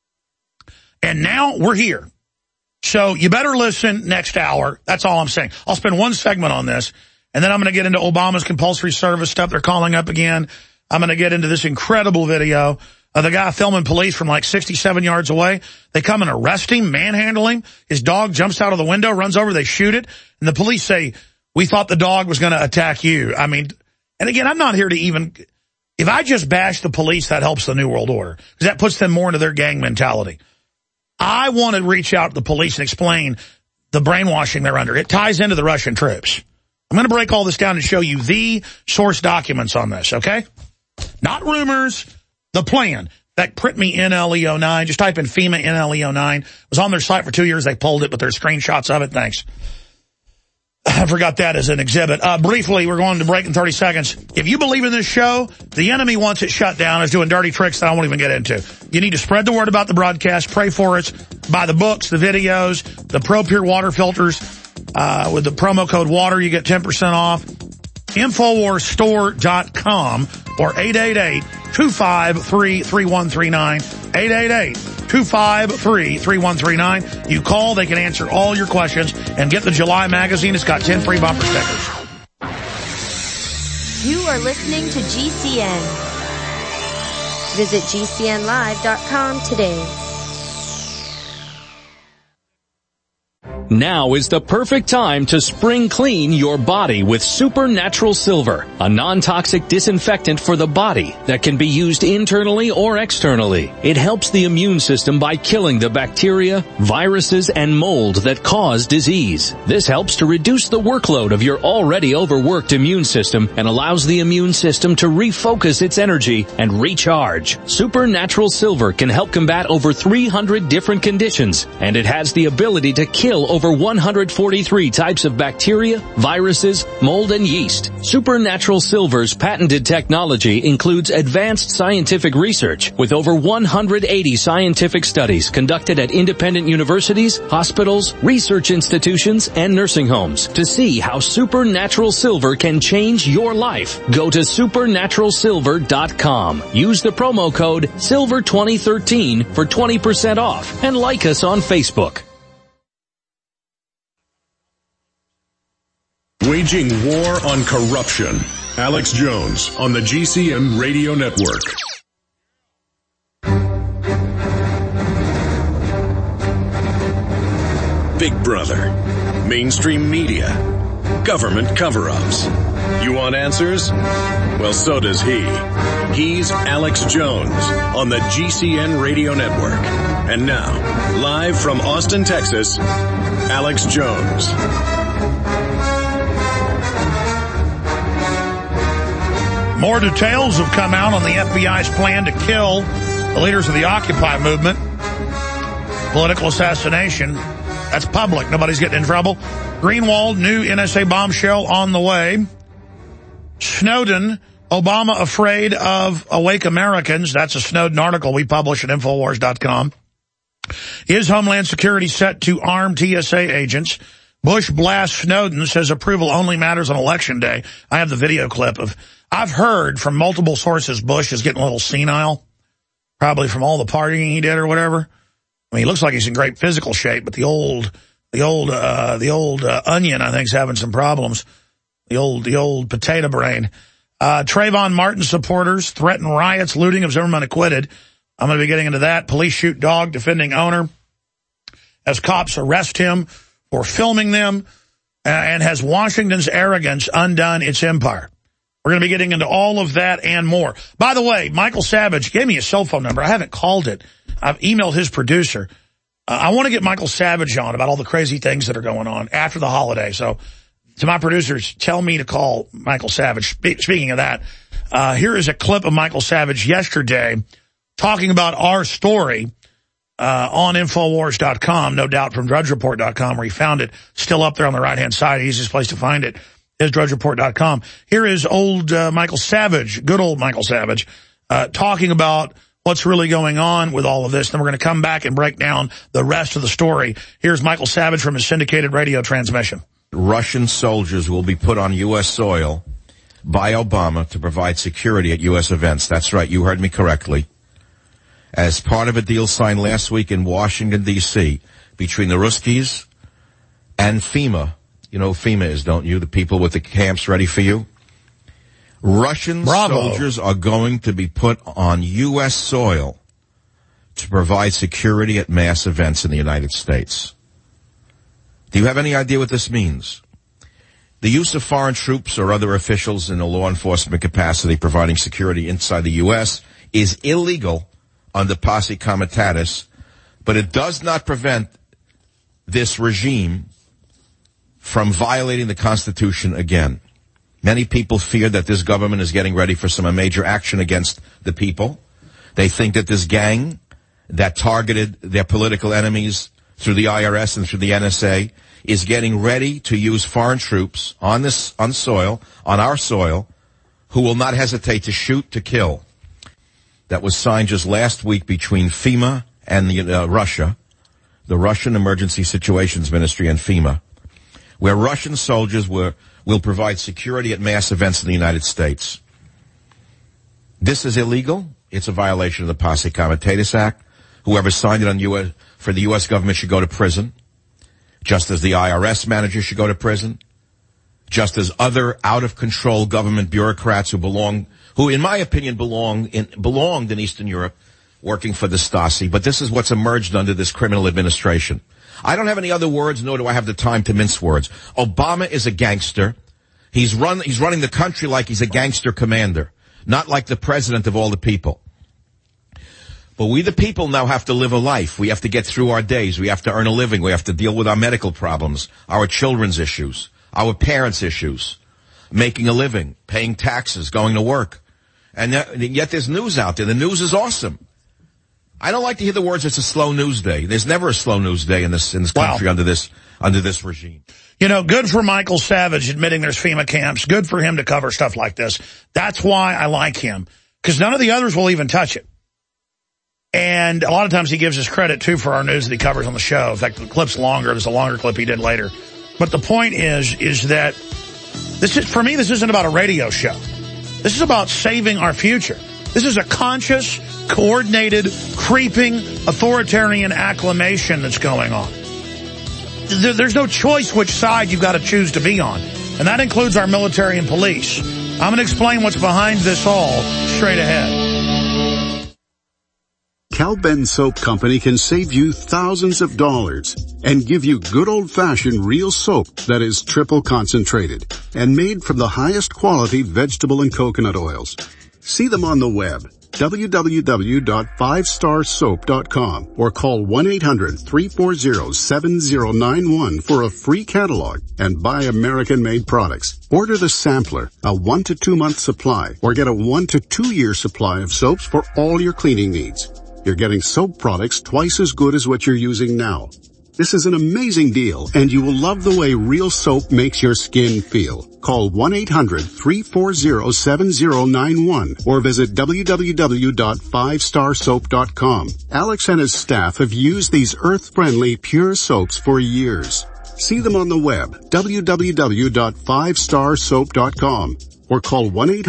And now we're here. So you better listen next hour. That's all I'm saying. I'll spend one segment on this, and then I'm going to get into Obama's compulsory service stuff. They're calling up again. I'm going to get into this incredible video of the guy filming police from like 67 yards away. They come and arrest him, manhandle him. His dog jumps out of the window, runs over, they shoot it. And the police say, we thought the dog was going to attack you. And again, I'm not here to even, if I just bash the police, that helps the New World Order, because that puts them more into their gang mentality. I want to reach out to the police and explain the brainwashing they're under. It ties into the Russian troops. I'm going to break all this down and show you the source documents on this, okay? Not rumors. The plan. That print me NLE09. Just type in FEMA NLE09. It was on their site for 2 years. They pulled it, but there's screenshots of it. Thanks. I forgot that as an exhibit. Briefly, we're going to break in 30 seconds. If you believe in this show, the enemy wants it shut down, is doing dirty tricks that I won't even get into. You need to spread the word about the broadcast, pray for it, buy the books, the videos, the Pro Pure water filters. With the promo code WATER, you get 10% off. InfoWarsStore.com or 888-253-3139. 888-253-3139. You call, they can answer all your questions, and get the July magazine. It's got 10 free bumper stickers. You are listening to GCN. Visit GCNlive.com today. Now is the perfect time to spring clean your body with Supernatural Silver, a non-toxic disinfectant for the body that can be used internally or externally. It helps the immune system by killing the bacteria, viruses, and mold that cause disease. This helps to reduce the workload of your already overworked immune system and allows the immune system to refocus its energy and recharge. Supernatural Silver can help combat over 300 different conditions, and it has the ability to kill over 143 types of bacteria, viruses, mold, and yeast. Supernatural Silver's patented technology includes advanced scientific research with over 180 scientific studies conducted at independent universities, hospitals, research institutions, and nursing homes to see how Supernatural Silver can change your life. Go to supernaturalsilver.com. Use the promo code SILVER2013 for 20% off and like us on Facebook. Waging war on corruption. Alex Jones on the GCN Radio Network. Big Brother. Mainstream media. Government cover-ups. You want answers? Well, so does he. He's Alex Jones on the GCN Radio Network. And now, live from Austin, Texas, Alex Jones. More details have come out on the FBI's plan to kill the leaders of the Occupy movement. Political assassination. That's public. Nobody's getting in trouble. Greenwald, new NSA bombshell on the way. Snowden, Obama afraid of awake Americans. That's a Snowden article we publish at Infowars.com. Is Homeland Security set to arm TSA agents? Bush blasts Snowden, says approval only matters on Election Day. I have the video clip of... I've heard from multiple sources Bush is getting a little senile, probably from all the partying he did or whatever. I mean, he looks like he's in great physical shape, but the old onion, I think, is having some problems. The old potato brain. Trayvon Martin supporters threaten riots, looting of Zimmerman acquitted. I'm going to be getting into that. Police shoot dog defending owner as cops arrest him for filming them, and has Washington's arrogance undone its empire? We're going to be getting into all of that and more. By the way, Michael Savage gave me a cell phone number. I haven't called it. I've emailed his producer. I want to get Michael Savage on about all the crazy things that are going on after the holiday. So to my producers, tell me to call Michael Savage. Speaking of that, here is a clip of Michael Savage yesterday talking about our story on Infowars.com, no doubt from DrudgeReport.com, where he found it. Still up there on the right-hand side. Easiest place to find it is DrudgeReport.com. Here is old Michael Savage, good old Michael Savage, talking about what's really going on with all of this. Then we're going to come back and break down the rest of the story. Here's Michael Savage from his syndicated radio transmission. Russian soldiers will be put on U.S. soil by Obama to provide security at U.S. events. That's right, you heard me correctly. As part of a deal signed last week in Washington, D.C., between the Ruskies and FEMA. You know who FEMA is, don't you? The people with the camps ready for you. Russian soldiers are going to be put on U.S. soil to provide security at mass events in the United States. Do you have any idea what this means? The use of foreign troops or other officials in a law enforcement capacity providing security inside the U.S. is illegal under Posse Comitatus, but it does not prevent this regime from violating the Constitution again. Many people fear that this government is getting ready for some major action against the people. They think that this gang that targeted their political enemies through the IRS and through the NSA is getting ready to use foreign troops on our soil, who will not hesitate to shoot to kill. That was signed just last week between FEMA and Russia, the Russian Emergency Situations Ministry and FEMA, where Russian soldiers will provide security at mass events in the United States. This is illegal. It's a violation of the Posse Comitatus Act. Whoever signed it for the U.S. government should go to prison, just as the IRS manager should go to prison, just as other out-of-control government bureaucrats who in my opinion, belonged in Eastern Europe working for the Stasi, but this is what's emerged under this criminal administration. I don't have any other words, nor do I have the time to mince words. Obama is a gangster. He's running the country like he's a gangster commander, not like the president of all the people. But we the people now have to live a life. We have to get through our days. We have to earn a living. We have to deal with our medical problems, our children's issues, our parents' issues, making a living, paying taxes, going to work. And yet there's news out there. The news is awesome. I don't like to hear the words, it's a slow news day. There's never a slow news day in this country under this regime. You know, good for Michael Savage admitting there's FEMA camps. Good for him to cover stuff like this. That's why I like him, because none of the others will even touch it. And a lot of times he gives us credit, too, for our news that he covers on the show. In fact, the clip's longer. There's a longer clip he did later. But the point is that for me, this isn't about a radio show. This is about saving our future. This is a conscious, coordinated, creeping, authoritarian acclamation that's going on. There's no choice which side you've got to choose to be on. And that includes our military and police. I'm going to explain what's behind this all straight ahead. Cal-Ben Soap Company can save you thousands of dollars and give you good old-fashioned real soap that is triple concentrated and made from the highest quality vegetable and coconut oils. See them on the web, www.5starsoap.com, or call 1-800-340-7091 for a free catalog and buy American-made products. Order the sampler, a 1 to 2 month supply, or get a 1 to 2 year supply of soaps for all your cleaning needs. You're getting soap products twice as good as what you're using now. This is an amazing deal, and you will love the way real soap makes your skin feel. Call 1-800-340-7091 or visit www.5starsoap.com. Alex and his staff have used these earth-friendly, pure soaps for years. See them on the web, www.5starsoap.com, or call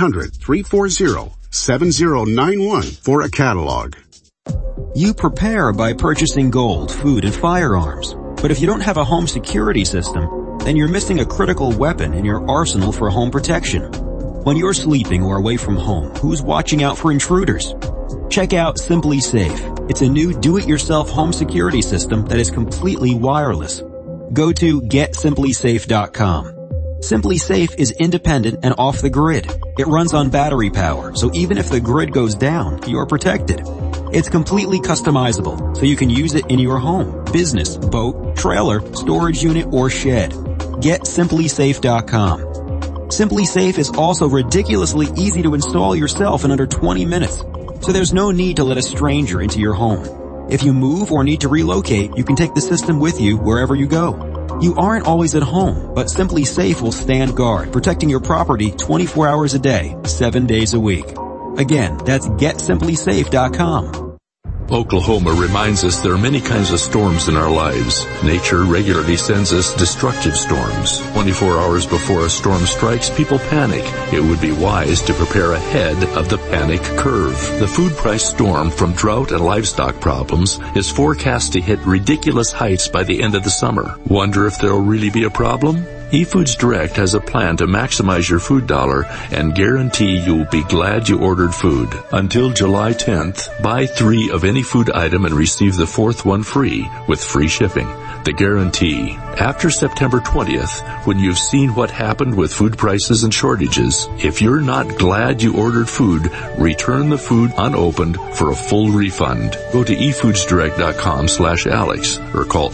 1-800-340-7091 for a catalog. You prepare by purchasing gold, food, and firearms. But if you don't have a home security system, then you're missing a critical weapon in your arsenal for home protection. When you're sleeping or away from home, who's watching out for intruders? Check out Simply Safe. It's a new do-it-yourself home security system that is completely wireless. Go to GetSimplySafe.com. Simply Safe is independent and off the grid. It runs on battery power, so even if the grid goes down, you're protected. It's completely customizable, so you can use it in your home, business, boat, trailer, storage unit, or shed. GetSimplySafe.com. Simply Safe is also ridiculously easy to install yourself in under 20 minutes, so there's no need to let a stranger into your home. If you move or need to relocate, you can take the system with you wherever you go. You aren't always at home, but Simply Safe will stand guard, protecting your property 24 hours a day, 7 days a week. Again, that's GetSimplySafe.com. Oklahoma reminds us there are many kinds of storms in our lives. Nature regularly sends us destructive storms. 24 hours before a storm strikes, people panic. It would be wise to prepare ahead of the panic curve. The food price storm from drought and livestock problems is forecast to hit ridiculous heights by the end of the summer. Wonder if there'll really be a problem? eFoods Direct has a plan to maximize your food dollar and guarantee you'll be glad you ordered food. Until July 10th, buy 3 of any food item and receive the 4th one free with free shipping. The guarantee. After September 20th, when you've seen what happened with food prices and shortages, if you're not glad you ordered food, return the food unopened for a full refund. Go to efoodsdirect.com/Alex or call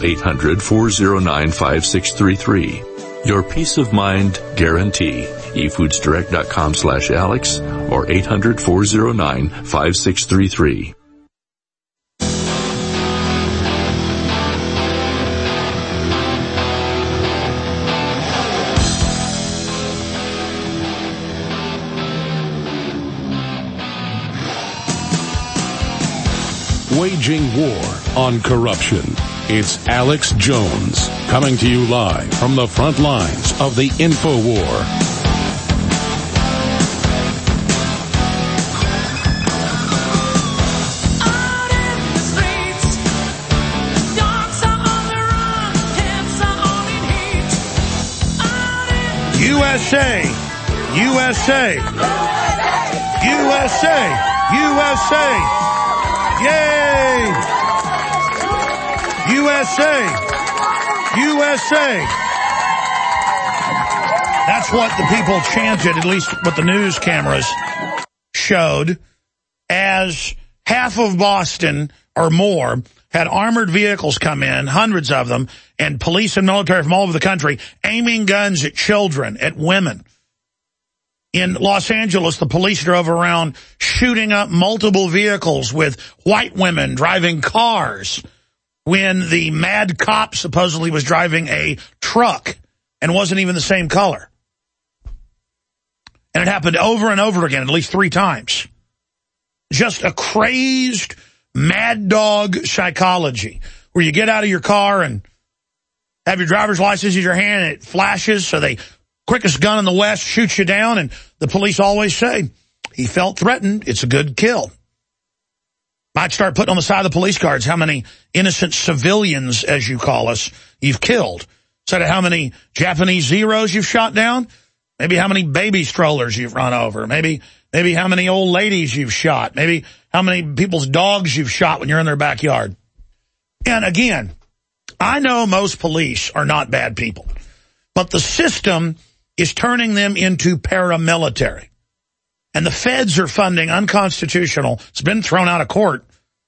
800-409-5633. Your peace of mind guarantee. efoodsdirect.com/Alex or 800-409-5633. Waging war on corruption. It's Alex Jones, coming to you live from the front lines of the info war. USA, USA, USA, USA, yeah. USA! USA! That's what the people chanted, at least what the news cameras showed, as half of Boston or more had armored vehicles come in, hundreds of them, and police and military from all over the country aiming guns at children, at women. In Los Angeles, the police drove around shooting up multiple vehicles with white women driving cars when the mad cop supposedly was driving a truck and wasn't even the same color. And it happened over and over again, at least 3 times. Just a crazed mad dog psychology where you get out of your car and have your driver's license in your hand and it flashes, so the quickest gun in the West shoots you down, and the police always say, he felt threatened, it's a good kill. Might start putting on the side of the police cards how many innocent civilians, as you call us, you've killed. Instead of how many Japanese Zeros you've shot down, maybe how many baby strollers you've run over, maybe how many old ladies you've shot, maybe how many people's dogs you've shot when you're in their backyard. And again, I know most police are not bad people, but the system is turning them into paramilitary. And the feds are funding unconstitutional, it's been thrown out of court,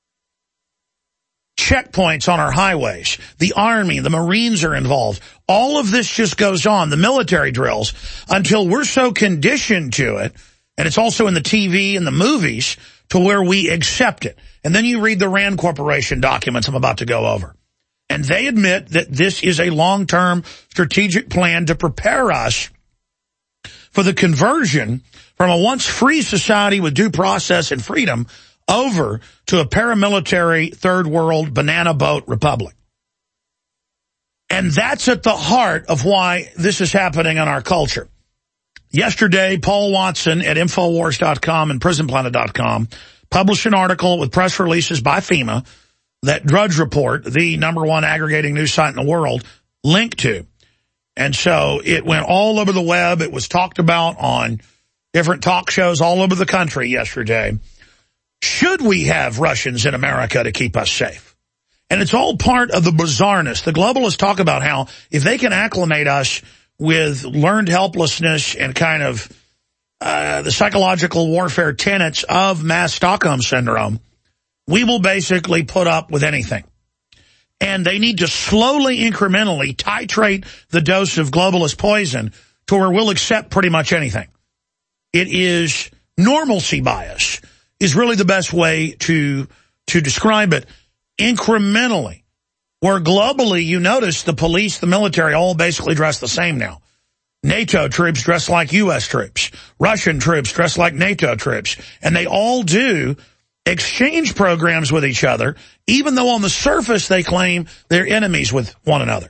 checkpoints on our highways. The Army, the Marines are involved. All of this just goes on, the military drills, until we're so conditioned to it, and it's also in the TV and the movies, to where we accept it. And then you read the Rand Corporation documents I'm about to go over. And they admit that this is a long-term strategic plan to prepare us for the conversion from a once free society with due process and freedom over to a paramilitary third world banana boat republic. And that's at the heart of why this is happening in our culture. Yesterday, Paul Watson at Infowars.com and PrisonPlanet.com published an article with press releases by FEMA that Drudge Report, the #1 aggregating news site in the world, linked to. And so it went all over the web. It was talked about on different talk shows all over the country yesterday. Should we have Russians in America to keep us safe? And it's all part of the bizarreness. The globalists talk about how if they can acclimate us with learned helplessness and kind of the psychological warfare tenets of mass Stockholm syndrome, we will basically put up with anything. And they need to slowly, incrementally titrate the dose of globalist poison to where we'll accept pretty much anything. It is normalcy bias is really the best way to describe it. Incrementally, where globally you notice the police, the military all basically dress the same now. NATO troops dress like U.S. troops. Russian troops dress like NATO troops. And they all do exchange programs with each other, even though on the surface they claim they're enemies with one another.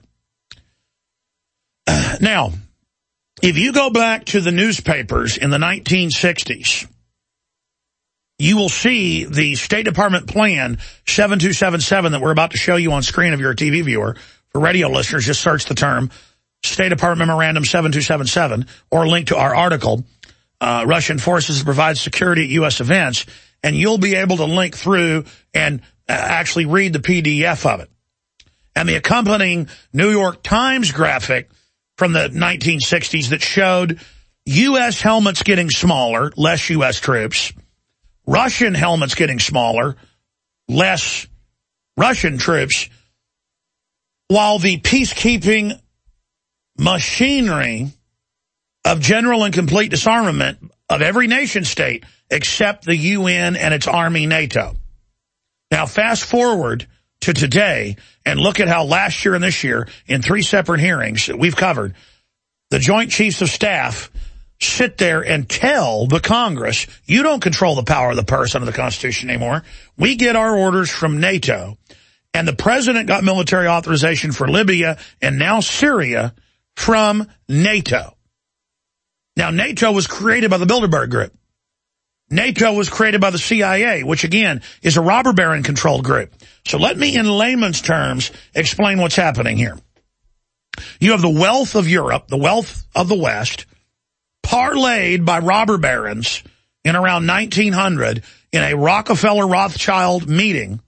Now, if you go back to the newspapers in the 1960s, you will see the State Department Plan 7277 that we're about to show you on screen if you're a TV viewer. For radio listeners, just search the term State Department Memorandum 7277 or link to our article, Russian Forces to Provide Security at U.S. Events, and you'll be able to link through and actually read the PDF of it. And the accompanying New York Times graphic from the 1960s that showed U.S. helmets getting smaller, less U.S. troops, Russian helmets getting smaller, less Russian troops, while the peacekeeping machinery of general and complete disarmament of every nation state except the UN and its army NATO. Now fast forward to today and look at how last year and this year in 3 separate hearings that we've covered, the Joint Chiefs of Staff sit there and tell the Congress, you don't control the power of the purse under the Constitution anymore. We get our orders from NATO. And the president got military authorization for Libya and now Syria from NATO. Now, NATO was created by the Bilderberg Group. NATO was created by the CIA, which, again, is a robber baron-controlled group. So let me, in layman's terms, explain what's happening here. You have the wealth of Europe, the wealth of the West, parlayed by robber barons in around 1900 in a Rockefeller-Rothschild meeting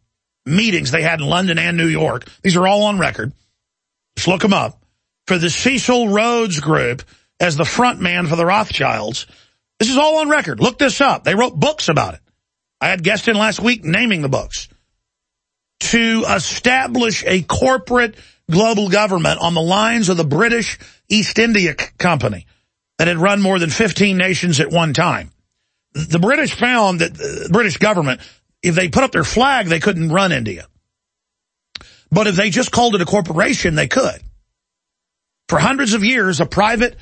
meetings they had in London and New York. These are all on record. Just look them up. For the Cecil Rhodes Group as the front man for the Rothschilds. This is all on record. Look this up. They wrote books about it. I had guests in last week naming the books. To establish a corporate global government on the lines of the British East India Company that had run more than 15 nations at one time. The British found that the British government, if they put up their flag, they couldn't run India. But if they just called it a corporation, they could. For hundreds of years, a private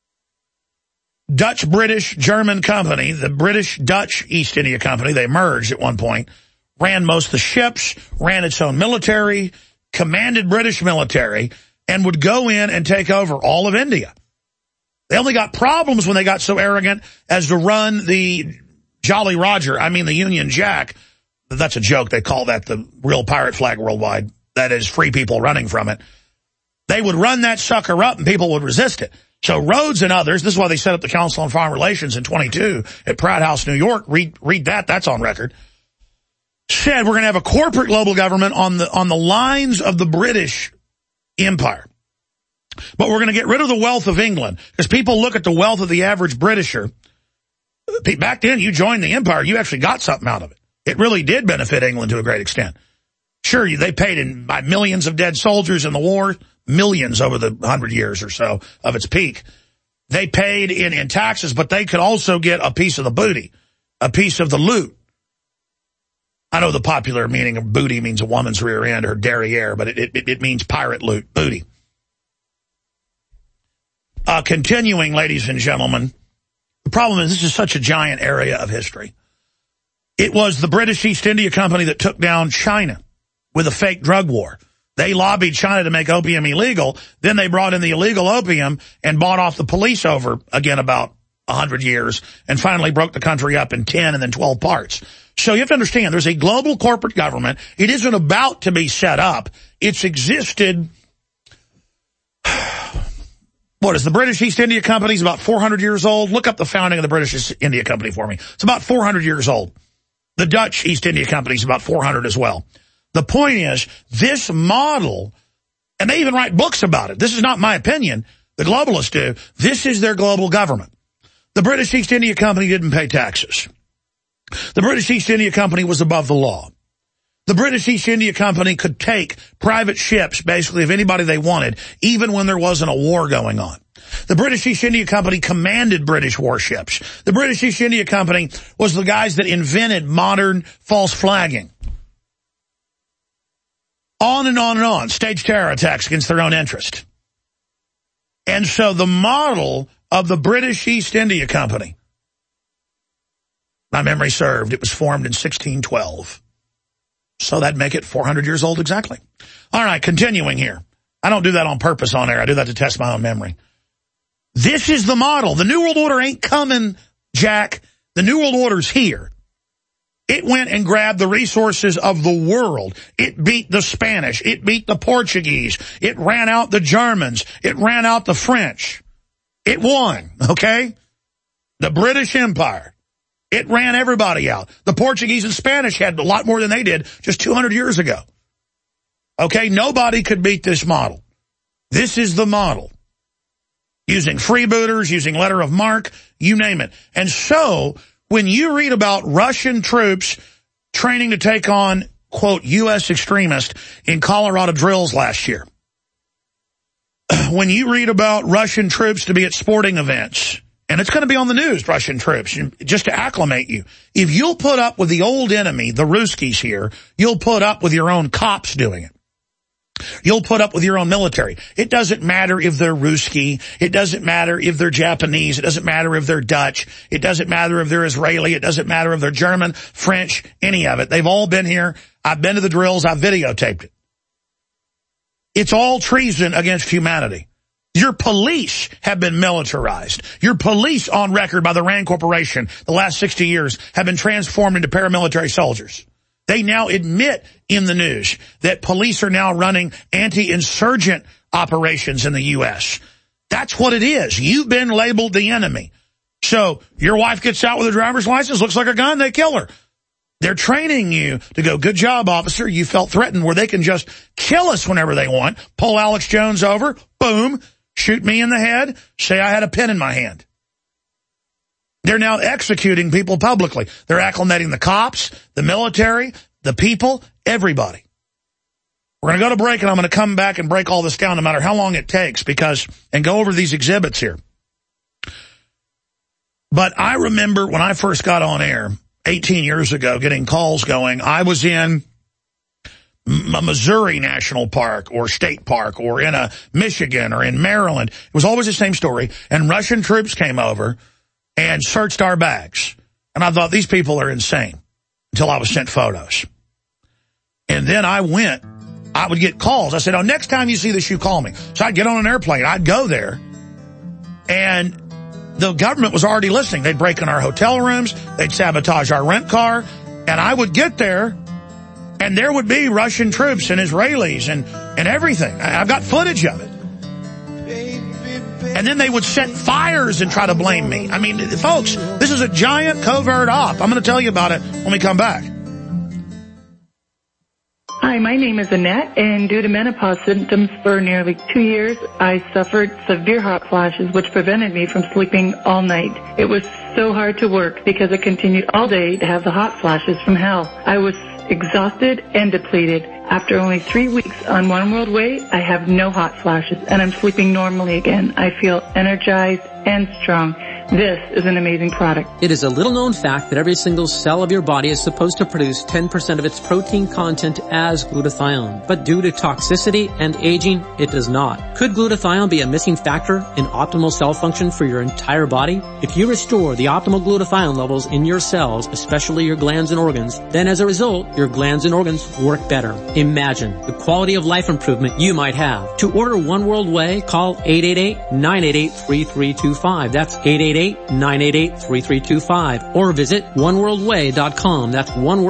Dutch-British-German company, the British-Dutch East India Company, they merged at one point, ran most of the ships, ran its own military, commanded British military, and would go in and take over all of India. They only got problems when they got so arrogant as to run the Jolly Roger, the Union Jack. That's a joke. They call that the real pirate flag worldwide. That is free people running from it. They would run that sucker up and people would resist it. So Rhodes and others, this is why they set up the Council on Foreign Relations in 22 at Pratt House, New York. Read that. That's on record. Said we're going to have a corporate global government on the lines of the British Empire. But we're going to get rid of the wealth of England because people look at the wealth of the average Britisher. Back then, you joined the empire, you actually got something out of it. It really did benefit England to a great extent. Sure, they paid by millions of dead soldiers in the war, millions over the 100 years or so of its peak. They paid in taxes, but they could also get a piece of the booty, a piece of the loot. I know the popular meaning of booty means a woman's rear end or derriere, but it means pirate loot, booty. Continuing, ladies and gentlemen, the problem is this is such a giant area of history. It was the British East India Company that took down China with a fake drug war. They lobbied China to make opium illegal. Then they brought in the illegal opium and bought off the police over, again, about 100 years, and finally broke the country up in 10 and then 12 parts. So you have to understand, there's a global corporate government. It isn't about to be set up. It's existed. What is the British East India Company? Is about 400 years old. Look up the founding of the British East India Company for me. It's about 400 years old. The Dutch East India Company is about 400 as well. The point is, this model, and they even write books about it. This is not my opinion. The globalists do. This is their global government. The British East India Company didn't pay taxes. The British East India Company was above the law. The British East India Company could take private ships, basically, of anybody they wanted, even when there wasn't a war going on. The British East India Company commanded British warships. The British East India Company was the guys that invented modern false flagging. On and on and on. Staged terror attacks against their own interest. And so the model of the British East India Company, my memory served, it was formed in 1612. So that'd make it 400 years old exactly. All right, continuing here. I don't do that on purpose on air. I do that to test my own memory. This is the model. The New World Order ain't coming, Jack. The New World Order's here. It went and grabbed the resources of the world. It beat the Spanish. It beat the Portuguese. It ran out the Germans. It ran out the French. It won, okay? The British Empire. It ran everybody out. The Portuguese and Spanish had a lot more than they did just 200 years ago. Okay, nobody could beat this model. This is the model. Using freebooters, using letter of marque, you name it. And so, when you read about Russian troops training to take on, quote, U.S. extremists in Colorado drills last year, when you read about Russian troops to be at sporting events, and it's going to be on the news, Russian troops, just to acclimate you. If you'll put up with the old enemy, the Ruskies here, you'll put up with your own cops doing it. You'll put up with your own military. It doesn't matter if they're Ruski. It doesn't matter if they're Japanese. It doesn't matter if they're Dutch. It doesn't matter if they're Israeli. It doesn't matter if they're German, French, any of it. They've all been here. I've been to the drills. I've videotaped it. It's all treason against humanity. Your police have been militarized. Your police on record by the RAND Corporation the last 60 years have been transformed into paramilitary soldiers. They now admit in the news that police are now running anti-insurgent operations in the U.S. That's what it is. You've been labeled the enemy. So your wife gets out with a driver's license, looks like a gun, they kill her. They're training you to go, good job, officer. You felt threatened, where they can just kill us whenever they want, pull Alex Jones over, boom, shoot me in the head, say I had a pen in my hand. They're now executing people publicly. They're acclimating the cops, the military, the people, everybody. We're going to go to break, and I'm going to come back and break all this down no matter how long it takes, and go over these exhibits here. But I remember when I first got on air 18 years ago, getting calls going, I was in a Missouri National Park or State Park or in a Michigan or in Maryland. It was always the same story. And Russian troops came over and searched our bags. And I thought, these people are insane, until I was sent photos. And then I would get calls. I said, oh, next time you see this, you call me. So I'd get on an airplane. I'd go there. And the government was already listening. They'd break in our hotel rooms. They'd sabotage our rent car. And I would get there, and there would be Russian troops and Israelis and everything. I've got footage of it. And then they would set fires and try to blame me. I mean, folks, this is a giant covert op. I'm going to tell you about it when we come back. Hi, my name is Annette, and due to menopause symptoms for nearly 2 years, I suffered severe hot flashes, which prevented me from sleeping all night. It was so hard to work because I continued all day to have the hot flashes from hell. I was exhausted and depleted. After only 3 weeks on One World Way, I have no hot flashes, and I'm sleeping normally again. I feel energized and strong. This is an amazing product. It is a little-known fact that every single cell of your body is supposed to produce 10% of its protein content as glutathione. But due to toxicity and aging, it does not. Could glutathione be a missing factor in optimal cell function for your entire body? If you restore the optimal glutathione levels in your cells, especially your glands and organs, then as a result, your glands and organs work better. Imagine the quality of life improvement you might have. To order One World Way, call 888-988-3325. That's 888-988-3325. Or visit oneworldway.com. That's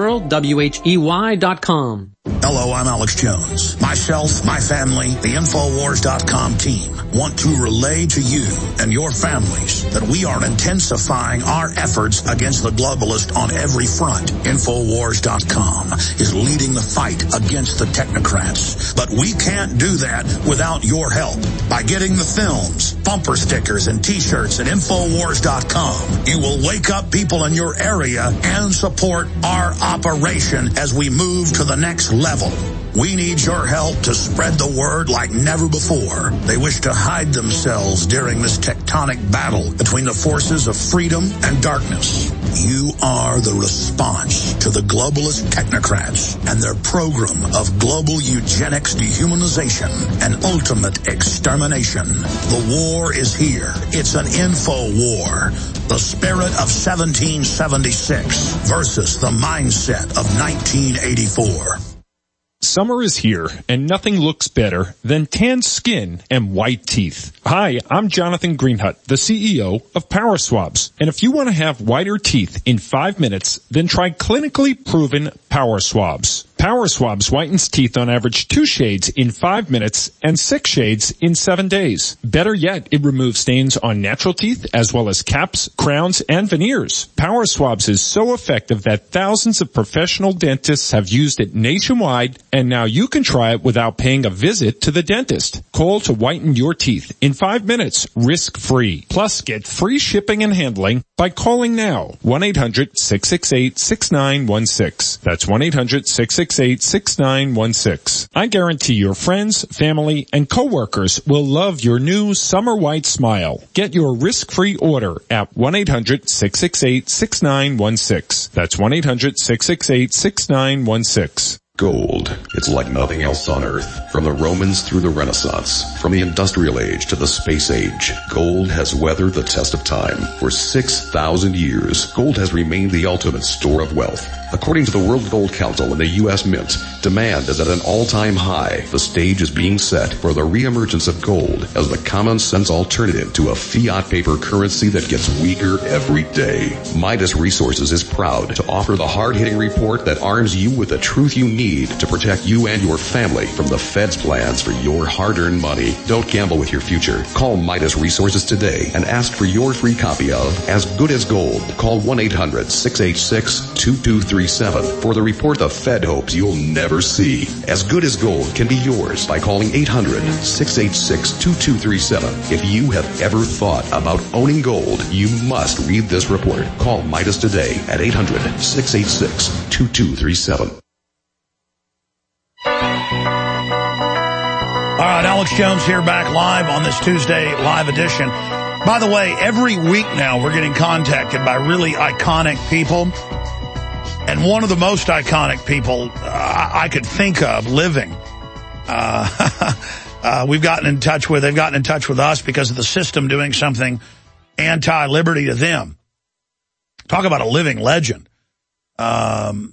oneworld.com. Hello, I'm Alex Jones. Myself, my family, the Infowars.com team want to relay to you and your families that we are intensifying our efforts against the globalist on every front. Infowars.com is leading the fight against the technocrats. But we can't do that without your help. By getting the films, bumper stickers, and t-shirts at Infowars.com, you will wake up people in your area and support our operation as we move to the next level. We need your help to spread the word like never before. They wish to hide themselves during this tectonic battle between the forces of freedom and darkness. You are the response to the globalist technocrats and their program of global eugenics, dehumanization, and ultimate extermination. The war is here. It's an info war. The spirit of 1776 versus the mindset of 1984. Summer is here, and nothing looks better than tan skin and white teeth. Hi, I'm Jonathan Greenhut, the CEO of Power Swabs. And if you want to have whiter teeth in 5 minutes, then try clinically proven Power Swabs. Power Swabs whitens teeth on average 2 shades in 5 minutes and 6 shades in 7 days. Better yet, it removes stains on natural teeth as well as caps, crowns, and veneers. Power Swabs is so effective that thousands of professional dentists have used it nationwide, and now you can try it without paying a visit to the dentist. Call to whiten your teeth in 5 minutes, risk-free. Plus, get free shipping and handling by calling now. 1-800-668-6916. That's 1-800-668-6916. I guarantee your friends, family, and coworkers will love your new summer white smile. Get your risk-free order at 1-800-668-6916. That's 1-800-668-6916. Gold. It's like nothing else on Earth. From the Romans through the Renaissance, from the Industrial Age to the Space Age, gold has weathered the test of time. For 6,000 years, gold has remained the ultimate store of wealth. According to the World Gold Council and the U.S. Mint, demand is at an all-time high. The stage is being set for the reemergence of gold as the common-sense alternative to a fiat paper currency that gets weaker every day. Midas Resources is proud to offer the hard-hitting report that arms you with the truth you need need to protect you and your family from the Fed's plans for your hard-earned money. Don't gamble with your future. Call Midas Resources today and ask for your free copy of As Good as Gold. Call 1-800-686-2237 for the report the Fed hopes you'll never see. As Good as Gold can be yours by calling 800-686-2237. If you have ever thought about owning gold, you must read this report. Call Midas today at 800-686-2237. All right, Alex Jones here, back live on this Tuesday live edition. By the way, every week now we're getting contacted by really iconic people. And one of the most iconic people I could think of living, they've gotten in touch with us because of the system doing something anti-liberty to them. Talk about a living legend. The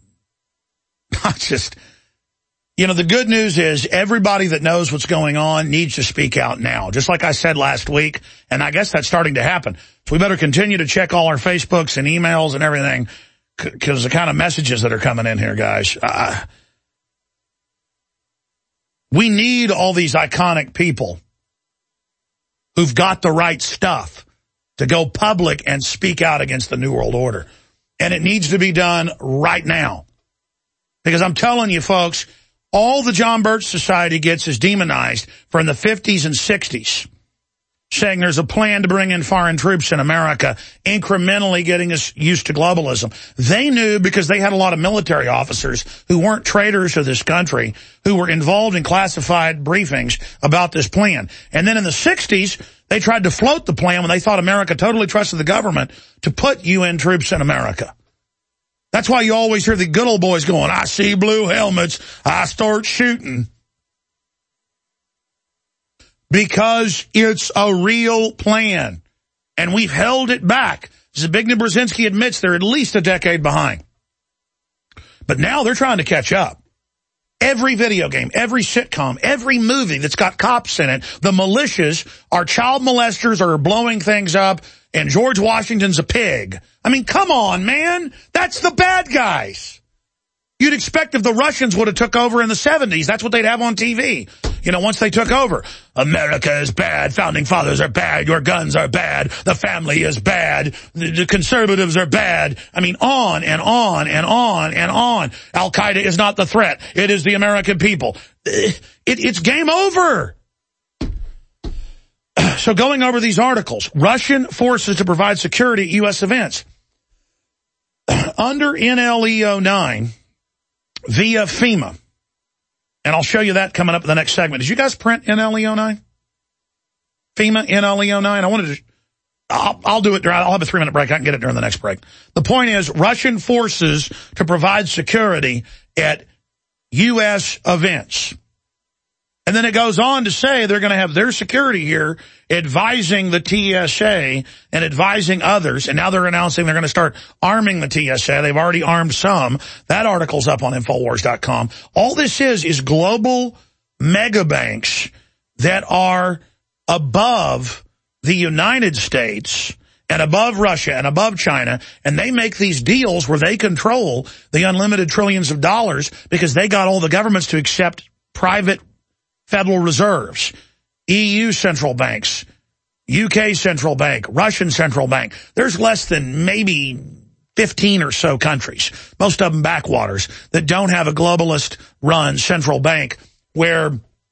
good news is everybody that knows what's going on needs to speak out now. Just like I said last week, and I guess that's starting to happen. So we better continue to check all our Facebooks and emails and everything, because the kind of messages that are coming in here, guys. We need all these iconic people who've got the right stuff to go public and speak out against the New World Order. And it needs to be done right now. Because I'm telling you, folks, all the John Birch Society gets is demonized from the 50s and 60s, saying there's a plan to bring in foreign troops in America, incrementally getting us used to globalism. They knew, because they had a lot of military officers who weren't traitors to this country, who were involved in classified briefings about this plan. And then in the 60s, they tried to float the plan when they thought America totally trusted the government to put UN troops in America. That's why you always hear the good old boys going, I see blue helmets, I start shooting. Because it's a real plan. And we've held it back. Zbigniew Brzezinski admits they're at least a decade behind. But now they're trying to catch up. Every video game, every sitcom, every movie that's got cops in it, the militias are child molesters or are blowing things up, and George Washington's a pig. I mean, come on, man. That's the bad guys. You'd expect if the Russians would have took over in the 70s, that's what they'd have on TV. Once they took over. America is bad. Founding fathers are bad. Your guns are bad. The family is bad. The conservatives are bad. I mean, on and on and on and on. Al-Qaeda is not the threat. It is the American people. It's game over. So going over these articles, Russian forces to provide security at U.S. events. Under NLEO 9, via FEMA. And I'll show you that coming up in the next segment. Did you guys print NLEO 9? FEMA NLEO 9? I wanted to... I'll do it. I'll have a 3-minute break. I can get it during the next break. The point is, Russian forces to provide security at U.S. events. And then it goes on to say they're going to have their security here advising the TSA and advising others. And now they're announcing they're going to start arming the TSA. They've already armed some. That article's up on Infowars.com. All this is global mega banks that are above the United States and above Russia and above China. And they make these deals where they control the unlimited trillions of dollars because they got all the governments to accept private Federal Reserves, EU central banks, UK central bank, Russian central bank. There's less than maybe 15 or so countries, most of them backwaters, that don't have a globalist-run central bank where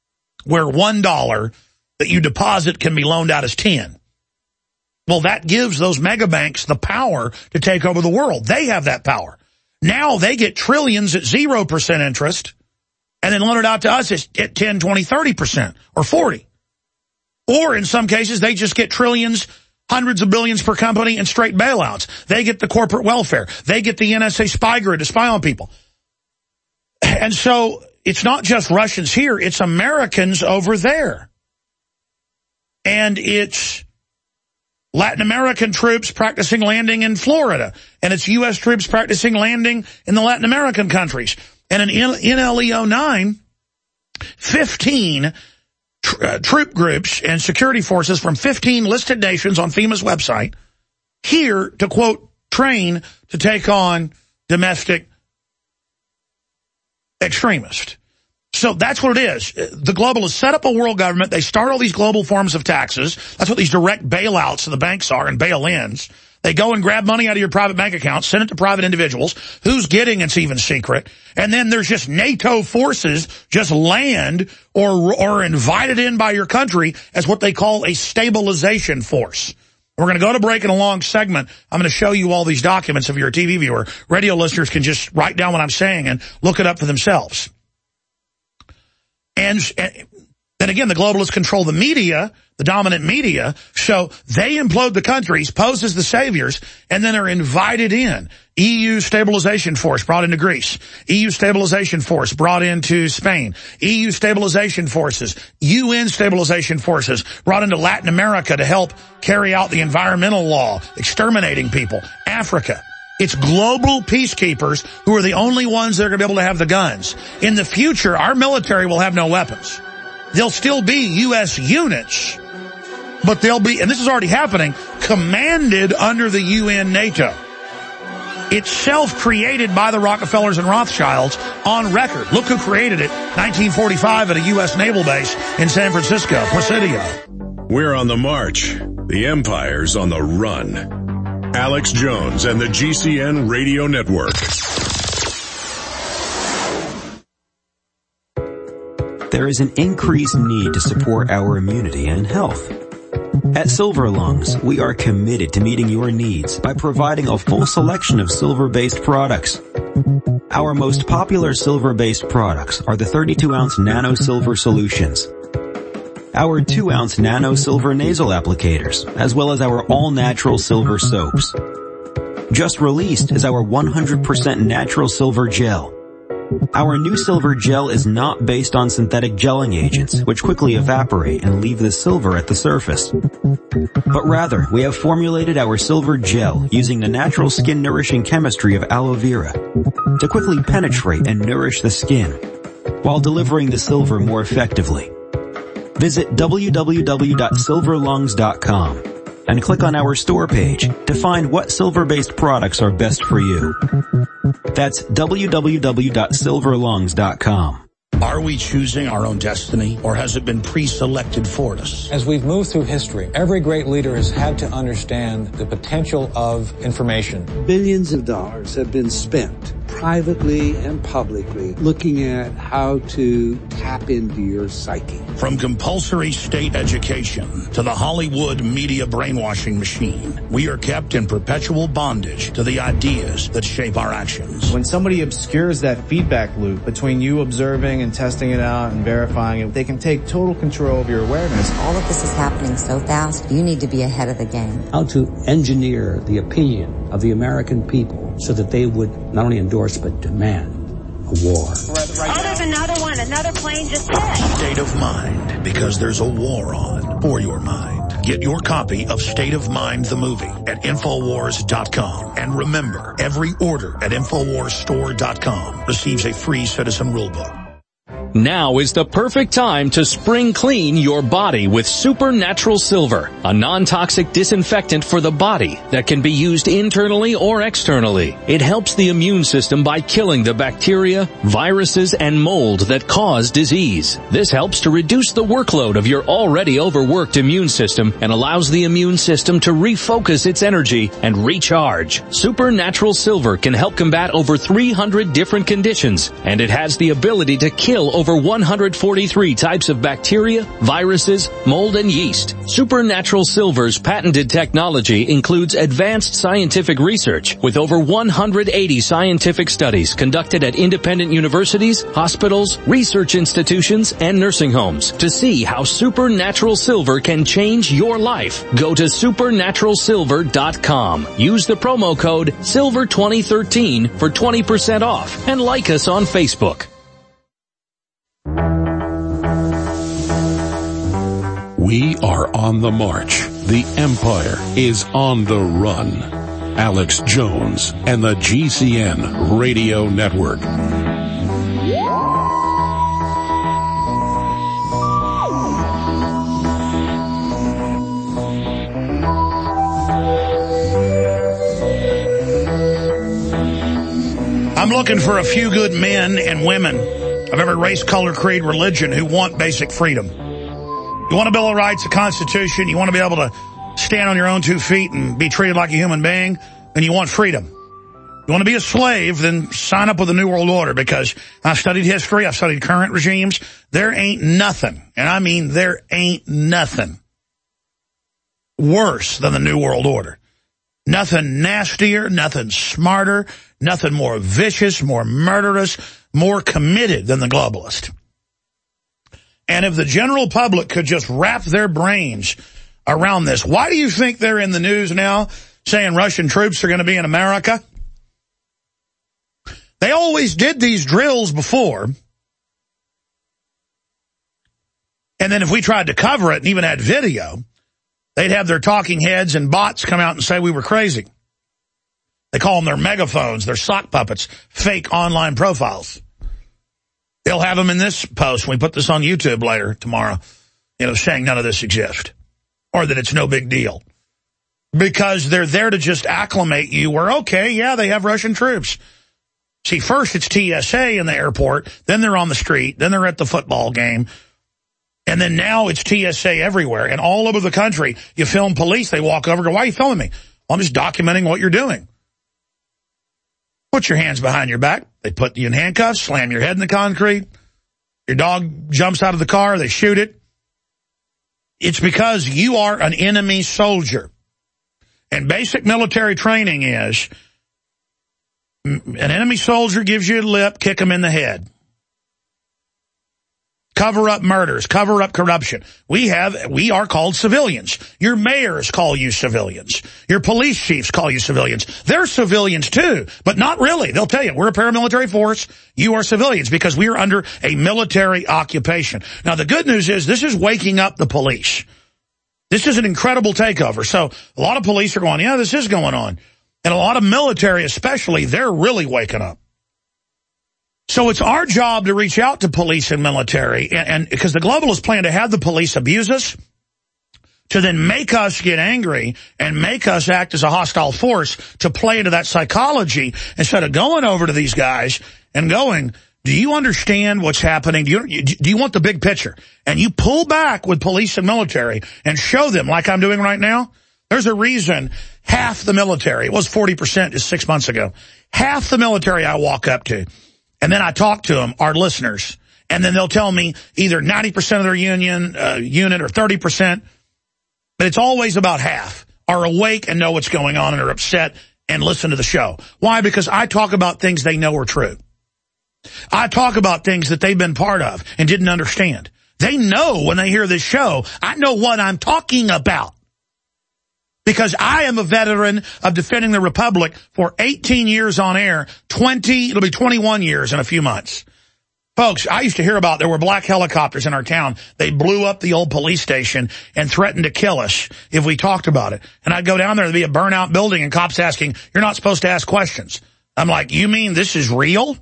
$1 that you deposit can be loaned out as 10. Well, that gives those mega banks the power to take over the world. They have that power. Now they get trillions at 0% interest, and then loan it out to us at 10, 20, 30% or 40. Or in some cases, they just get trillions, hundreds of billions per company in straight bailouts. They get the corporate welfare. They get the NSA spy grid to spy on people. And so it's not just Russians here, it's Americans over there. And it's Latin American troops practicing landing in Florida. And it's U.S. troops practicing landing in the Latin American countries. And in NLEO 9, 15 troop groups and security forces from 15 listed nations on FEMA's website here to, quote, train to take on domestic extremist. So that's what it is. The globalists set up a world government. They start all these global forms of taxes. That's what these direct bailouts of the banks are, and bail-ins. They go and grab money out of your private bank account, send it to private individuals. Who's getting it's even secret. And then there's just NATO forces just land or invited in by your country as what they call a stabilization force. We're going to go to break in a long segment. I'm going to show you all these documents if you're a TV viewer. Radio listeners can just write down what I'm saying and look it up for themselves. And then again, the globalists control the media, the dominant media, so they implode the countries, pose as the saviors, and then are invited in. EU stabilization force brought into Greece. EU stabilization force brought into Spain. EU stabilization forces, UN stabilization forces brought into Latin America to help carry out the environmental law, exterminating people. Africa. It's global peacekeepers who are the only ones that are going to be able to have the guns. In the future, our military will have no weapons. There'll still be U.S. units, but they'll be, and this is already happening, commanded under the UN NATO. Itself created by the Rockefellers and Rothschilds on record. Look who created it, 1945 at a U.S. naval base in San Francisco, Presidio. We're on the march. The empire's on the run. Alex Jones and the GCN Radio Network. There is an increased need to support our immunity and health. At Silver Lungs, we are committed to meeting your needs by providing a full selection of silver-based products. Our most popular silver-based products are the 32-ounce Nano Silver Solutions, our 2-ounce Nano Silver nasal applicators, as well as our all-natural silver soaps. Just released is our 100% natural silver gel. Our new silver gel is not based on synthetic gelling agents, which quickly evaporate and leave the silver at the surface. But rather, we have formulated our silver gel using the natural skin-nourishing chemistry of aloe vera to quickly penetrate and nourish the skin, while delivering the silver more effectively. Visit www.silverlungs.com and click on our store page to find what silver-based products are best for you. That's www.silverlungs.com. Are we choosing our own destiny, or has it been pre-selected for us? As we've moved through history, every great leader has had to understand the potential of information. Billions of dollars have been spent privately and publicly looking at how to tap into your psyche. From compulsory state education to the Hollywood media brainwashing machine, we are kept in perpetual bondage to the ideas that shape our actions. When somebody obscures that feedback loop between you observing and testing it out and verifying it, they can take total control of your awareness. All of this is happening so fast, you need to be ahead of the game. How to engineer the opinion of the American people so that they would not only endorse but demand a war. Oh, there's another one. Another plane just hit. State of Mind, because there's a war on for your mind. Get your copy of State of Mind the movie at Infowars.com. And remember, every order at InfoWarsStore.com receives a free citizen rulebook. Now is the perfect time to spring clean your body with Supernatural Silver, a non-toxic disinfectant for the body that can be used internally or externally. It helps the immune system by killing the bacteria, viruses, and mold that cause disease. This helps to reduce the workload of your already overworked immune system and allows the immune system to refocus its energy and recharge. Supernatural Silver can help combat over 300 different conditions, and it has the ability to kill over 143 types of bacteria, viruses, mold, and yeast. Supernatural Silver's patented technology includes advanced scientific research with over 180 scientific studies conducted at independent universities, hospitals, research institutions, and nursing homes to see how Supernatural Silver can change your life. Go to supernaturalsilver.com. Use the promo code SILVER2013 for 20% off and like us on Facebook. We are on the march. The empire is on the run. Alex Jones and the GCN Radio Network. I'm looking for a few good men and women of every race, color, creed, religion who want basic freedom. You want a Bill of Rights, a Constitution, you want to be able to stand on your own 2 feet and be treated like a human being, then you want freedom. You want to be a slave, then sign up with the New World Order, because I've studied history, I've studied current regimes. There ain't nothing, and I mean there ain't nothing worse than the New World Order. Nothing nastier, nothing smarter, nothing more vicious, more murderous, more committed than the globalist. And if the general public could just wrap their brains around this, why do you think they're in the news now saying Russian troops are going to be in America? They always did these drills before. And then if we tried to cover it and even had video, they'd have their talking heads and bots come out and say we were crazy. They call them their megaphones, their sock puppets, fake online profiles. They'll have them in this post when we put this on YouTube later tomorrow, saying none of this exists or that it's no big deal. Because they're there to just acclimate you where, okay, yeah, they have Russian troops. See, first it's TSA in the airport, then they're on the street, then they're at the football game, and then now it's TSA everywhere. And all over the country, you film police, they walk over and go, why are you filming me? Well, I'm just documenting what you're doing. Put your hands behind your back. They put you in handcuffs, slam your head in the concrete. Your dog jumps out of the car, they shoot it. It's because you are an enemy soldier. And basic military training is an enemy soldier gives you a lip, kick him in the head. Cover up murders, cover up corruption. We are called civilians. Your mayors call you civilians. Your police chiefs call you civilians. They're civilians too, but not really. They'll tell you, we're a paramilitary force. You are civilians because we are under a military occupation. Now, the good news is this is waking up the police. This is an incredible takeover. So a lot of police are going, yeah, this is going on. And a lot of military especially, they're really waking up. So it's our job to reach out to police and military, and because the globalists plan to have the police abuse us, to then make us get angry and make us act as a hostile force to play into that psychology instead of going over to these guys and going, do you understand what's happening? Do you want the big picture? And you pull back with police and military and show them, like I'm doing right now. There's a reason half the military, it was 40% just 6 months ago, half the military I walk up to, and then I talk to them, are listeners. And then they'll tell me either 90% of their unit or 30%. But it's always about half are awake and know what's going on and are upset and listen to the show. Why? Because I talk about things they know are true. I talk about things that they've been part of and didn't understand. They know when they hear this show, I know what I'm talking about. Because I am a veteran of defending the Republic for 18 years on air, it'll be 21 years in a few months. Folks, I used to hear about there were black helicopters in our town. They blew up the old police station and threatened to kill us if we talked about it. And I'd go down there, there'd be a burnout building and cops asking, you're not supposed to ask questions. I'm like, you mean this is real?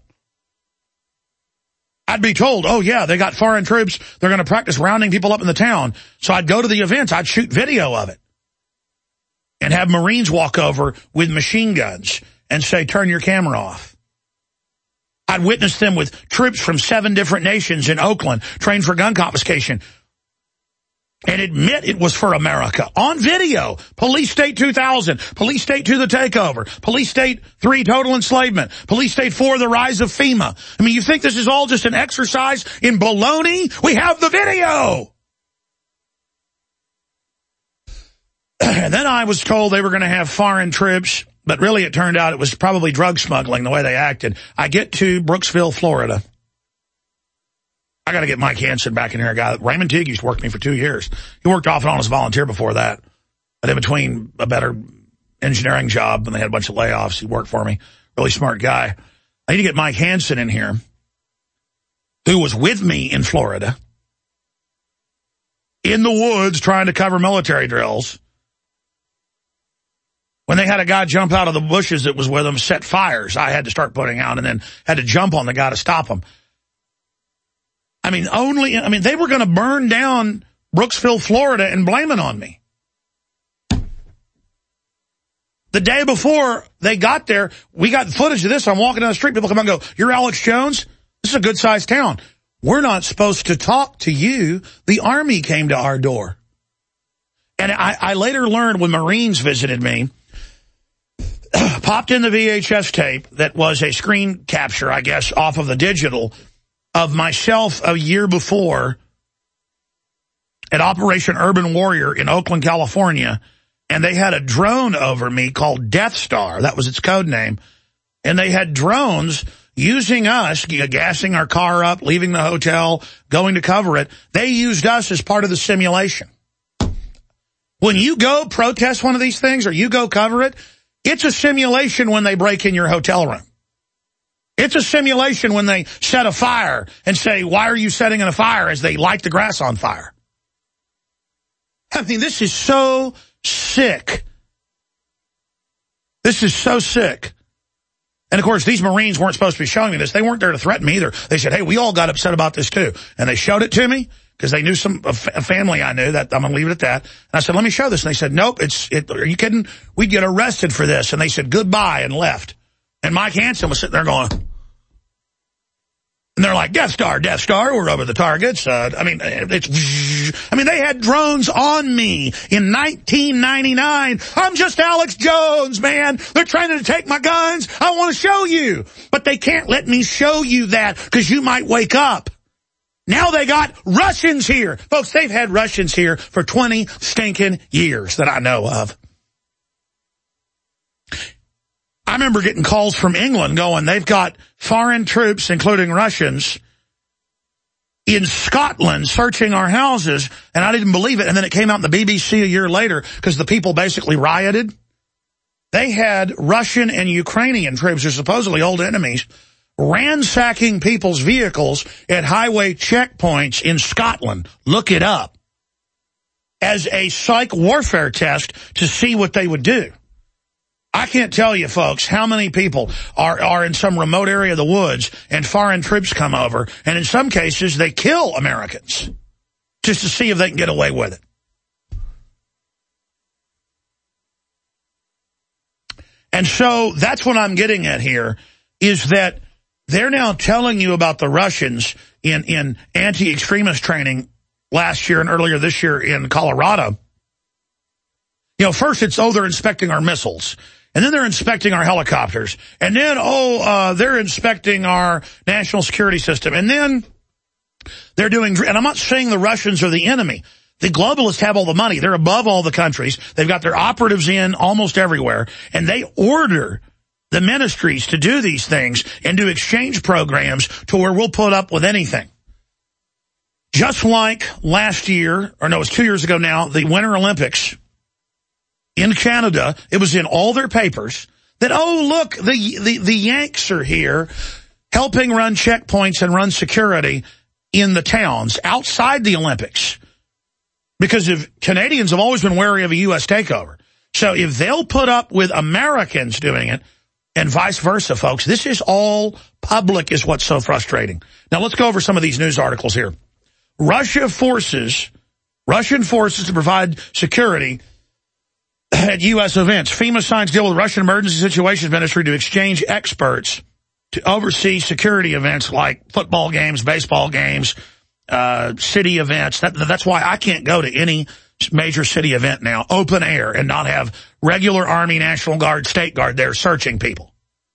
I'd be told, oh yeah, they got foreign troops. They're going to practice rounding people up in the town. So I'd go to the events. I'd shoot video of it. And have Marines walk over with machine guns and say, turn your camera off. I'd witness them with troops from 7 different nations in Oakland, trained for gun confiscation, and admit it was for America. On video, Police State 2000, Police State 2, the takeover, Police State 3, total enslavement, Police State 4, the rise of FEMA. I mean, you think this is all just an exercise in baloney? We have the video! And then I was told they were going to have foreign troops, but really it turned out it was probably drug smuggling the way they acted. I get to Brooksville, Florida. I got to get Mike Hansen back in here. Raymond Teague used to work with me for 2 years. He worked off and on as a volunteer before that. But in between a better engineering job when they had a bunch of layoffs, he worked for me. Really smart guy. I need to get Mike Hansen in here, who was with me in Florida, in the woods trying to cover military drills. When they had a guy jump out of the bushes that was with them, set fires, I had to start putting out and then had to jump on the guy to stop him. I mean, they were going to burn down Brooksville, Florida and blame it on me. The day before they got there, we got footage of this. I'm walking down the street. People come and go, "You're Alex Jones? This is a good-sized town." We're not supposed to talk to you. The Army came to our door. And I later learned when Marines visited me, popped in the VHS tape that was a screen capture, I guess, off of the digital of myself a year before at Operation Urban Warrior in Oakland, California. And they had a drone over me called Death Star. That was its code name. And they had drones using us, gassing our car up, leaving the hotel, going to cover it. They used us as part of the simulation. When you go protest one of these things or you go cover it, it's a simulation when they break in your hotel room. It's a simulation when they set a fire and say, "Why are you setting a fire?" as they light the grass on fire. I mean, this is so sick. This is so sick. And, of course, these Marines weren't supposed to be showing me this. They weren't there to threaten me either. They said, "Hey, we all got upset about this, too." And they showed it to me because they knew a family I knew. That I'm going to leave it at that. And I said, "Let me show this." And they said, "Nope, are you kidding? We'd get arrested for this." And they said goodbye and left. And Mike Hansen was sitting there going, and they're like, Death Star, we're over the targets." They had drones on me in 1999. I'm just Alex Jones, man. They're trying to take my guns. I want to show you. But they can't let me show you that because you might wake up. Now they got Russians here. Folks, they've had Russians here for 20 stinking years that I know of. I remember getting calls from England going, they've got foreign troops, including Russians, in Scotland searching our houses, and I didn't believe it. And then it came out in the BBC a year later because the people basically rioted. They had Russian and Ukrainian troops, who are supposedly old enemies, ransacking people's vehicles at highway checkpoints in Scotland. Look it up. As a psych warfare test to see what they would do. I can't tell you, folks, how many people are in some remote area of the woods and foreign troops come over, and in some cases they kill Americans just to see if they can get away with it. And so that's what I'm getting at here, is that they're now telling you about the Russians in anti-extremist training last year and earlier this year in Colorado. You know, first it's, they're inspecting our missiles. And then they're inspecting our helicopters. And then, they're inspecting our national security system. And then they're doing, and I'm not saying the Russians are the enemy. The globalists have all the money. They're above all the countries. They've got their operatives in almost everywhere. And they order the ministries to do these things and do exchange programs to where we'll put up with anything. Just like last year, or no, it was 2 years ago now, the Winter Olympics in Canada, it was in all their papers that, look, the Yanks are here helping run checkpoints and run security in the towns outside the Olympics. Because if Canadians have always been wary of a U.S. takeover. So if they'll put up with Americans doing it and vice versa, folks, this is all public is what's so frustrating. Now let's go over some of these news articles here. Russian forces to provide security at U.S. events. FEMA signs deal with Russian Emergency Situations Ministry to exchange experts to oversee security events like football games, baseball games, city events. That's why I can't go to any major city event now, open air, and not have regular Army, National Guard, State Guard there searching people.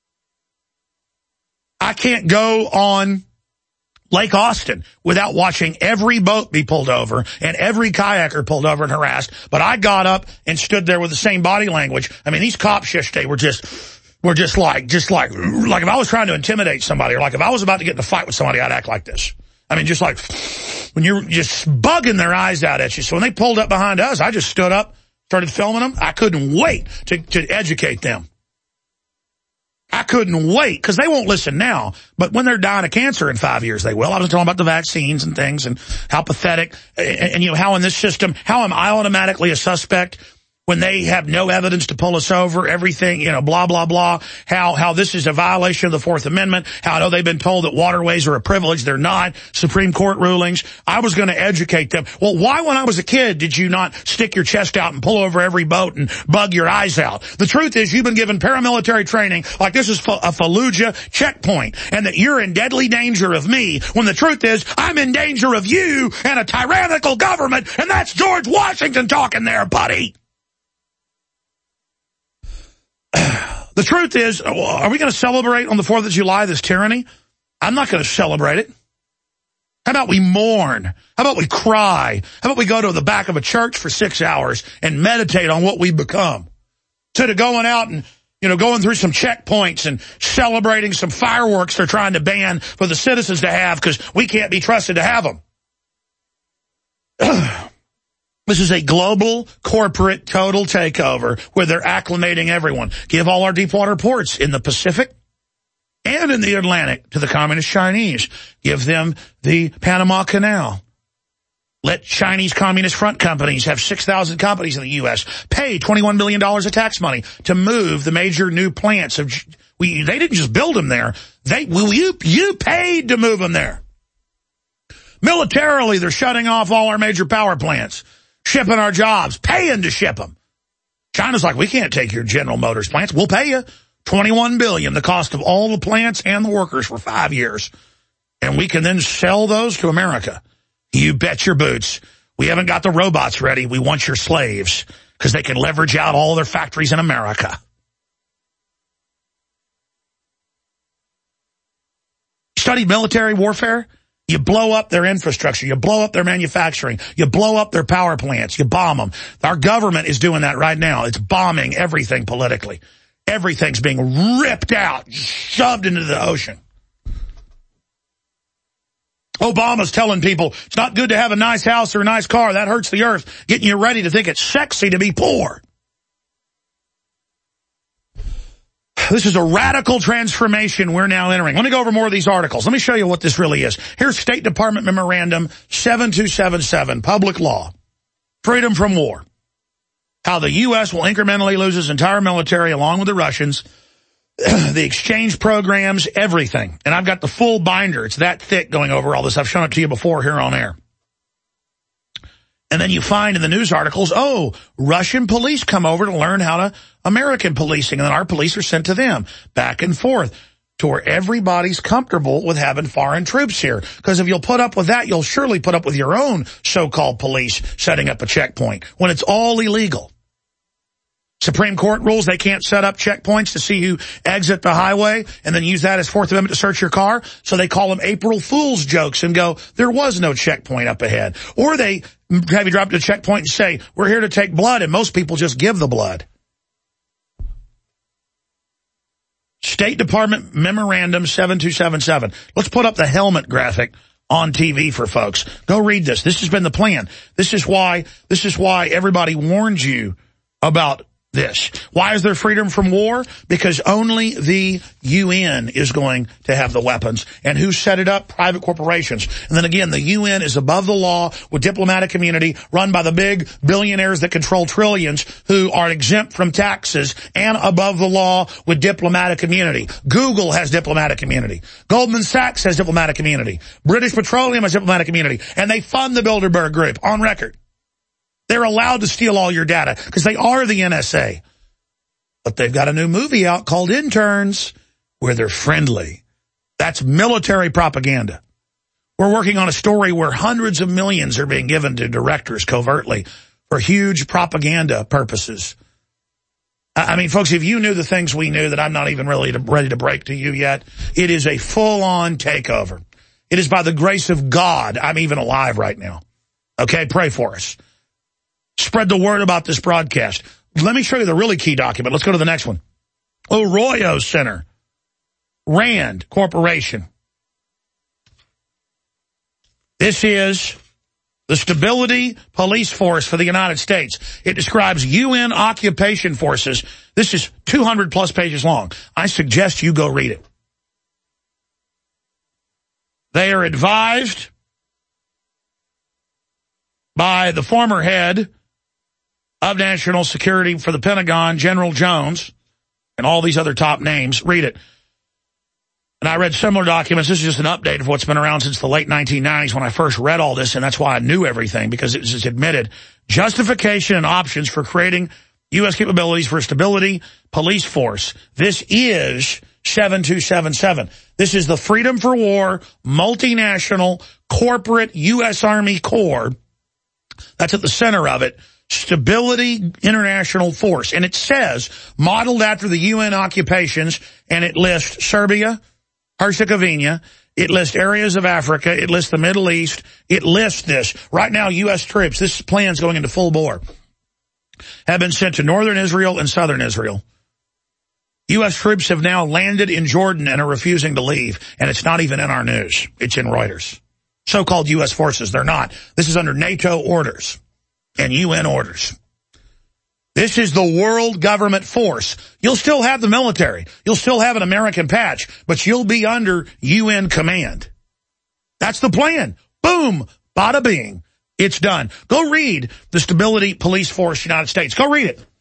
I can't go on Lake Austin without watching every boat be pulled over and every kayaker pulled over and harassed. But I got up and stood there with the same body language. I mean, these cops yesterday were just like if I was trying to intimidate somebody, or like if I was about to get in a fight with somebody, I'd act like this. I mean, just like when you're just bugging their eyes out at you. So when they pulled up behind us, I just stood up, started filming them. I couldn't wait to educate them. I couldn't wait, because they won't listen now. But when they're dying of cancer in 5 years, they will. I was talking about the vaccines and things and how pathetic, and you know, how in this system, how am I automatically a suspect when they have no evidence to pull us over, everything, blah, blah, blah, how this is a violation of the Fourth Amendment, how I know they've been told that waterways are a privilege. They're not. Supreme Court rulings. I was going to educate them. Well, why when I was a kid did you not stick your chest out and pull over every boat and bug your eyes out? The truth is you've been given paramilitary training like this is a Fallujah checkpoint and that you're in deadly danger of me when the truth is I'm in danger of you and a tyrannical government, and that's George Washington talking there, buddy. The truth is, are we going to celebrate on the 4th of July this tyranny? I'm not going to celebrate it. How about we mourn? How about we cry? How about we go to the back of a church for 6 hours and meditate on what we've become? Instead of going out and, going through some checkpoints and celebrating some fireworks they're trying to ban for the citizens to have because we can't be trusted to have them. This is a global corporate total takeover where they're acclimating everyone. Give all our deep water ports in the Pacific and in the Atlantic to the Communist Chinese. Give them the Panama Canal. Let Chinese Communist front companies have 6,000 companies in the U.S. pay $21 billion of tax money to move the major new plants. They didn't just build them there. You paid to move them there. Militarily, they're shutting off all our major power plants. Shipping our jobs, paying to ship them. China's like, we can't take your General Motors plants. We'll pay you $21 billion, the cost of all the plants and the workers for 5 years. And we can then sell those to America. You bet your boots. We haven't got the robots ready. We want your slaves because they can leverage out all their factories in America. Study military warfare? You blow up their infrastructure. You blow up their manufacturing. You blow up their power plants. You bomb them. Our government is doing that right now. It's bombing everything politically. Everything's being ripped out, shoved into the ocean. Obama's telling people it's not good to have a nice house or a nice car. That hurts the earth. Getting you ready to think it's sexy to be poor. This is a radical transformation we're now entering. Let me go over more of these articles. Let me show you what this really is. Here's State Department Memorandum 7277, Public Law, Freedom from War. How the U.S. will incrementally lose its entire military along with the Russians, the exchange programs, everything. And I've got the full binder. It's that thick going over all this. I've shown it to you before here on air. And then you find in the news articles, Russian police come over to learn how to American policing, and then our police are sent to them, back and forth, to where everybody's comfortable with having foreign troops here. Because if you'll put up with that, you'll surely put up with your own so-called police setting up a checkpoint when it's all illegal. Supreme Court rules they can't set up checkpoints to see who exit the highway and then use that as Fourth Amendment to search your car. So they call them April Fool's jokes and go, there was no checkpoint up ahead. Or they have you drop to a checkpoint and say, we're here to take blood, and most people just give the blood. State Department Memorandum 7277. Let's put up the helmet graphic on TV for folks. Go read this. This has been the plan. This is why everybody warned you about this. Why is there freedom from war? Because only the UN is going to have the weapons. And who set it up? Private corporations. And then again, the UN is above the law with diplomatic immunity, run by the big billionaires that control trillions who are exempt from taxes, and above the law with diplomatic immunity. Google has diplomatic immunity. Goldman Sachs has diplomatic immunity. British Petroleum has diplomatic immunity. And they fund the Bilderberg Group on record. They're allowed to steal all your data because they are the NSA. But they've got a new movie out called Interns where they're friendly. That's military propaganda. We're working on a story where hundreds of millions are being given to directors covertly for huge propaganda purposes. I mean, folks, if you knew the things we knew that I'm not even really ready to break to you yet, it is a full-on takeover. It is by the grace of God I'm even alive right now. Okay, pray for us. Spread the word about this broadcast. Let me show you the really key document. Let's go to the next one. Arroyo Center. Rand Corporation. This is the Stability Police Force for the United States. It describes UN occupation forces. This is 200-plus pages long. I suggest you go read it. They are advised by the former head of National Security for the Pentagon, General Jones, and all these other top names. Read it. And I read similar documents. This is just an update of what's been around since the late 1990s when I first read all this, and that's why I knew everything, because it was admitted. Justification and options for creating U.S. capabilities for stability police force. This is 7277. This is the Freedom for War multinational corporate U.S. Army Corps. That's at the center of it. Stability International Force. And it says, modeled after the UN occupations, and it lists Serbia, Herzegovina, it lists areas of Africa, it lists the Middle East, it lists this. Right now, U.S. troops, this plan's going into full bore, have been sent to northern Israel and southern Israel. U.S. troops have now landed in Jordan and are refusing to leave, and it's not even in our news. It's in Reuters. So-called U.S. forces, they're not. This is under NATO orders and UN orders. This is the world government force. You'll still have the military. You'll still have an American patch, but you'll be under UN command. That's the plan. Boom. Bada bing. It's done. Go read the Stability Police Force United States. Go read it.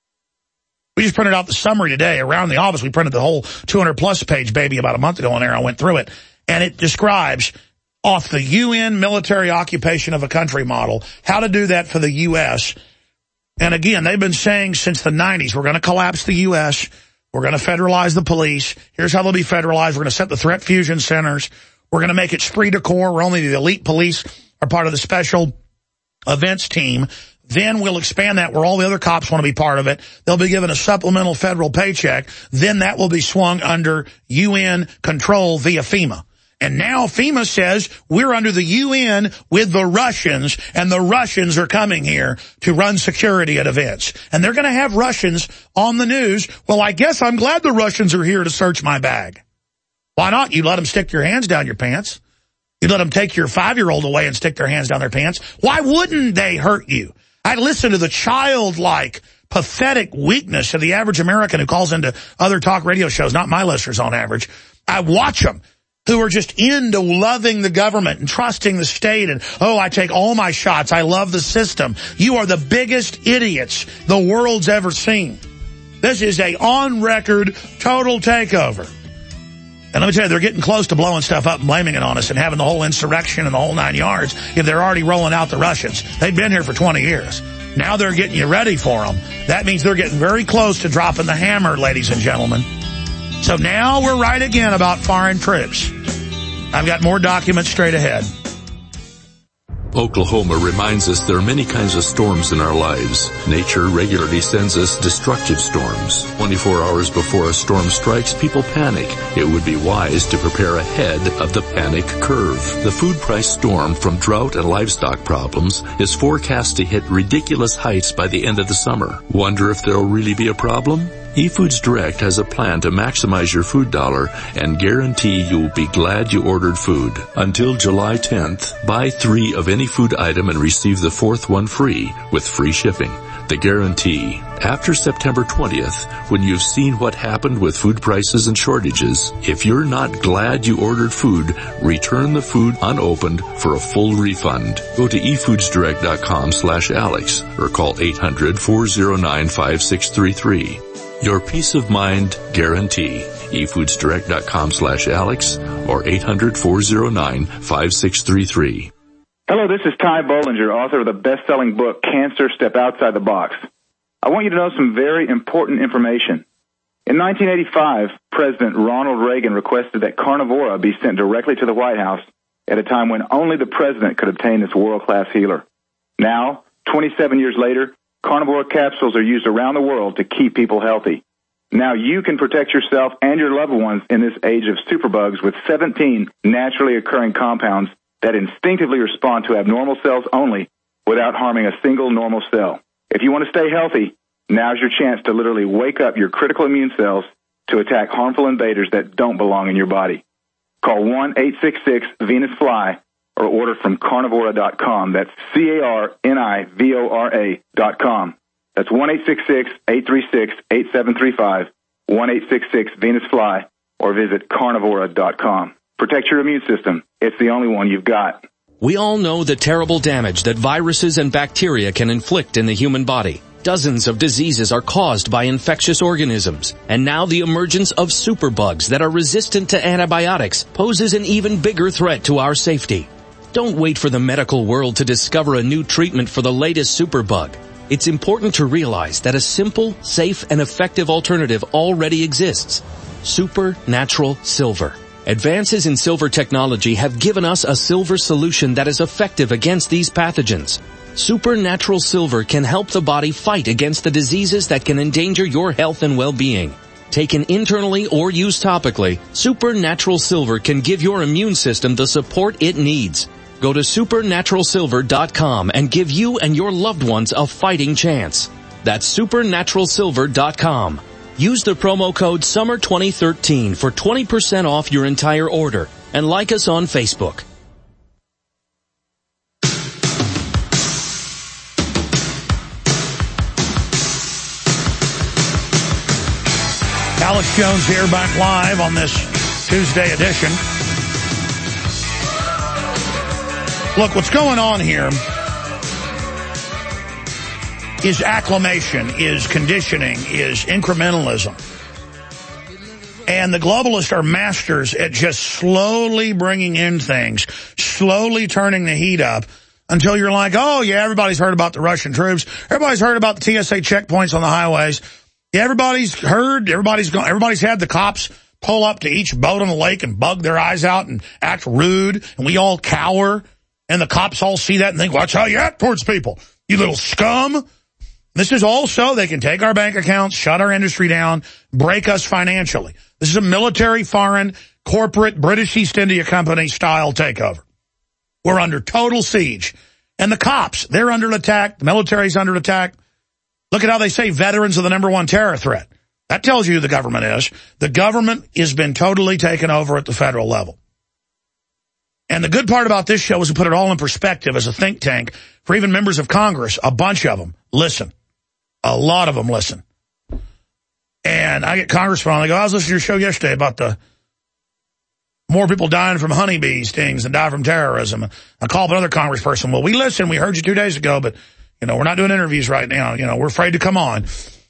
We just printed out the summary today. Around the office, we printed the whole 200-plus page baby about a month ago on there. I went through it. And it describes, off the UN military occupation of a country model, how to do that for the U.S. And again, they've been saying since the 90s, we're going to collapse the U.S., we're going to federalize the police, here's how they'll be federalized, we're going to set the threat fusion centers, we're going to make it esprit de corps, where only the elite police are part of the special events team. Then we'll expand that where all the other cops want to be part of it. They'll be given a supplemental federal paycheck. Then that will be swung under UN control via FEMA. And now FEMA says we're under the UN with the Russians, and the Russians are coming here to run security at events. And they're going to have Russians on the news. Well, I guess I'm glad the Russians are here to search my bag. Why not? You let them stick your hands down your pants. You let them take your 5-year-old away and stick their hands down their pants. Why wouldn't they hurt you? I listen to the childlike, pathetic weakness of the average American who calls into other talk radio shows, not my listeners on average. I watch them, who are just into loving the government and trusting the state and, oh, I take all my shots, I love the system. You are the biggest idiots the world's ever seen. This is a on-record total takeover. And let me tell you, they're getting close to blowing stuff up and blaming it on us and having the whole insurrection and the whole 9 yards if they're already rolling out the Russians. They've been here for 20 years. Now they're getting you ready for them. That means they're getting very close to dropping the hammer, ladies and gentlemen. So now we're right again about foreign troops. I've got more documents straight ahead. Oklahoma reminds us there are many kinds of storms in our lives. Nature regularly sends us destructive storms. 24 hours before a storm strikes, people panic. It would be wise to prepare ahead of the panic curve. The food price storm from drought and livestock problems is forecast to hit ridiculous heights by the end of the summer. Wonder if there'll really be a problem? eFoods Direct has a plan to maximize your food dollar and guarantee you'll be glad you ordered food. Until July 10th, buy 3 of any food item and receive the 4th one free with free shipping. The guarantee. After September 20th, when you've seen what happened with food prices and shortages, if you're not glad you ordered food, return the food unopened for a full refund. Go to efoodsdirect.com/Alex or call 800-409-5633. Your peace of mind guarantee. efoodsdirect.com/Alex or 800-409-5633. Hello, this is Ty Bollinger, author of the best-selling book, Cancer, Step Outside the Box. I want you to know some very important information. In 1985, President Ronald Reagan requested that Carnivora be sent directly to the White House at a time when only the president could obtain this world-class healer. Now, 27 years later, Carnivora capsules are used around the world to keep people healthy. Now you can protect yourself and your loved ones in this age of superbugs with 17 naturally occurring compounds that instinctively respond to abnormal cells only without harming a single normal cell. If you want to stay healthy, now's your chance to literally wake up your critical immune cells to attack harmful invaders that don't belong in your body. Call 1-866-VENUS-FLY or order from Carnivora.com. That's Carnivora.com. That's 1-866-836-8735, 1-866-VENUS-FLY, or visit Carnivora.com. Protect your immune system. It's the only one you've got. We all know the terrible damage that viruses and bacteria can inflict in the human body. Dozens of diseases are caused by infectious organisms, and now the emergence of superbugs that are resistant to antibiotics poses an even bigger threat to our safety. Don't wait for the medical world to discover a new treatment for the latest superbug. It's important to realize that a simple, safe, and effective alternative already exists. Supernatural Silver. Advances in silver technology have given us a silver solution that is effective against these pathogens. Supernatural Silver can help the body fight against the diseases that can endanger your health and well-being. Taken internally or used topically, Supernatural Silver can give your immune system the support it needs. Go to supernaturalsilver.com and give you and your loved ones a fighting chance. That's supernaturalsilver.com. Use the promo code SUMMER2013 for 20% off your entire order, and like us on Facebook. Alex Jones here, back live on this Tuesday edition. Look, what's going on here is acclimation, is conditioning, is incrementalism. And the globalists are masters at just slowly bringing in things, slowly turning the heat up until you're like, oh, yeah, everybody's heard about the Russian troops. Everybody's heard about the TSA checkpoints on the highways. Yeah, everybody's heard, everybody's had the cops pull up to each boat on the lake and bug their eyes out and act rude, and we all cower, and the cops all see that and think, watch how you act towards people, you little scum. This is all so they can take our bank accounts, shut our industry down, break us financially. This is a military, foreign, corporate, British East India Company style takeover. We're under total siege. And the cops, they're under attack. The military's under attack. Look at how they say veterans are the #1 terror threat. That tells you who the government is. The government has been totally taken over at the federal level. And the good part about this show is to put it all in perspective as a think tank for even members of Congress. A bunch of them listen. A lot of them listen. And I get congressmen on, they go, I was listening to your show yesterday about the more people dying from honeybee stings than die from terrorism. I call up another congressperson. Well, we listened. We heard you 2 days ago, but, you know, we're not doing interviews right now. You know, we're afraid to come on.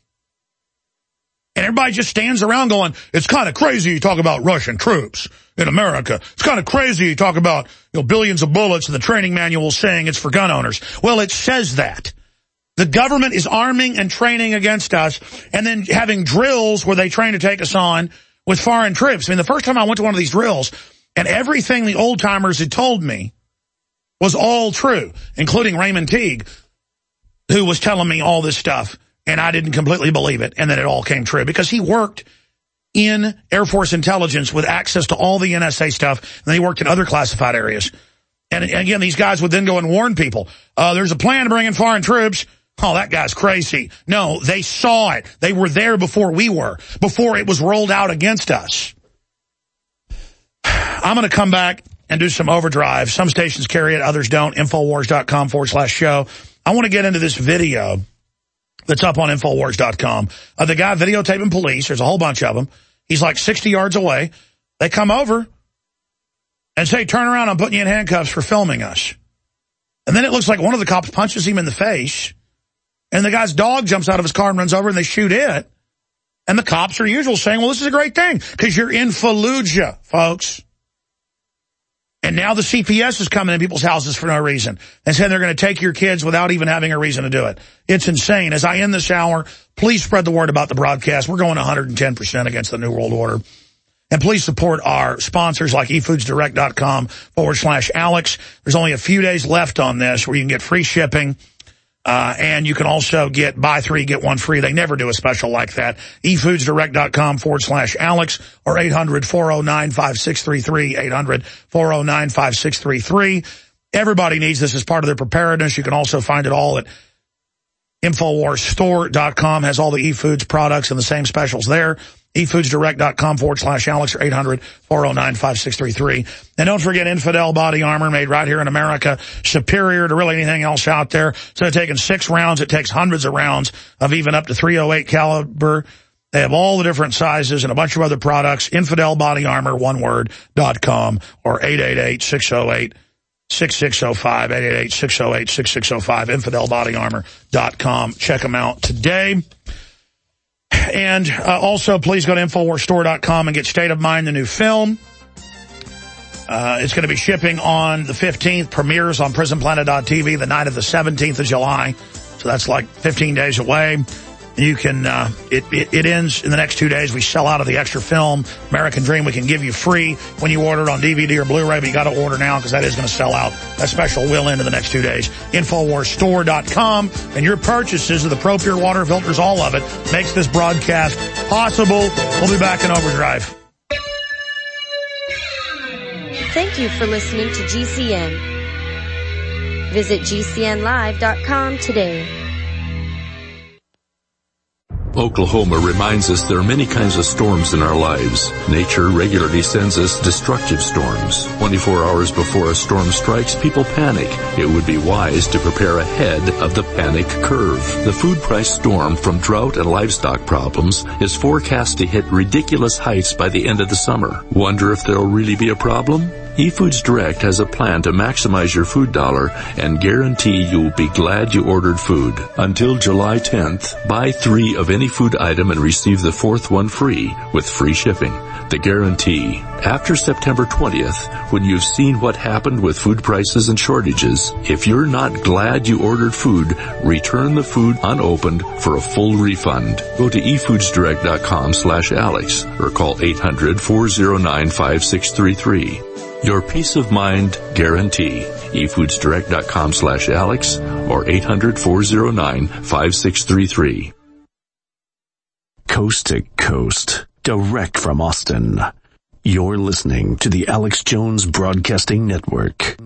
And everybody just stands around going, it's kind of crazy you talk about Russian troops in America. It's kind of crazy you talk about, you know, billions of bullets and the training manual saying it's for gun owners. Well, it says that. The government is arming and training against us and then having drills where they train to take us on with foreign troops. I mean, the first time I went to one of these drills and everything the old timers had told me was all true, including Raymond Teague, who was telling me all this stuff. And I didn't completely believe it, and then it all came true, because he worked in Air Force intelligence with access to all the NSA stuff, and then he worked in other classified areas. And again, these guys would then go and warn people, there's a plan to bring in foreign troops. Oh, that guy's crazy. No, they saw it. They were there before we were, before it was rolled out against us. I'm going to come back and do some overdrive. Some stations carry it, others don't. Infowars.com/show. I want to get into this video that's up on Infowars.com. The guy videotaping police, there's a whole bunch of them. He's like 60 yards away. They come over and say, turn around, I'm putting you in handcuffs for filming us. And then it looks like one of the cops punches him in the face, and the guy's dog jumps out of his car and runs over, and they shoot it. And the cops are usual saying, well, this is a great thing, because you're in Fallujah, folks. And now the CPS is coming in people's houses for no reason and saying they're going to take your kids without even having a reason to do it. It's insane. As I end this hour, please spread the word about the broadcast. We're going 110% against the New World Order. And please support our sponsors like efoodsdirect.com/Alex. There's only a few days left on this where you can get free shipping. And you can also get buy 3, get 1 free. They never do a special like that. efoodsdirect.com/Alex or 800-409-5633, 800-409-5633. Everybody needs this as part of their preparedness. You can also find it all at InfoWarsStore.com. Has all the eFoods products and the same specials there. efoodsdirect.com/Alex or 800-409-5633. And don't forget Infidel body armor made right here in America, superior to really anything else out there. Instead of taking 6 rounds, it takes hundreds of rounds of even up to .308 caliber. They have all the different sizes and a bunch of other products. Infidel body armor, one word, .com or 888-608 6605, 888-608-6605, infidelbodyarmor.com. Check them out today. And also, please go to InfoWarsStore.com and get State of Mind, the new film. It's going to be shipping on the 15th, premieres on PrisonPlanet.tv the night of the 17th of July. So that's like 15 days away. You can, it ends in the next 2 days. We sell out of the extra film, American Dream. We can give you free when you order it on DVD or Blu-ray, but you got to order now because that is going to sell out. That special will end in the next 2 days. InfoWarsStore.com. And your purchases of the Pro Pure water filters, all of it, makes this broadcast possible. We'll be back in overdrive. Thank you for listening to GCN. Visit GCNlive.com today. Oklahoma reminds us there are many kinds of storms in our lives. Nature regularly sends us destructive storms. 24 hours before a storm strikes, people panic. It would be wise to prepare ahead of the panic curve. The food price storm from drought and livestock problems is forecast to hit ridiculous heights by the end of the summer. Wonder if there'll really be a problem? eFoods Direct has a plan to maximize your food dollar and guarantee you'll be glad you ordered food. Until July 10th, buy 3 of any food item and receive the 4th one free with free shipping. The guarantee. After September 20th, when you've seen what happened with food prices and shortages, if you're not glad you ordered food, return the food unopened for a full refund. Go to efoodsdirect.com/Alex or call 800-409-5633. Your peace of mind guarantee. efoodsdirect.com/Alex or 800-409-5633. Coast to coast, direct from Austin. You're listening to the Alex Jones Broadcasting Network.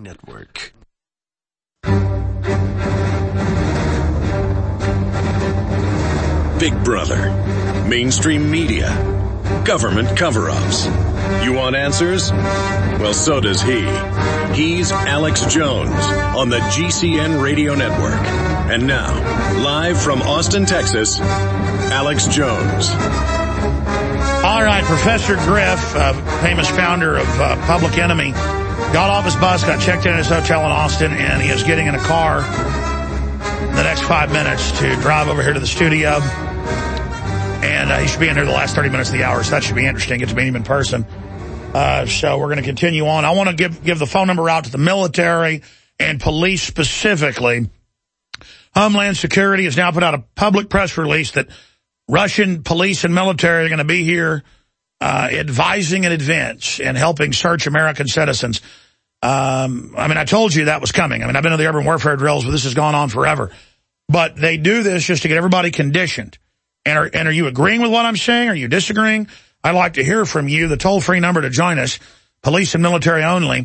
Big Brother, mainstream media, government cover-ups. You want answers? Well, so does he. He's Alex Jones on the GCN Radio Network. And now, live from Austin, Texas, Alex Jones. All right, Professor Griff, famous founder of Public Enemy, got off his bus, got checked in at his hotel in Austin, and he is getting in a car in the next 5 minutes to drive over here to the studio. And he should be in here the last 30 minutes of the hour, so that should be interesting. Get to meet him in person. So we're going to continue on. I want to give the phone number out to the military and police specifically. Homeland Security has now put out a public press release that Russian police and military are going to be here advising in advance and helping search American citizens. I told you that was coming. I've been to the urban warfare drills, but this has gone on forever. But they do this just to get everybody conditioned. And are you agreeing with what I'm saying? Are you disagreeing? I'd like to hear from you. The toll-free number to join us, police and military only,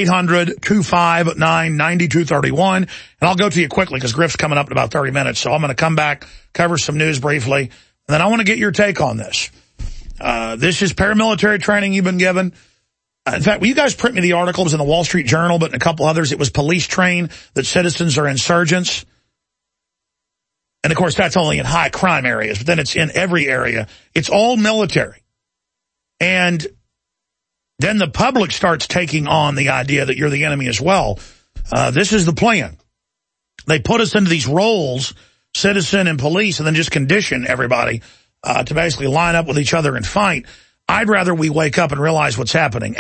800-259-9231. And I'll go to you quickly because Griff's coming up in about 30 minutes. So I'm going to come back, cover some news briefly, and then I want to get your take on this. This is paramilitary training you've been given. In fact, will you guys print me the article? It was in the Wall Street Journal, but in a couple others, it was police train that citizens are insurgents. And, of course, that's only in high crime areas, but then it's in every area. It's all military. And then the public starts taking on the idea that you're the enemy as well. This is the plan. They put us into these roles, citizen and police, and then just condition everybody to basically line up with each other and fight. I'd rather we wake up and realize what's happening.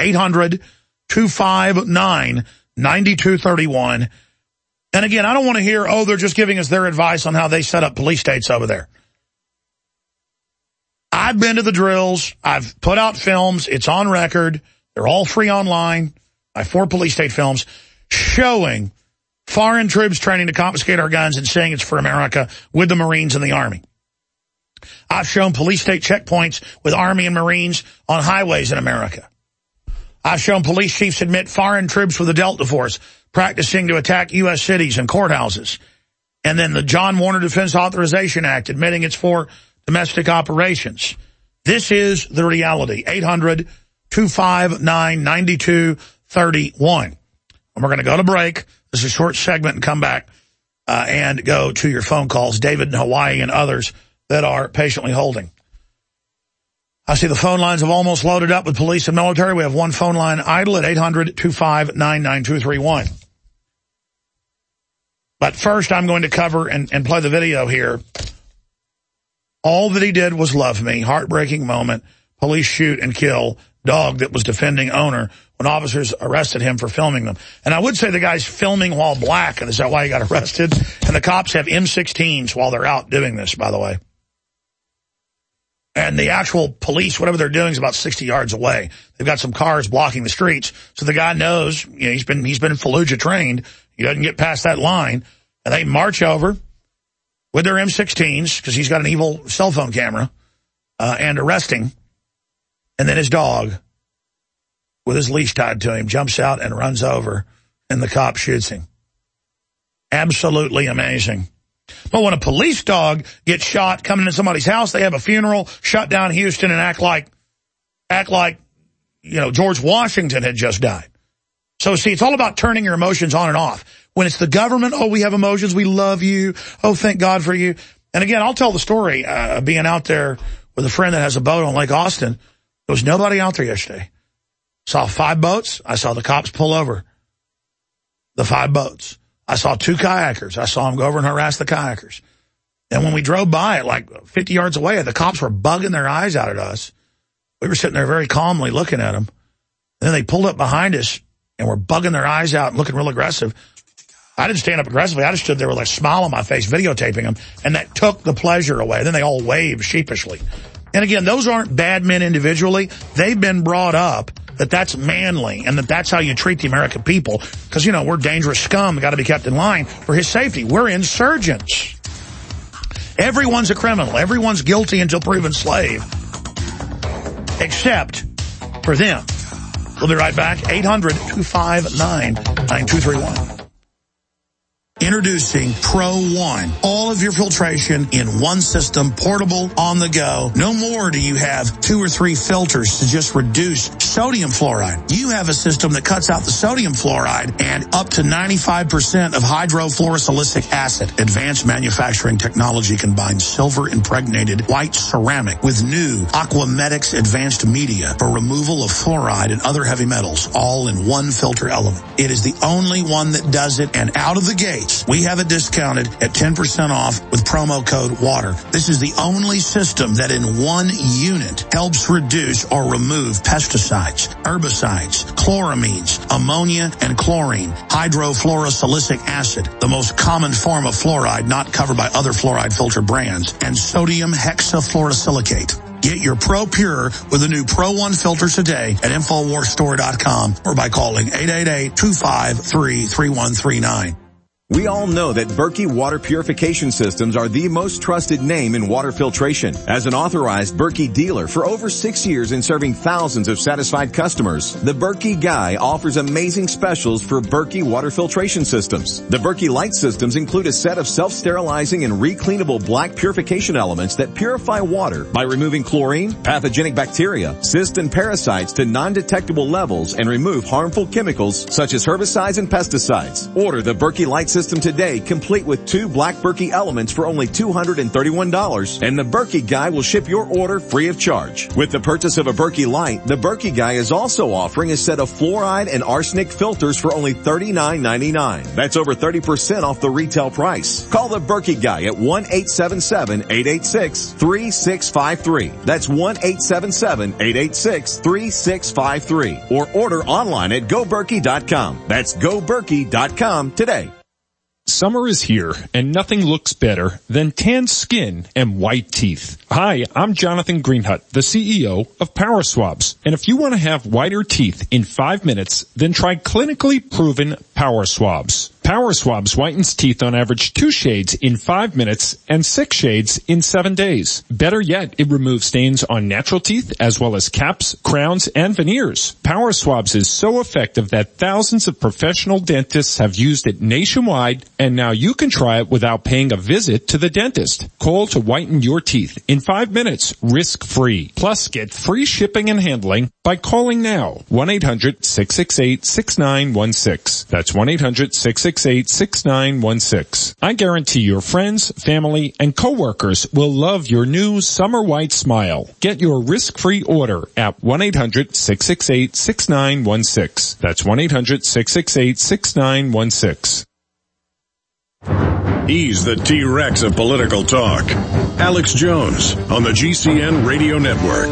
800-259-9231. And again, I don't want to hear, they're just giving us their advice on how they set up police states over there. I've been to the drills. I've put out films. It's on record. They're all free online. I have 4 police state films showing foreign troops training to confiscate our guns and saying it's for America with the Marines and the Army. I've shown police state checkpoints with Army and Marines on highways in America. I've shown police chiefs admit foreign troops with the Delta Force practicing to attack U.S. cities and courthouses. And then the John Warner Defense Authorization Act admitting it's for domestic operations. This is the reality. 800-259-9231. And we're going to go to break. This is a short segment and come back and go to your phone calls. David in Hawaii and others that are patiently holding. I see the phone lines have almost loaded up with police and military. We have one phone line idle at 800-259-9231. But first, I'm going to cover and play the video here. All that he did was love me. Heartbreaking moment. Police shoot and kill dog that was defending owner when officers arrested him for filming them. And I would say the guy's filming while black, and is that why he got arrested? And the cops have M16s while they're out doing this, by the way. And the actual police, whatever they're doing, is about 60 yards away. They've got some cars blocking the streets. So the guy knows, you know, he's been in Fallujah trained. He doesn't get past that line. And they march over with their M16s, because he's got an evil cell phone camera, and arresting. And then his dog, with his leash tied to him, jumps out and runs over, and the cop shoots him. Absolutely amazing. But when a police dog gets shot coming into somebody's house, they have a funeral, shut down Houston, and act like, you know, George Washington had just died. So, see, it's all about turning your emotions on and off. When it's the government, oh, we have emotions, we love you, oh, thank God for you. And again, I'll tell the story, being out there with a friend that has a boat on Lake Austin. There was nobody out there yesterday. Saw 5 boats. I saw the cops pull over the 5 boats. I saw 2 kayakers. I saw them go over and harass the kayakers. And when we drove by it, like 50 yards away, the cops were bugging their eyes out at us. We were sitting there very calmly looking at them. And then they pulled up behind us and were bugging their eyes out and looking real aggressive. I didn't stand up aggressively. I just stood there with a smile on my face, videotaping them, and that took the pleasure away. Then they all waved sheepishly. And again, those aren't bad men individually. They've been brought up that that's manly and that that's how you treat the American people. Because, you know, we're dangerous scum. We've got to be kept in line for his safety. We're insurgents. Everyone's a criminal. Everyone's guilty until proven slave. Except for them. We'll be right back. 800-259-9231. Introducing Pro One. All of your filtration in one system, portable, on the go. No more do you have 2 or 3 filters to just reduce sodium fluoride. You have a system that cuts out the sodium fluoride and up to 95% of hydrofluorosilicic acid. Advanced manufacturing technology combines silver-impregnated white ceramic with new Aquamedics advanced media for removal of fluoride and other heavy metals, all in one filter element. It is the only one that does it, and out of the gate, we have it discounted at 10% off with promo code WATER. This is the only system that in one unit helps reduce or remove pesticides, herbicides, chloramines, ammonia, and chlorine, hydrofluorosilicic acid, the most common form of fluoride not covered by other fluoride filter brands, and sodium hexafluorosilicate. Get your Pro Pure with the new Pro One filter today at InfoWarsStore.com or by calling 888-253-3139. We all know that Berkey Water Purification Systems are the most trusted name in water filtration. As an authorized Berkey dealer for over 6 years and serving thousands of satisfied customers, the Berkey Guy offers amazing specials for Berkey Water Filtration Systems. The Berkey Light Systems include a set of self-sterilizing and recleanable black purification elements that purify water by removing chlorine, pathogenic bacteria, cysts, and parasites to non-detectable levels and remove harmful chemicals such as herbicides and pesticides. Order the Berkey Light System today, complete with 2 black Berkey elements for only $231, and the Berkey Guy will ship your order free of charge. With the purchase of a Berkey Light, the Berkey Guy is also offering a set of fluoride and arsenic filters for only $39.99. That's over 30% off the retail price. Call the Berkey Guy at 1-877-886-3653. That's 1-877-886-3653. Or order online at GoBerkey.com. That's GoBerkey.com today. Summer is here, and nothing looks better than tan skin and white teeth. Hi, I'm Jonathan Greenhut, the CEO of Power Swabs. And if you want to have whiter teeth in 5 minutes, then try clinically proven Power Swabs. Power Swabs whitens teeth on average 2 shades in 5 minutes and 6 shades in 7 days. Better yet, it removes stains on natural teeth as well as caps, crowns, and veneers. Power Swabs is so effective that thousands of professional dentists have used it nationwide, and now you can try it without paying a visit to the dentist. Call to whiten your teeth in 5 minutes, risk-free. Plus, get free shipping and handling by calling now. 1-800-668-6916. That's 1-800-668-6916. I guarantee your friends, family, and coworkers will love your new Summer White Smile. Get your risk-free order at 1-800-668-6916. That's 1-800-668-6916. He's the T-Rex of political talk. Alex Jones on the GCN Radio Network.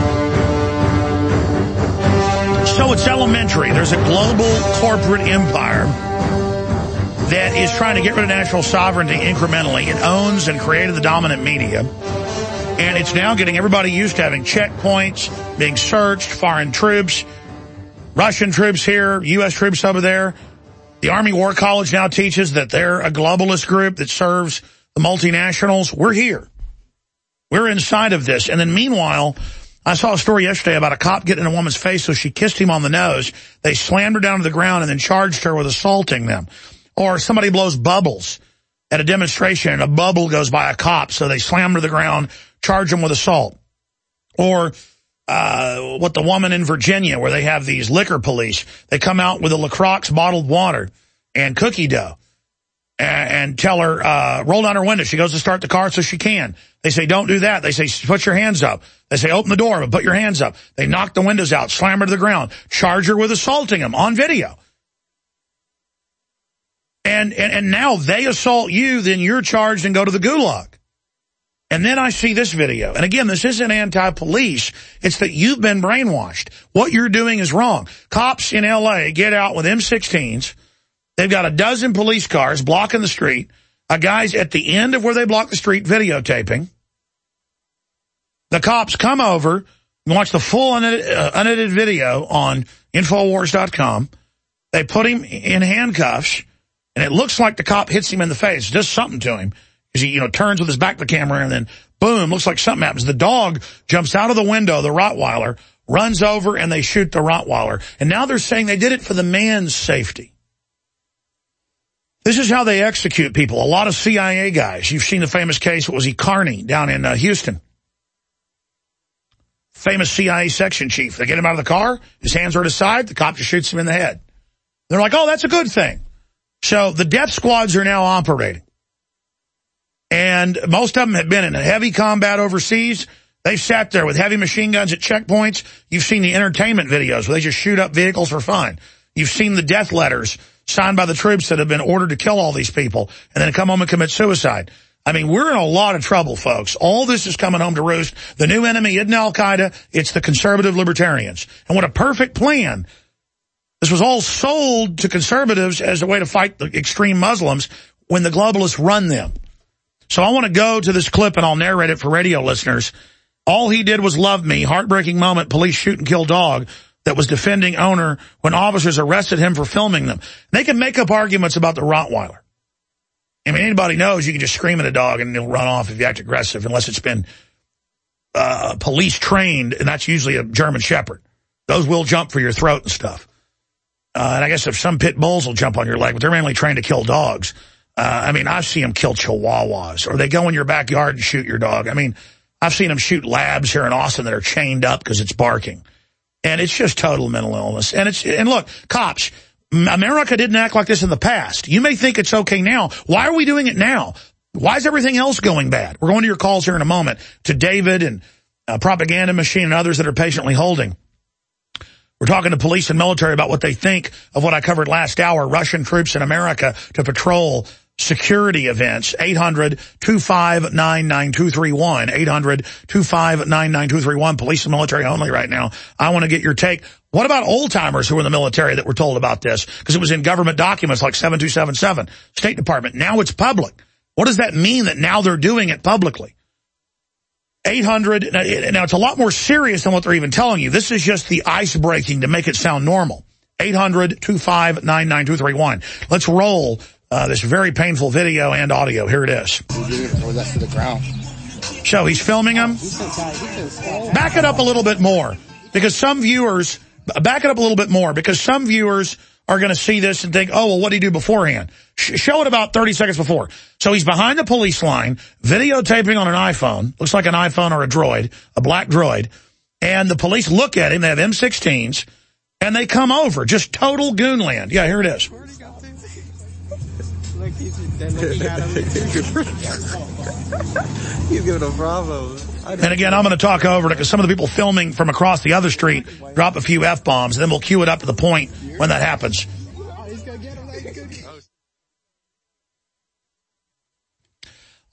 So it's elementary. There's a global corporate empire that is trying to get rid of national sovereignty incrementally. It owns and created the dominant media. And it's now getting everybody used to having checkpoints, being searched, foreign troops, Russian troops here, U.S. troops over there. The Army War College now teaches that they're a globalist group that serves the multinationals. We're here. We're inside of this. And then meanwhile, I saw a story yesterday about a cop getting in a woman's face, so she kissed him on the nose. They slammed her down to the ground and then charged her with assaulting them. Or somebody blows bubbles at a demonstration and a bubble goes by a cop, so they slam her to the ground, charge them with assault. Or what the woman in Virginia, where they have these liquor police, they come out with a LaCroix bottled water and cookie dough and tell her, roll down her window. She goes to start the car so she can. They say, don't do that. They say, put your hands up. They say, open the door, but put your hands up. They knock the windows out, slam her to the ground, charge her with assaulting them on video. And now they assault you, then you're charged and go to the gulag. And then I see this video. And again, this isn't anti-police. It's that you've been brainwashed. What you're doing is wrong. Cops in L.A. get out with M16s. They've got a dozen police cars blocking the street. A guy's at the end of where they block the street videotaping. The cops come over and watch the full unedited video on Infowars.com. They put him in handcuffs, and it looks like the cop hits him in the face, does something to him. He, turns with his back to the camera, and then, boom, looks like something happens. The dog jumps out of the window, the Rottweiler, runs over, and they shoot the Rottweiler. And now they're saying they did it for the man's safety. This is how they execute people. A lot of CIA guys. You've seen the famous case, what was he, Carney, down in Houston. Famous CIA section chief. They get him out of the car, his hands are at his side, the cop just shoots him in the head. They're like, oh, that's a good thing. So the death squads are now operating. And most of them have been in heavy combat overseas. They've sat there with heavy machine guns at checkpoints. You've seen the entertainment videos where they just shoot up vehicles for fun. You've seen the death letters signed by the troops that have been ordered to kill all these people and then come home and commit suicide. I mean, we're in a lot of trouble, folks. All this is coming home to roost. The new enemy isn't Al-Qaeda. It's the conservative libertarians. And what a perfect plan. This was all sold to conservatives as a way to fight the extreme Muslims when the globalists run them. So I want to go to this clip, and I'll narrate it for radio listeners. All he did was love me. Heartbreaking moment. Police shoot and kill dog that was defending owner when officers arrested him for filming them. They can make up arguments about the Rottweiler. I mean, anybody knows you can just scream at a dog and it'll run off if you act aggressive, unless it's been police trained, and that's usually a German Shepherd. Those will jump for your throat and stuff. And I guess if some pit bulls will jump on your leg, but they're mainly trained to kill dogs. I mean, I've seen them kill chihuahuas, or they go in your backyard and shoot your dog. I mean, I've seen them shoot labs here in Austin that are chained up because it's barking. And it's just total mental illness. And look, cops, America didn't act like this in the past. You may think it's okay now. Why are we doing it now? Why is everything else going bad? We're going to your calls here in a moment to David and Propaganda Machine and others that are patiently holding. We're talking to police and military about what they think of what I covered last hour, Russian troops in America to patrol security events. 800-259-9231. 800-259-9231. Police and military only right now. I want to get your take. What about old-timers who were in the military that were told about this? Because it was in government documents like 7277, State Department. Now it's public. What does that mean that now they're doing it publicly? 800, now it's a lot more serious than what they're even telling you. This is just the ice-breaking to make it sound normal. 800-259-9231. Let's roll this very painful video and audio. Here it is. So he's filming him. Back it up a little bit more, because some viewers are going to see this and think, oh, well, what did he do beforehand? Show it about 30 seconds before. So he's behind the police line, videotaping on an iPhone. Looks like an iPhone or a droid, a black droid. And the police look at him. They have M16s. And they come over. Just total goonland. Yeah, here it is. He's giving a bravo. And again, I'm going to talk over it because some of the people filming from across the other street drop a few F-bombs, and then we'll cue it up to the point when that happens.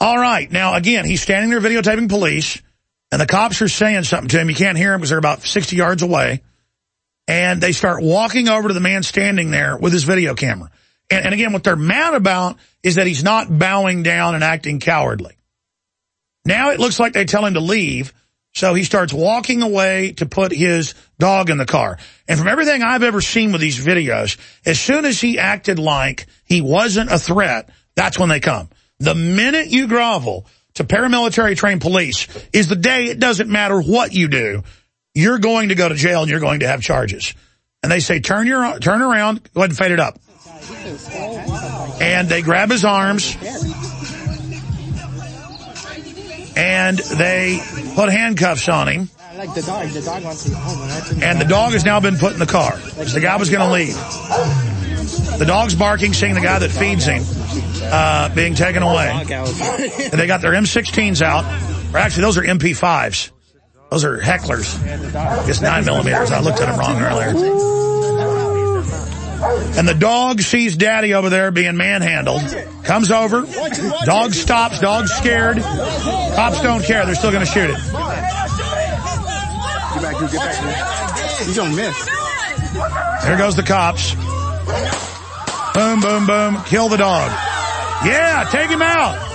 All right. Now, again, he's standing there videotaping police, and the cops are saying something to him. You can't hear him because they're about 60 yards away. And they start walking over to the man standing there with his video camera. And again, what they're mad about is that he's not bowing down and acting cowardly. Now it looks like they tell him to leave, so he starts walking away to put his dog in the car. And from everything I've ever seen with these videos, as soon as he acted like he wasn't a threat, that's when they come. The minute you grovel to paramilitary-trained police is the day it doesn't matter what you do. You're going to go to jail and you're going to have charges. And they say, turn around, go ahead and fade it up. And they grab his arms. And they put handcuffs on him. Like the dog. The dog wants to go home. And the dog has now been put in the car. So the guy was going to leave. The dog's barking, seeing the guy that feeds him being taken away. And they got their M16s out. Or actually, those are MP5s. Those are hecklers. It's 9mm. I looked at them wrong earlier. And the dog sees Daddy over there being manhandled. Comes over. Dog stops. Dog's scared. Cops don't care. They're still going to shoot it. Get back, man. He's gonna miss. There goes the cops. Boom, boom, boom. Kill the dog. Yeah, take him out.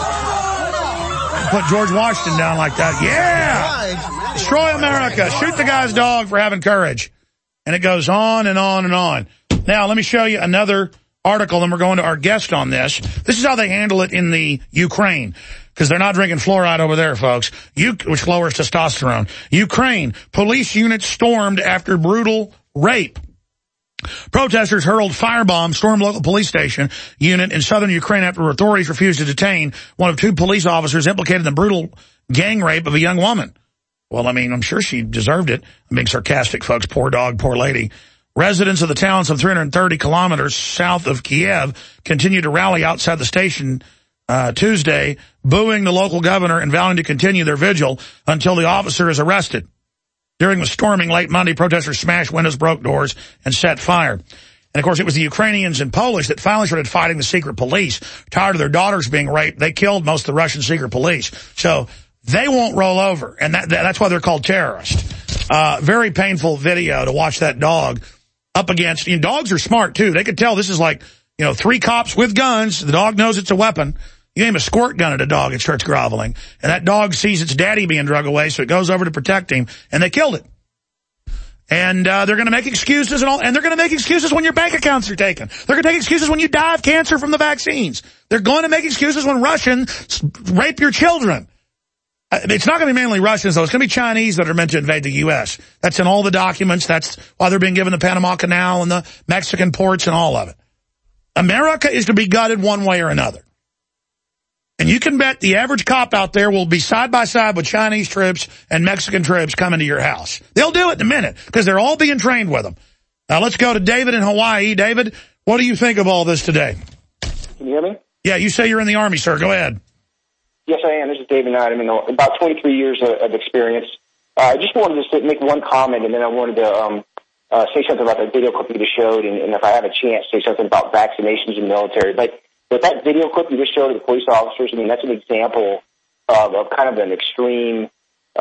Put George Washington down like that. Yeah! Destroy America. Shoot the guy's dog for having courage. And it goes on and on and on. Now, let me show you another article, and we're going to our guest on this. This is how they handle it in the Ukraine, because they're not drinking fluoride over there, folks, which lowers testosterone. Ukraine, police units stormed after brutal rape. Protesters hurled firebombs, stormed local police station unit in southern Ukraine after authorities refused to detain one of two police officers implicated in the brutal gang rape of a young woman. Well, I mean, I'm sure she deserved it. I'm being sarcastic, folks. Poor dog, poor lady. Residents of the town some 330 kilometers south of Kiev continue to rally outside the station Tuesday, booing the local governor and vowing to continue their vigil until the officer is arrested. During the storming late Monday, protesters smashed windows, broke doors, and set fire. And, of course, it was the Ukrainians and Polish that finally started fighting the secret police. Tired of their daughters being raped, they killed most of the Russian secret police. So they won't roll over, and that's why they're called terrorists. Very painful video to watch that dog up against. You know, dogs are smart, too. They could tell this is like, you know, 3 cops with guns. The dog knows it's a weapon. You aim a squirt gun at a dog, it starts groveling. And that dog sees its daddy being drug away, so it goes over to protect him, and they killed it. And they're going to make excuses and they're going to make excuses when your bank accounts are taken. They're going to make excuses when you die of cancer from the vaccines. They're going to make excuses when Russians rape your children. It's not going to be mainly Russians, though. It's going to be Chinese that are meant to invade the U.S. That's in all the documents. That's why they're being given the Panama Canal and the Mexican ports and all of it. America is to be gutted one way or another. And you can bet the average cop out there will be side by side with Chinese troops and Mexican troops coming to your house. They'll do it in a minute because they're all being trained with them. Now let's go to David in Hawaii. David, what do you think of all this today? Can you hear me? Yeah, you say you're in the Army, sir. Go ahead. Yes, I am. This is David Knight. I'm in about 23 years of experience. I just wanted to make one comment, and then I wanted to say something about that video clip you just showed, and if I have a chance, say something about vaccinations in the military. But with that video clip you just showed of the police officers, I mean, that's an example of kind of an extreme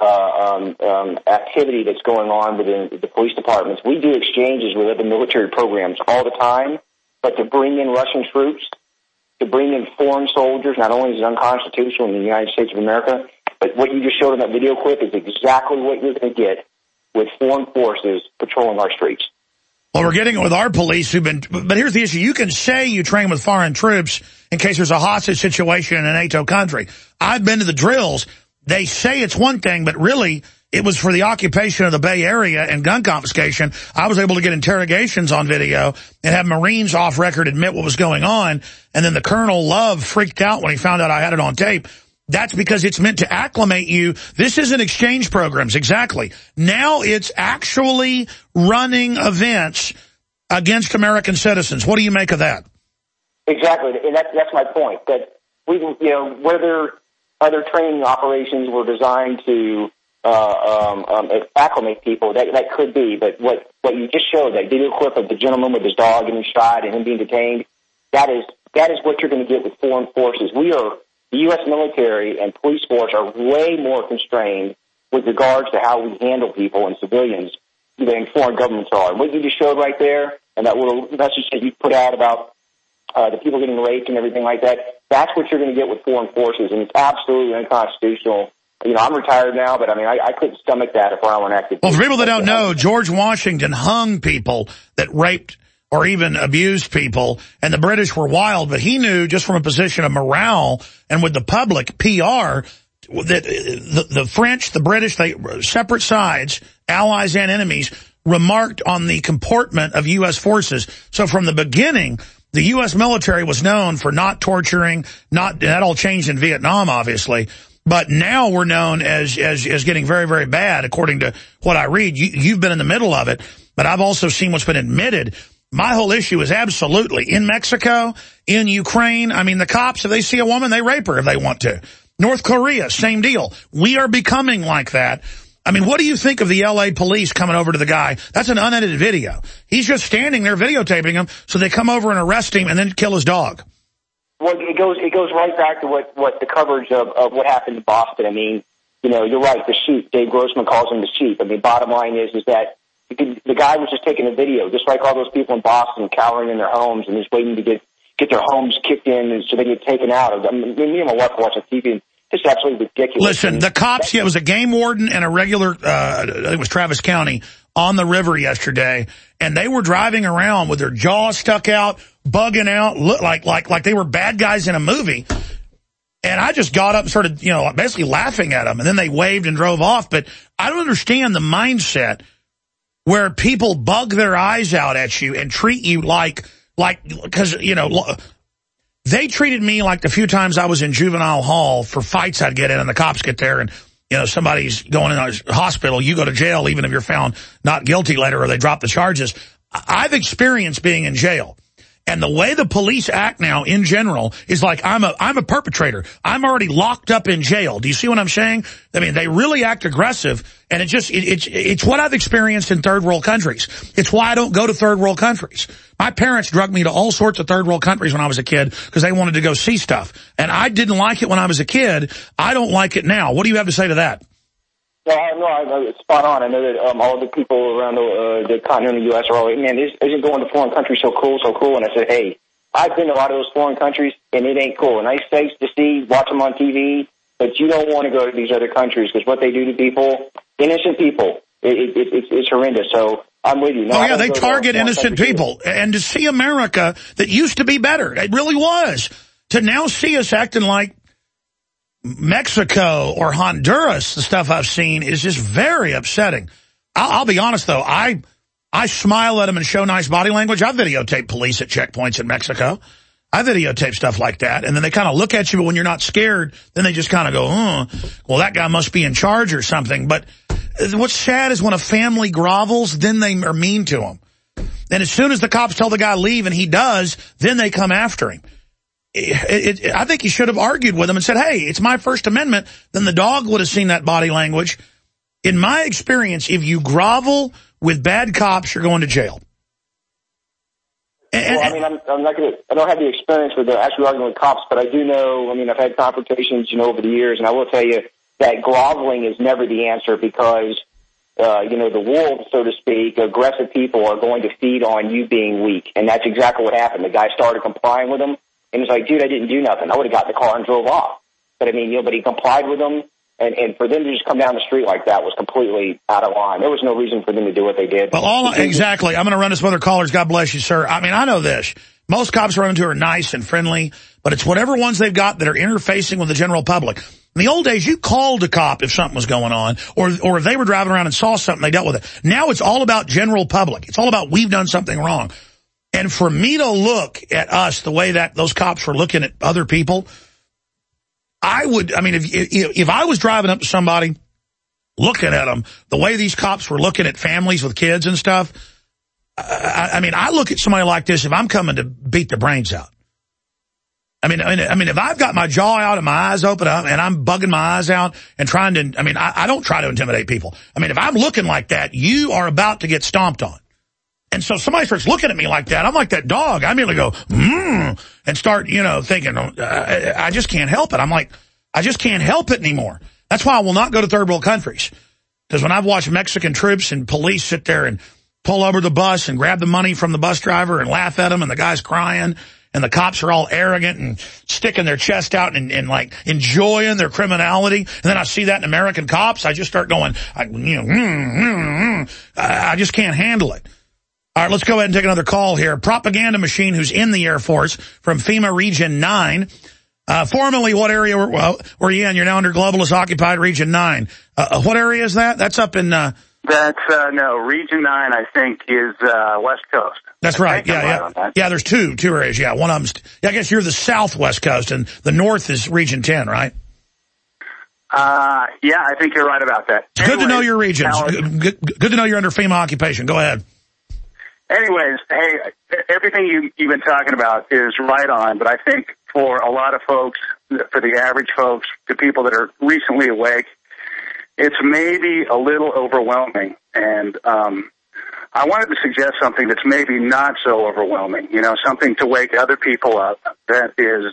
activity that's going on within the police departments. We do exchanges with other military programs all the time, but to bring in Russian troops, to bring in foreign soldiers, not only is it unconstitutional in the United States of America, but what you just showed in that video clip is exactly what you're going to get with foreign forces patrolling our streets. Well, we're getting it with our police but here's the issue. You can say you train with foreign troops in case there's a hostage situation in a NATO country. I've been to the drills. They say it's one thing, but really it was for the occupation of the Bay Area and gun confiscation. I was able to get interrogations on video and have Marines off record admit what was going on. And then the Colonel Love freaked out when he found out I had it on tape. That's because it's meant to acclimate you. This isn't exchange programs, exactly. Now it's actually running events against American citizens. What do you make of that? Exactly, and that's my point. That we, whether other training operations were designed to acclimate people, that could be. But what you just showed, that video clip of the gentleman with his dog getting shot and him being detained, that is what you're going to get with foreign forces. We are the U.S. military and police force are way more constrained with regards to how we handle people and civilians than foreign governments are. And what you just showed right there, and that little message that you put out about the people getting raped and everything like that, that's what you're going to get with foreign forces, and it's absolutely unconstitutional. You know, I'm retired now, but I mean, I couldn't stomach that if I were an active. Well, for people that don't know, George Washington hung people that raped or even abused people, and the British were wild, but he knew just from a position of morale and with the public, PR, that the French, the British, they separate sides, allies and enemies, remarked on the comportment of U.S. forces. So from the beginning, the U.S. military was known for not torturing, that all changed in Vietnam, obviously. But now we're known as getting very, very bad, according to what I read. You've been in the middle of it, but I've also seen what's been admitted. My whole issue is absolutely in Mexico, in Ukraine. I mean, the cops, if they see a woman, they rape her if they want to. North Korea, same deal. We are becoming like that. I mean, what do you think of the L.A. police coming over to the guy? That's an unedited video. He's just standing there videotaping him, so they come over and arrest him and then kill his dog. Well, it goes right back to what the coverage of what happened in Boston. I mean, you know, you're right, the sheep. Dave Grossman calls them the sheep. I mean, bottom line is that the guy was just taking a video, just like all those people in Boston cowering in their homes and just waiting to get their homes kicked in and so they get taken out. I mean, me and my wife watch on TV. It's absolutely ridiculous. Listen, the cops, it was a game warden and a regular, I think it was Travis County, on the river yesterday, and they were driving around with their jaws stuck out, bugging out, look like they were bad guys in a movie. And I just got up and started, you know, basically laughing at them, and then they waved and drove off. But I don't understand the mindset where people bug their eyes out at you and treat you like, because, you know, they treated me like the few times I was in juvenile hall for fights I'd get in, and the cops get there and, you know, somebody's going in a hospital, you go to jail even if you're found not guilty later or they drop the charges. I've experienced being in jail. And the way the police act now in general is like I'm a perpetrator. I'm already locked up in jail. Do you see what I'm saying? I mean, they really act aggressive, and it's what I've experienced in third world countries. It's why I don't go to third world countries. My parents drugged me to all sorts of third world countries when I was a kid because they wanted to go see stuff. And I didn't like it when I was a kid. I don't like it now. What do you have to say to that? No, it's spot on. I know that all the people around the continental U.S. are always, man, isn't going to foreign countries so cool? And I said, hey, I've been to a lot of those foreign countries, and it ain't cool. Nice sights to see, watch them on TV, but you don't want to go to these other countries because what they do to people, innocent people, it's horrendous. So I'm with you. No, they target innocent people. And to see America that used to be better, it really was, to now see us acting like Mexico or Honduras, the stuff I've seen is just very upsetting. I'll be honest, though. I smile at them and show nice body language. I videotape police at checkpoints in Mexico. I videotape stuff like that. And then they kind of look at you, but when you're not scared, then they just kind of go, well, that guy must be in charge or something. But what's sad is when a family grovels, then they are mean to him. And as soon as the cops tell the guy leave and he does, then they come after him. I think he should have argued with him and said, hey, it's my First Amendment. Then the dog would have seen that body language. In my experience, if you grovel with bad cops, you're going to jail. Well, I mean, I don't have the experience with actually arguing with cops, but I do know, I mean, I've had confrontations, over the years, and I will tell you that groveling is never the answer because, the wolves, so to speak, aggressive people are going to feed on you being weak. And that's exactly what happened. The guy started complying with him. And he's like, dude, I didn't do nothing. I would have got in the car and drove off. But, I mean, but he complied with them. And for them to just come down the street like that was completely out of line. There was no reason for them to do what they did. Well, exactly. I'm going to run to some other callers. God bless you, sir. I mean, I know this. Most cops I run into are nice and friendly, but it's whatever ones they've got that are interfacing with the general public. In the old days, you called a cop if something was going on, or if they were driving around and saw something, they dealt with it. Now it's all about general public. It's all about we've done something wrong. And for me to look at us the way that those cops were looking at other people, if I was driving up to somebody, looking at them, the way these cops were looking at families with kids and stuff, I look at somebody like this if I'm coming to beat the brains out. I mean, if I've got my jaw out and my eyes open up and I'm bugging my eyes out and trying to, I don't try to intimidate people. I mean, if I'm looking like that, you are about to get stomped on. And so somebody starts looking at me like that. I'm like that dog. I immediately go, and start, thinking, I just can't help it. I'm like, I just can't help it anymore. That's why I will not go to third world countries. Because when I've watched Mexican troops and police sit there and pull over the bus and grab the money from the bus driver and laugh at him, and the guy's crying, and the cops are all arrogant and sticking their chest out and like enjoying their criminality, and then I see that in American cops, I just start going, I just can't handle it. All right, let's go ahead and take another call here. Propaganda Machine, who's in the Air Force from FEMA Region 9. Formerly, what area were you in? You're now under Globalist Occupied Region 9. What area is that? That's up in... That's, no, Region 9, I think, is West Coast. That's right, yeah. Yeah, there's two areas, yeah. One of them's... I guess you're the Southwest Coast, and the North is Region 10, right? Yeah, I think you're right about that. It's good to know your regions. Good to know you're under FEMA occupation. Go ahead. Anyways, hey, everything you've been talking about is right on, but I think for a lot of folks, for the average folks, the people that are recently awake, it's maybe a little overwhelming. And I wanted to suggest something that's maybe not so overwhelming, something to wake other people up. That is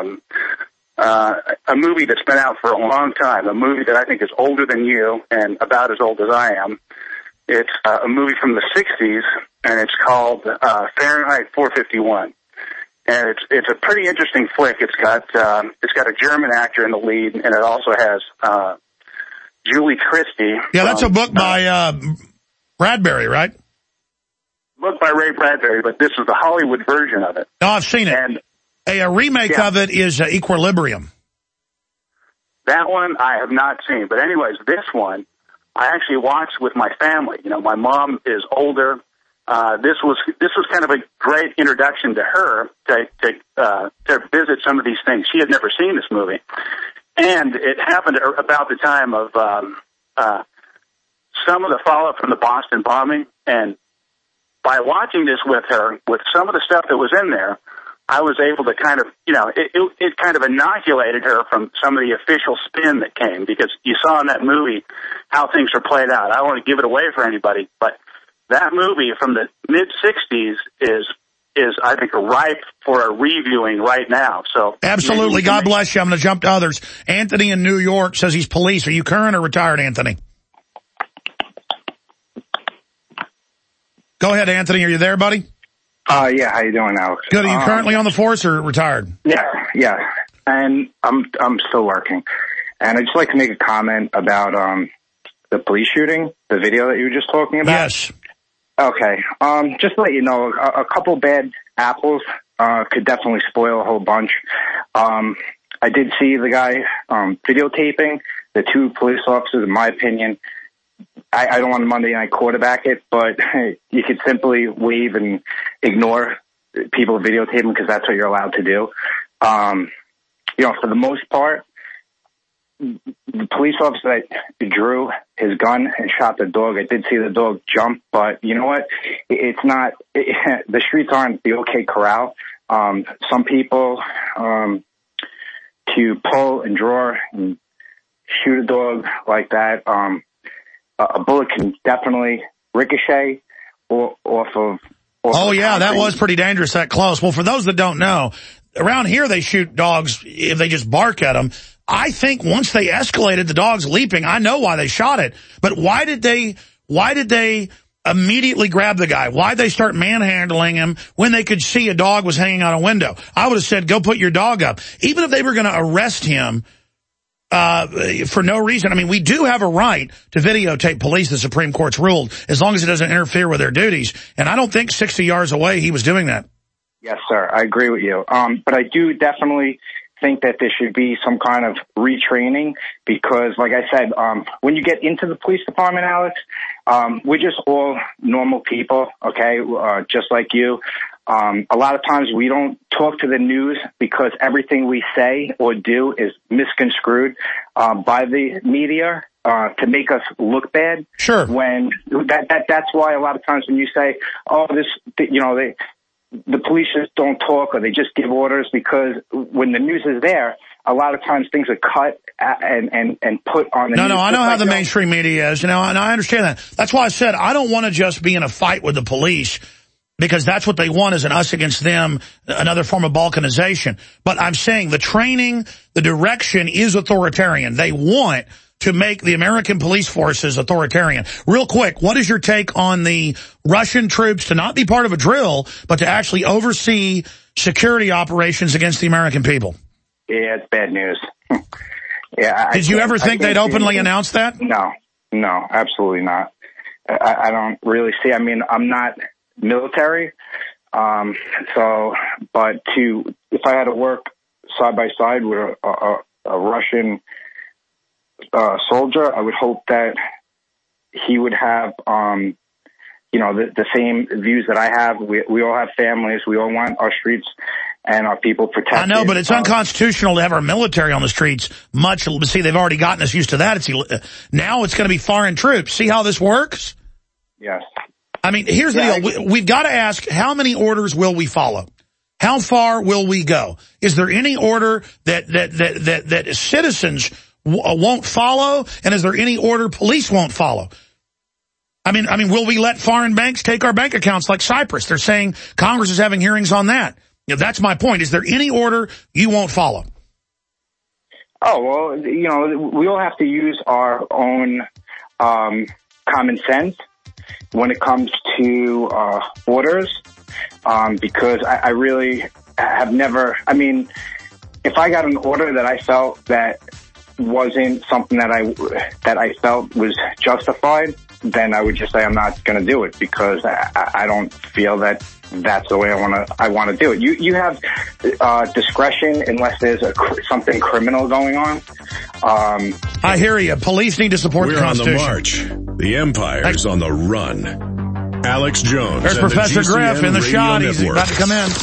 a movie that's been out for a long time, a movie that I think is older than you and about as old as I am. It's a movie from the 60s, and it's called Fahrenheit 451. And it's a pretty interesting flick. It's got a German actor in the lead, and it also has Julie Christie. Yeah, that's a book by Bradbury, right? Book by Ray Bradbury, but this is the Hollywood version of it. No, I've seen it. And a remake of it is Equilibrium. That one I have not seen. But anyways, this one I actually watched with my family. My mom is older. This was kind of a great introduction to her to visit some of these things. She had never seen this movie, and it happened about the time of some of the fallout from the Boston bombing. And by watching this with her, with some of the stuff that was in there, I was able to kind of, it kind of inoculated her from some of the official spin that came, because you saw in that movie how things are played out. I don't want to give it away for anybody, but that movie from the mid-'60s is I think, ripe for a reviewing right now. So absolutely. God bless you. I'm going to jump to others. Anthony in New York says he's police. Are you current or retired, Anthony? Go ahead, Anthony. Are you there, buddy? Yeah. How you doing, Alex? Good. Are you currently on the force or retired? Yeah. And I'm still working. And I'd just like to make a comment about the police shooting, the video that you were just talking about. Yes. Okay. Just to let you know, a couple bad apples could definitely spoil a whole bunch. I did see the guy videotaping the two police officers. In my opinion, I don't want to Monday night quarterback it, but you could simply wave and ignore people videotaping, because that's what you're allowed to do. For the most part, the police officer that drew his gun and shot the dog, I did see the dog jump, but you know what? It's not, the streets aren't the OK Corral. Some people, to pull and draw and shoot a dog like that, a bullet can definitely ricochet off of... Oh, yeah, that was pretty dangerous, that close. Well, for those that don't know, around here they shoot dogs if they just bark at them. I think once they escalated, the dog's leaping. I know why they shot it. But why did they immediately grab the guy? Why'd they start manhandling him when they could see a dog was hanging out a window? I would have said, go put your dog up. Even if they were going to arrest him for no reason. I mean, we do have a right to videotape police, the Supreme Court's ruled, as long as it doesn't interfere with their duties. And I don't think 60 yards away he was doing that. Yes, sir. I agree with you. But I do definitely think that there should be some kind of retraining, because, like I said, when you get into the police department, Alex, we're just all normal people, okay, just like you. A lot of times we don't talk to the news because everything we say or do is misconstrued by the media to make us look bad. Sure. When that's why a lot of times when you say, oh, the police just don't talk, or they just give orders, because when the news is there, a lot of times things are cut and put on the news. No, I know how the mainstream media is, and I understand that. That's why I said I don't want to just be in a fight with the police, because that's what they want, is an us against them, another form of balkanization. But I'm saying the training, the direction is authoritarian. They want to make the American police forces authoritarian. Real quick, what is your take on the Russian troops to not be part of a drill, but to actually oversee security operations against the American people? Yeah, it's bad news. Yeah. Did you ever think they'd openly announce that? No, absolutely not. I don't really see. I mean, I'm not military, but if I had to work side by side with a Russian soldier, I would hope that he would have, the same views that I have. We all have families. We all want our streets and our people protected. I know, but it's unconstitutional to have our military on the streets. See, they've already gotten us used to that. Now it's going to be foreign troops. See how this works? Yes. I mean, here's the deal. We've got to ask, how many orders will we follow? How far will we go? Is there any order that citizens won't follow? And is there any order police won't follow? I mean, will we let foreign banks take our bank accounts like Cyprus? They're saying Congress is having hearings on that. That's my point. Is there any order you won't follow? Oh, well, we all have to use our own common sense when it comes to orders, because I really have never, if I got an order that I felt that wasn't something that I felt was justified, then I would just say I'm not going to do it, because I don't feel that that's the way I want to do it. You have discretion unless there's something criminal going on. I hear you. Police need to support the Constitution. We're on the march. The empire's on the run. Alex Jones. There's Professor Griff in the shot. He's about to come in.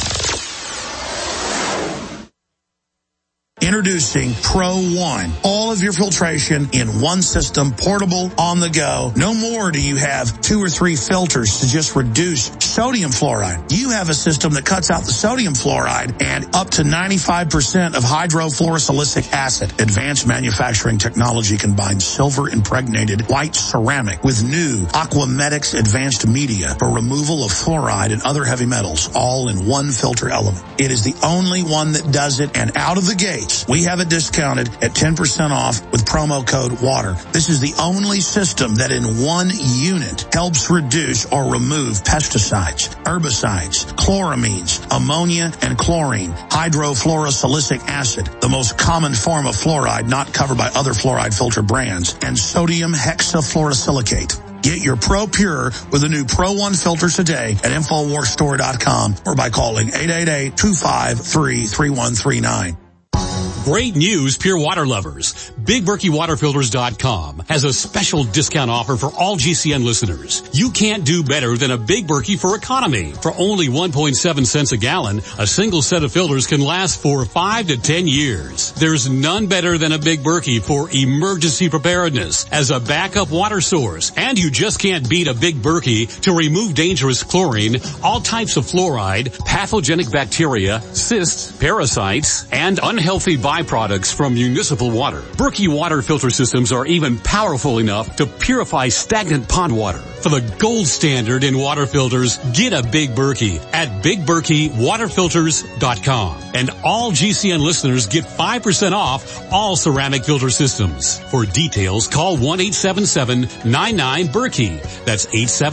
Introducing Pro One. All of your filtration in one system, portable, on the go. No more do you have 2 or 3 filters to just reduce sodium fluoride. You have a system that cuts out the sodium fluoride and up to 95% of hydrofluorosilicic acid. Advanced manufacturing technology combines silver-impregnated white ceramic with new Aquamedics advanced media for removal of fluoride and other heavy metals, all in one filter element. It is the only one that does it, and out of the gates, we have it discounted at 10% off with promo code WATER. This is the only system that in one unit helps reduce or remove pesticides, herbicides, chloramines, ammonia, and chlorine, hydrofluorosilicic acid, the most common form of fluoride not covered by other fluoride filter brands, and sodium hexafluorosilicate. Get your Pro Pure with the new Pro One filter today at InfoWarsStore.com or by calling 888-253-3139. Great news, pure water lovers. BigBerkeyWaterFilters.com has a special discount offer for all GCN listeners. You can't do better than a Big Berkey for economy. For only 1.7 cents a gallon, a single set of filters can last for 5 to 10 years. There's none better than a Big Berkey for emergency preparedness as a backup water source. And you just can't beat a Big Berkey to remove dangerous chlorine, all types of fluoride, pathogenic bacteria, cysts, parasites, and unhealthy byproducts from municipal water. Berkey water filter systems are even powerful enough to purify stagnant pond water. For the gold standard in water filters, get a Big Berkey at BigBerkeyWaterFilters.com. And all GCN listeners get 5% off all ceramic filter systems. For details, call 1-877-99-BERKEY. That's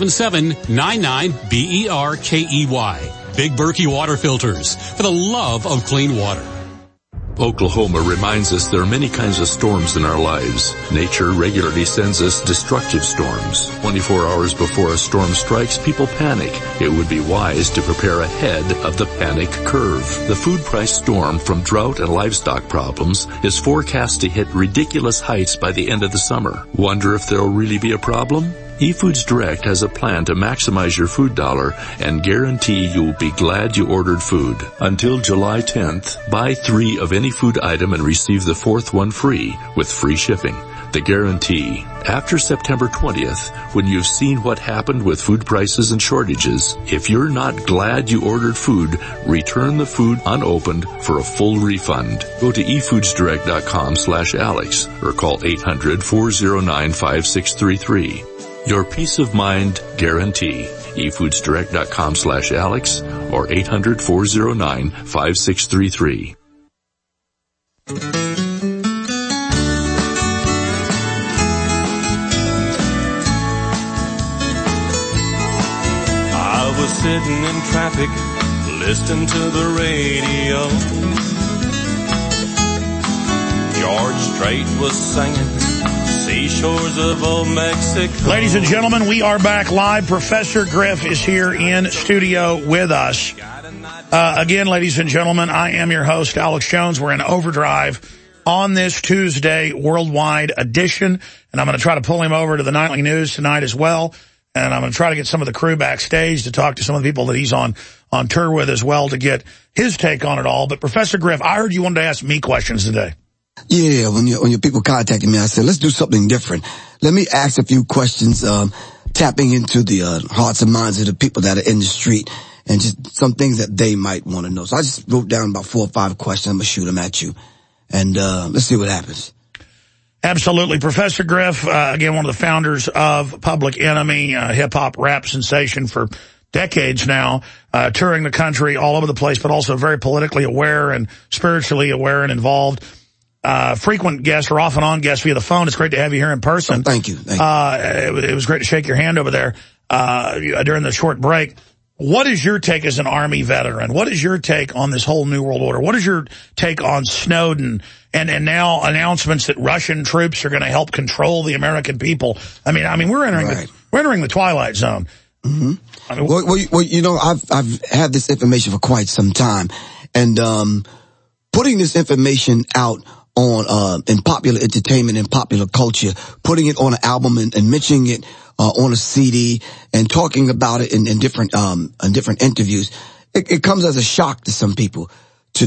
877-99-BERKEY. Big Berkey Water Filters, for the love of clean water. Oklahoma reminds us there are many kinds of storms in our lives. Nature regularly sends us destructive storms. 24 hours before a storm strikes, people panic. It would be wise to prepare ahead of the panic curve. The food price storm from drought and livestock problems is forecast to hit ridiculous heights by the end of the summer. Wonder if there'll really be a problem? eFoods Direct has a plan to maximize your food dollar and guarantee you'll be glad you ordered food. Until July 10th, buy 3 of any food item and receive the 4th one free with free shipping. The guarantee. After September 20th, when you've seen what happened with food prices and shortages, if you're not glad you ordered food, return the food unopened for a full refund. Go to efoodsdirect.com/Alex or call 800-409-5633. Your peace of mind guarantee. efoodsdirect.com/Alex or 800-409-5633. I was sitting in traffic, listening to the radio. George Strait was singing Seashores of Old Mexico. Ladies and gentlemen, we are back live. Professor Griff is here in studio with us. Again, ladies and gentlemen, I am your host, Alex Jones. We're in overdrive on this Tuesday worldwide edition, and I'm going to try to pull him over to the nightly news tonight as well. And I'm going to try to get some of the crew backstage to talk to some of the people that he's on tour with as well to get his take on it all. But Professor Griff, I heard you wanted to ask me questions today. Yeah, when your people contacted me, I said, let's do something different. Let me ask a few questions, tapping into the hearts and minds of the people that are in the street and just some things that they might want to know. So I just wrote down about 4 or 5 questions. I'm going to shoot them at you. And let's see what happens. Absolutely. Professor Griff, again, one of the founders of Public Enemy, hip-hop rap sensation for decades now, touring the country all over the place, but also very politically aware and spiritually aware and involved. Frequent guest or off and on guest via the phone. It's great to have you here in person. Oh, thank you. It was great to shake your hand over there during the short break. What is your take as an Army veteran? What is your take on this whole New World Order? What is your take on Snowden and now announcements that Russian troops are going to help control the American people? I mean, we're entering the twilight zone. Mm-hmm. I mean, well, you know, I've had this information for quite some time, and putting this information out on in popular entertainment and popular culture, putting it on an album and mentioning it on a CD and talking about it in different interviews, it comes as a shock to some people to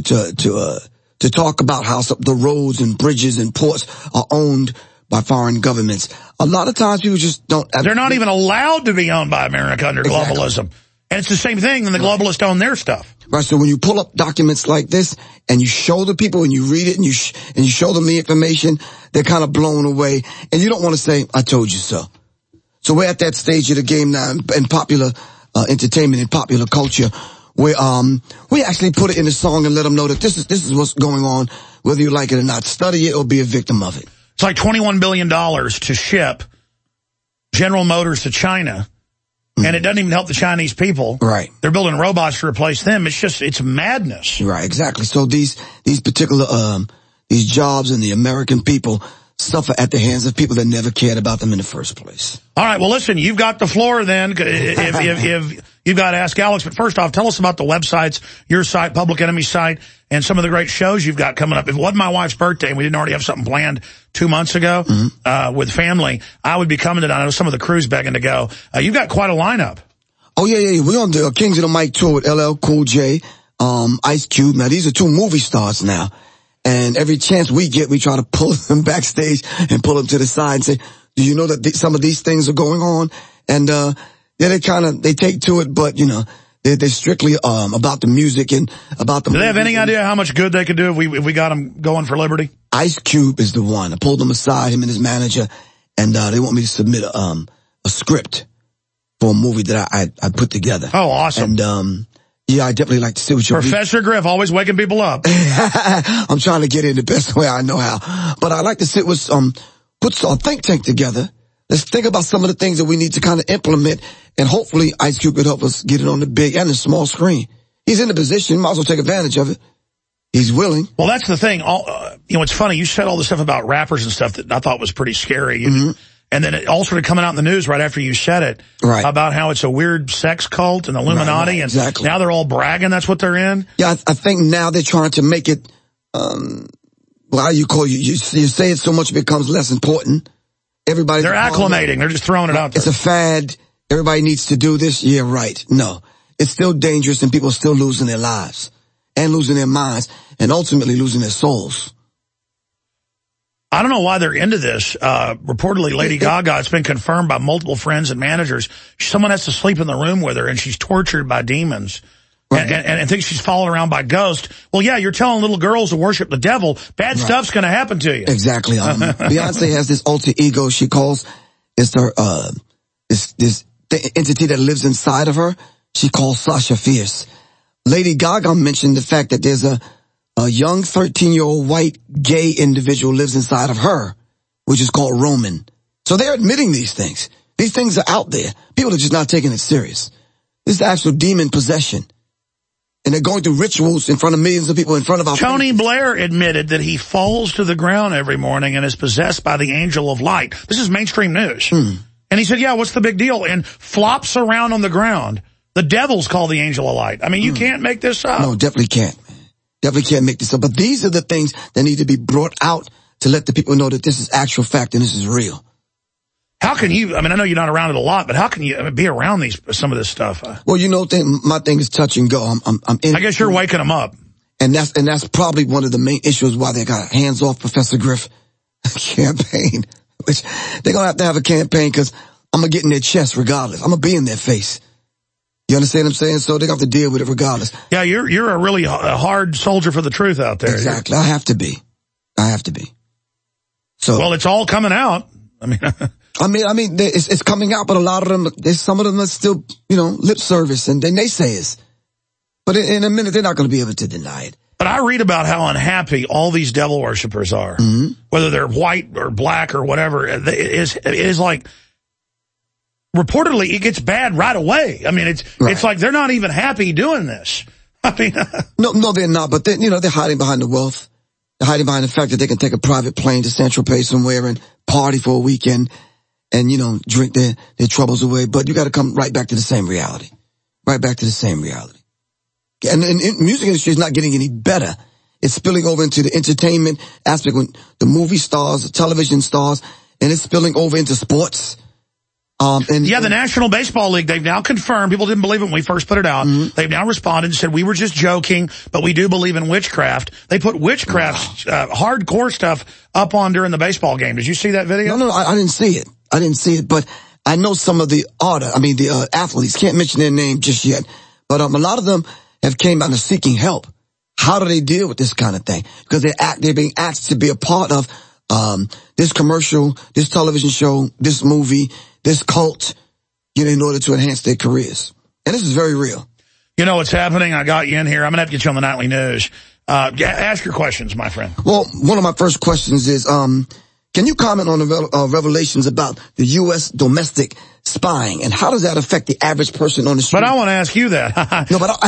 talk about how the roads and bridges and ports are owned by foreign governments. A lot of times people just don't. They're not even allowed to be owned by America under globalism. And it's the same thing when the globalists own their stuff. Right. So when you pull up documents like this and you show the people and you read it and you show them the information, they're kind of blown away. And you don't want to say, I told you so. So we're at that stage of the game now in popular entertainment and popular culture where we actually put it in a song and let them know that this is what's going on, whether you like it or not. Study it or be a victim of it. It's like $21 billion to ship General Motors to China. And it doesn't even help the Chinese people. Right. They're building robots to replace them. It's madness. Right, exactly. So these particular, these jobs and the American people suffer at the hands of people that never cared about them in the first place. All right. Well, listen, you've got the floor then. If you've got to ask Alex, but first off, tell us about the websites, your site, Public Enemy site, and some of the great shows you've got coming up. If it wasn't my wife's birthday and we didn't already have something planned 2 months ago, with family, I would be coming to that. I know some of the crew's begging to go. You've got quite a lineup. Oh, yeah. We're on the Kings of the Mic tour with LL Cool J, Ice Cube. Now, these are 2 movie stars now. And every chance we get, we try to pull them backstage and pull them to the side and say, do you know that some of these things are going on? And, they take to it, but, you know, they're strictly, about the music and about the. Do they have any idea how much good they could do if we got them going for liberty? Ice Cube is the one. I pulled them aside, him and his manager, and, they want me to submit a script for a movie that I put together. Oh, awesome. And, yeah, I definitely like to see what you're Professor Griff, always waking people up. I'm trying to get in the best way I know how. But I like to sit with put a think tank together. Let's think about some of the things that we need to kind of implement, and hopefully Ice Cube could help us get it on the big and the small screen. He's in the position, might as well take advantage of it. He's willing. Well, that's the thing. It's funny. You said all the stuff about rappers and stuff that I thought was pretty scary. Mm-hmm. And then it all started coming out in the news right after you said it. Right. About how it's a weird sex cult and Illuminati. Right, exactly. And now they're all bragging that's what they're in. Yeah, I think now they're trying to make it, how you call you say it so much it becomes less important. They're acclimating. They're just throwing it out there. It's a fad. Everybody needs to do this. Yeah, right. No. It's still dangerous and people are still losing their lives and losing their minds and ultimately losing their souls. I don't know why they're into this. Reportedly, Lady Gaga, it's been confirmed by multiple friends and managers. Someone has to sleep in the room with her, and she's tortured by demons. Right. And thinks she's followed around by ghosts. Well, yeah, you're telling little girls to worship the devil. Bad stuff's going to happen to you. Exactly. Beyonce has this alter ego she calls, it's her, this entity that lives inside of her. She calls Sasha Fierce. Lady Gaga mentioned the fact that there's a young 13-year-old white gay individual lives inside of her, which is called Roman. So they're admitting these things. These things are out there. People are just not taking it serious. This is actual demon possession. And they're going through rituals in front of millions of people in front of our Tony Blair admitted that he falls to the ground every morning and is possessed by the angel of light. This is mainstream news. And he said, yeah, what's the big deal? And flops around on the ground. The devil's called the angel of light. I mean, you can't make this up. No, definitely can't. Definitely can't make this up. But these are the things that need to be brought out to let the people know that this is actual fact and this is real. How can you, I mean, I know you're not around it a lot, but how can you be around some of this stuff? Well, you know, my thing is touch and go. I'm in. I guess you're waking them up. And that's probably one of the main issues why they got a hands off Professor Griff campaign, which they're going to have a campaign because I'm going to get in their chest regardless. I'm going to be in their face. You understand what I'm saying? So they have to deal with it regardless. Yeah, you're a really hard soldier for the truth out there. Exactly. I have to be. So. Well, it's all coming out. I mean, it's coming out, but a lot of them, some of them are still, lip service and naysayers. But in a minute, they're not going to be able to deny it. But I read about how unhappy all these devil worshipers are, whether they're white or black or whatever. It is like, reportedly, it gets bad right away. I mean, it's like they're not even happy doing this. I mean, no, they're not. But they're hiding behind the wealth. They're hiding behind the fact that they can take a private plane to Saint-Tropez somewhere and party for a weekend and, drink their troubles away. But you got to come right back to the same reality. Right back to the same reality. And the music industry is not getting any better. It's spilling over into the entertainment aspect with the movie stars, the television stars, and it's spilling over into sports. The National Baseball League, they've now confirmed, people didn't believe it when we first put it out, they've now responded and said, we were just joking, but we do believe in witchcraft. They put witchcraft, hardcore stuff up on during the baseball game. Did you see that video? No, I didn't see it. But I know some of the athletes, can't mention their name just yet, but a lot of them have came out and seeking help. How do they deal with this kind of thing? Because they're being asked to be a part of this commercial, this television show, this movie, this cult, in order to enhance their careers. And this is very real. You know what's happening? I got you in here. I'm going to have to get you on the nightly news. Ask your questions, my friend. Well, one of my first questions is, can you comment on the revelations about the U.S. domestic spying, and how does that affect the average person on the street? But I want to ask you that. No, but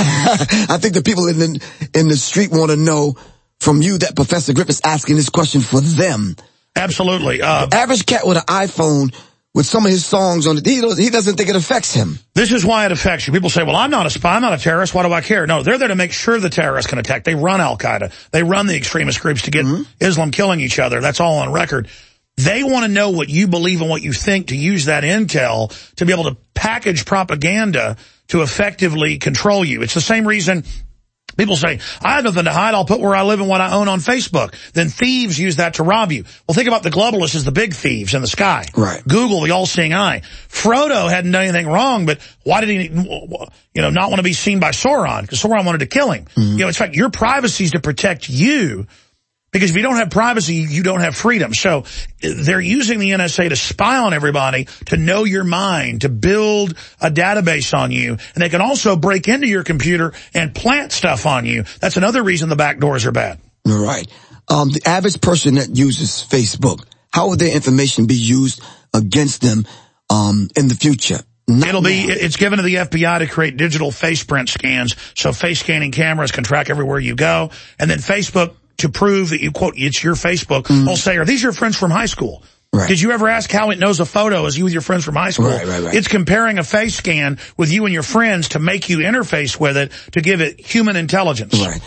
I think the people in the street want to know from you that Professor Griff is asking this question for them. Absolutely. The average cat with an iPhone with some of his songs on it, he doesn't think it affects him. This is why it affects you. People say, well, I'm not a spy, I'm not a terrorist, why do I care? No, they're there to make sure the terrorists can attack. They run Al-Qaeda. They run the extremist groups to get Islam killing each other. That's all on record. They want to know what you believe and what you think to use that intel to be able to package propaganda to effectively control you. It's the same reason people say, I have nothing to hide, I'll put where I live and what I own on Facebook. Then thieves use that to rob you. Well, think about the globalists as the big thieves in the sky. Right. Google, the all-seeing eye. Frodo hadn't done anything wrong, but why did he, not want to be seen by Sauron? Because Sauron wanted to kill him. It's like your privacy is to protect you. Because if you don't have privacy, you don't have freedom. So they're using the NSA to spy on everybody, to know your mind, to build a database on you. And they can also break into your computer and plant stuff on you. That's another reason the back doors are bad. Right. The average person that uses Facebook, how would their information be used against them in the future? It's given to the FBI to create digital face print scans, so face scanning cameras can track everywhere you go. And then Facebook, to prove that you, quote, it's your Facebook, will say, are these your friends from high school? Right. Did you ever ask how it knows a photo is you with your friends from high school? Right. It's comparing a face scan with you and your friends to make you interface with it, to give it human intelligence. Right.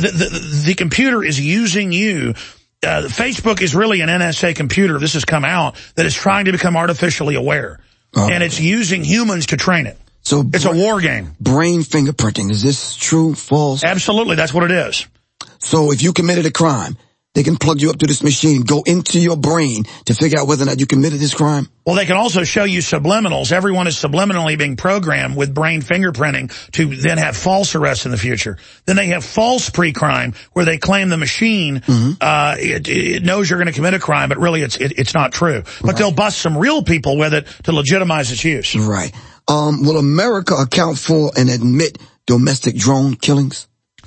The computer is using you. Facebook is really an NSA computer, this has come out, that is trying to become artificially aware. And it's using humans to train it. So it's a war game. Brain fingerprinting, is this true, false? Absolutely, that's what it is. So if you committed a crime, They can plug you up to this machine, go into your brain to figure out whether or not you committed this crime? Well, they can also show you subliminals. Everyone is subliminally being programmed with brain fingerprinting to then have false arrests in the future. Then they have false pre-crime where they claim the machine it knows you're going to commit a crime, but really it's not true. But they'll bust some real people with it to legitimize its use. Right. Will America account for and admit domestic drone killings?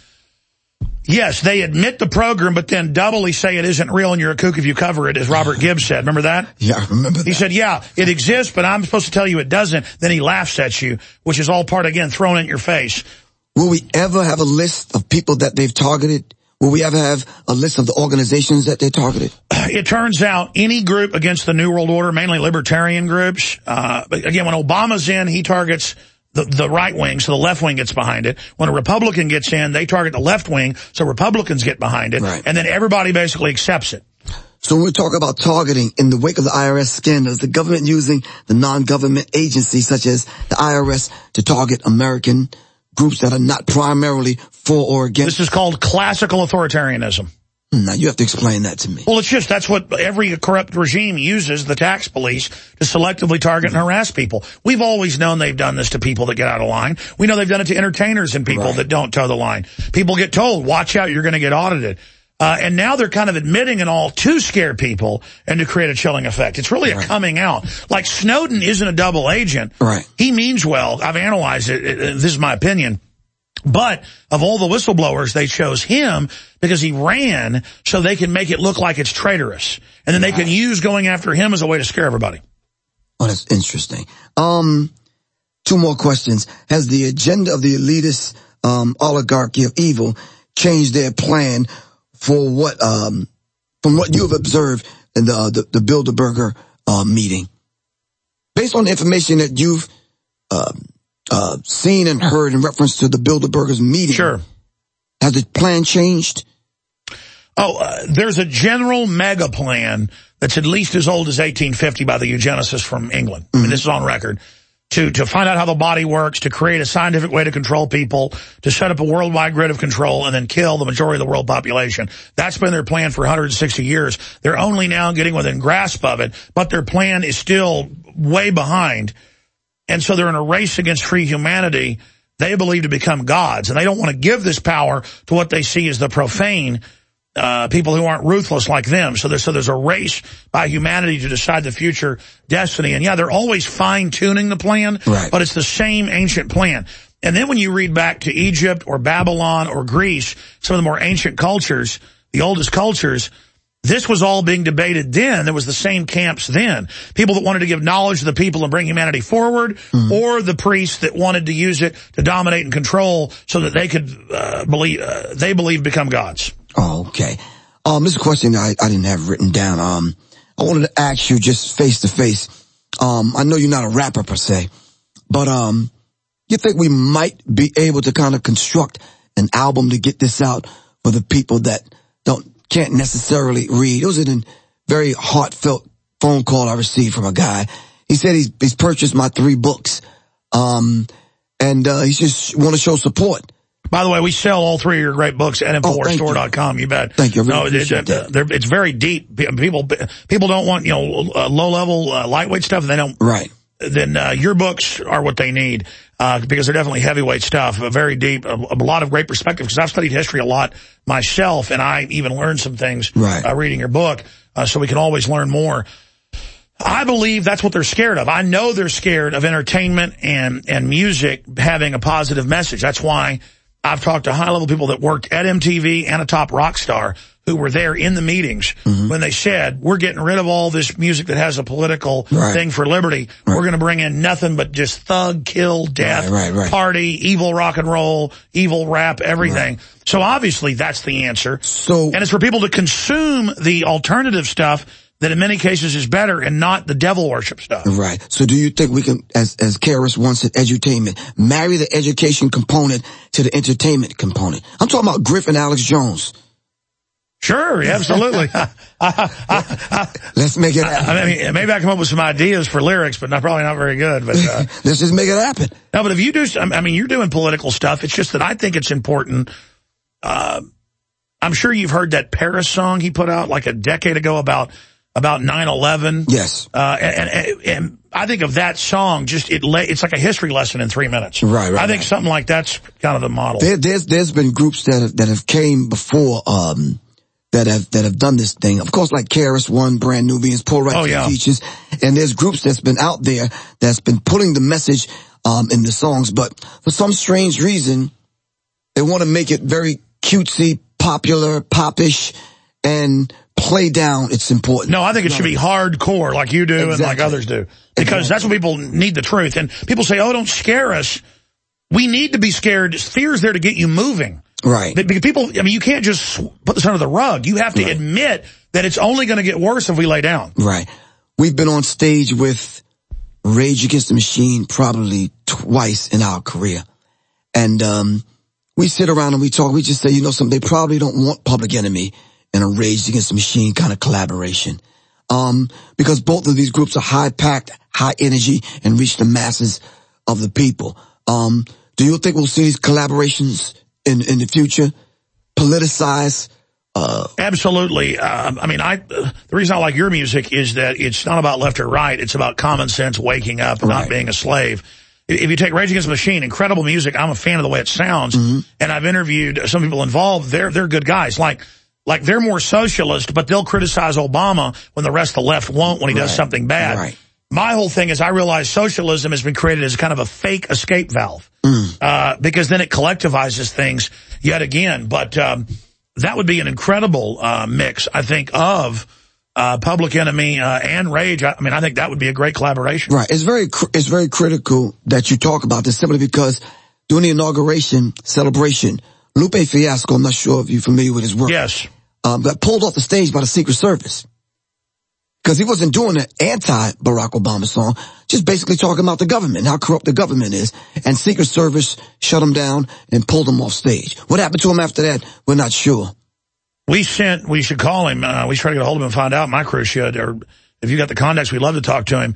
Yes, they admit the program, but then doubly say it isn't real and you're a kook if you cover it, as Robert Gibbs said. Remember that? Yeah, I remember that. He said, yeah, it exists, but I'm supposed to tell you it doesn't. Then he laughs at you, which is all part, again, thrown in your face. Will we ever have a list of people that they've targeted? Will we ever have a list of the organizations that they targeted? It turns out any group against the New World Order, mainly libertarian groups, but again, when Obama's in, he targets the right wing, so the left wing gets behind it. When a Republican gets in, they target the left wing, so Republicans get behind it. Right. And then everybody basically accepts it. So when we talk about targeting, in the wake of the IRS scandal, is the government using the non-government agencies such as the IRS to target American groups that are not primarily for or against? This is called classical authoritarianism. Now, you have to explain that to me. Well, that's what every corrupt regime uses, the tax police, to selectively target and harass people. We've always known they've done this to people that get out of line. We know they've done it to entertainers and people that don't toe the line. People get told, watch out, you're going to get audited. And now they're kind of admitting and all to scare people and to create a chilling effect. It's really a coming out. Like Snowden isn't a double agent. Right. He means well. I've analyzed it. This is my opinion. But of all the whistleblowers, they chose him because he ran so they can make it look like it's traitorous. And then they can use going after him as a way to scare everybody. Oh, that's interesting. 2 more questions. Has the agenda of the elitist oligarchy of evil changed their plan for what, from what you have observed in the Bilderberger meeting? Based on the information that you've seen and heard in reference to the Bilderberger's meeting. Sure. Has the plan changed? There's a general mega plan that's at least as old as 1850 by the eugenicists from England. I mean, this is on record. To find out how the body works, to create a scientific way to control people, to set up a worldwide grid of control, and then kill the majority of the world population. That's been their plan for 160 years. They're only now getting within grasp of it, but their plan is still way behind. And so they're in a race against free humanity, they believe, to become gods. And they don't want to give this power to what they see as the profane people who aren't ruthless like them. So there's a race by humanity to decide the future destiny. And yeah, they're always fine-tuning the plan, but it's the same ancient plan. And then when you read back to Egypt or Babylon or Greece, some of the more ancient cultures, the oldest cultures, this was all being debated then. There was the same camps then. People that wanted to give knowledge to the people and bring humanity forward, or the priests that wanted to use it to dominate and control so that they could believe become gods. Oh, okay. This is a question I didn't have written down. I wanted to ask you just face to face. I know you're not a rapper per se, but you think we might be able to kind of construct an album to get this out for the people that can't necessarily read? It was a very heartfelt phone call I received from a guy. He said he's purchased my 3 books, and he just want to show support. By the way, we sell all 3 of your great books at InfoWarsStore.com. You bet. Thank you. It's very deep. People don't want, low level, lightweight stuff. They don't. Right. Then your books are what they need, because they're definitely heavyweight stuff, very deep, a lot of great perspective, because I've studied history a lot myself, and I even learned some things reading your book, so we can always learn more. I believe that's what they're scared of. I know they're scared of entertainment and music having a positive message. That's why I've talked to high-level people that worked at MTV and a top rock star who were there in the meetings when they said, we're getting rid of all this music that has a political thing for liberty. We're going to bring in nothing but just thug, kill, death, party, evil rock and roll, evil rap, everything. So obviously that's the answer. And it's for people to consume the alternative stuff that in many cases is better and not the devil worship stuff. Right. So do you think we can, as KRS once said, edutainment, marry the education component to the entertainment component? I'm talking about Griff and Alex Jones. Sure, absolutely. Let's make it happen. I mean, maybe I come up with some ideas for lyrics, but probably not very good. But let's just make it happen. No, but if you do, I mean, you're doing political stuff. It's just that I think it's important. I I'm sure you've heard that Paris song he put out like a decade ago about 9/11. Yes. And I think of that song, it's like a history lesson in 3 minutes. Right. I think something like that's kind of the model. There's been groups that have came before, that have done this thing. Of course, like KRS-One, Brand Nubians, Poor Righteous Teachers. And there's groups that's been out there that's been putting the message, in the songs. But for some strange reason, they want to make it very cutesy, popular, popish, and play down its importance. No, I think it should be hardcore like you do and like others do. Because that's what people need, the truth. And people say, oh, don't scare us. We need to be scared. Fear is there to get you moving. Right. Because people, I mean, you can't just put this under the rug. You have to admit that it's only going to get worse if we lay down. Right. We've been on stage with Rage Against the Machine probably twice in our career. And we sit around and we talk. We just say, you know something, they probably don't want Public Enemy and a Rage Against the Machine kind of collaboration. Because both of these groups are high-packed, high energy, and reach the masses of the people. Do you think we'll see these collaborations in the future? Politicized? Absolutely. I mean, the reason I like your music is that it's not about left or right. It's about common sense, waking up, and not being a slave. If you take Rage Against the Machine, incredible music. I'm a fan of the way it sounds. And I've interviewed some people involved. They're good guys. Like they're more socialist, but they'll criticize Obama when the rest of the left won't when he does something bad. Right. My whole thing is I realize socialism has been created as kind of a fake escape valve. Because then it collectivizes things yet again. But that would be an incredible mix, I think, of Public Enemy and Rage. I mean, I think that would be a great collaboration. Right. It's very critical that you talk about this simply because during the inauguration celebration, Lupe Fiasco, I'm not sure if you're familiar with his work. Yes. Got pulled off the stage by the Secret Service. Because he wasn't doing an anti-Barack Obama song, just basically talking about the government, how corrupt the government is. And Secret Service shut him down and pulled him off stage. What happened to him after that, we're not sure. We should call him. We should try to get a hold of him and find out. My crew should. Or if you got the contacts, we'd love to talk to him.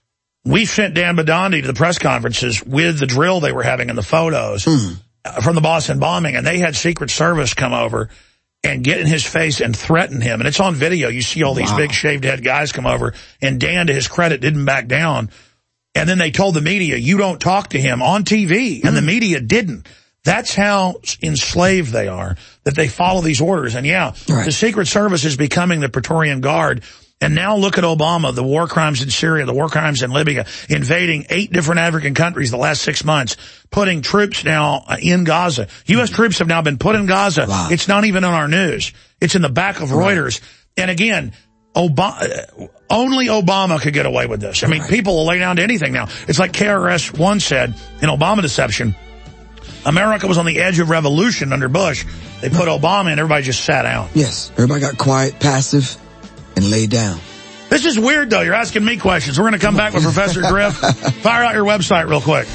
We sent Dan Badandi to the press conferences with the drill they were having in the photos from the Boston bombing. And they had Secret Service come over and get in his face and threaten him. And it's on video. You see all these big shaved head guys come over. And Dan, to his credit, didn't back down. And then they told the media, you don't talk to him on TV. And the media didn't. That's how enslaved they are, that they follow these orders. And the Secret Service is becoming the Praetorian Guard. And now look at Obama, the war crimes in Syria, the war crimes in Libya, invading 8 different African countries the last 6 months, putting troops now in Gaza. U.S. troops have now been put in Gaza. It's not even on our news. It's in the back of Reuters. And again, only Obama could get away with this. I mean, people will lay down to anything now. It's like KRS-One said in Obama Deception, America was on the edge of revolution under Bush. They put Obama in, everybody just sat down. Yes, everybody got quiet, passive, and laid down. This is weird, though. You're asking me questions. We're going to come back with Professor Griff. Fire out your website real quick.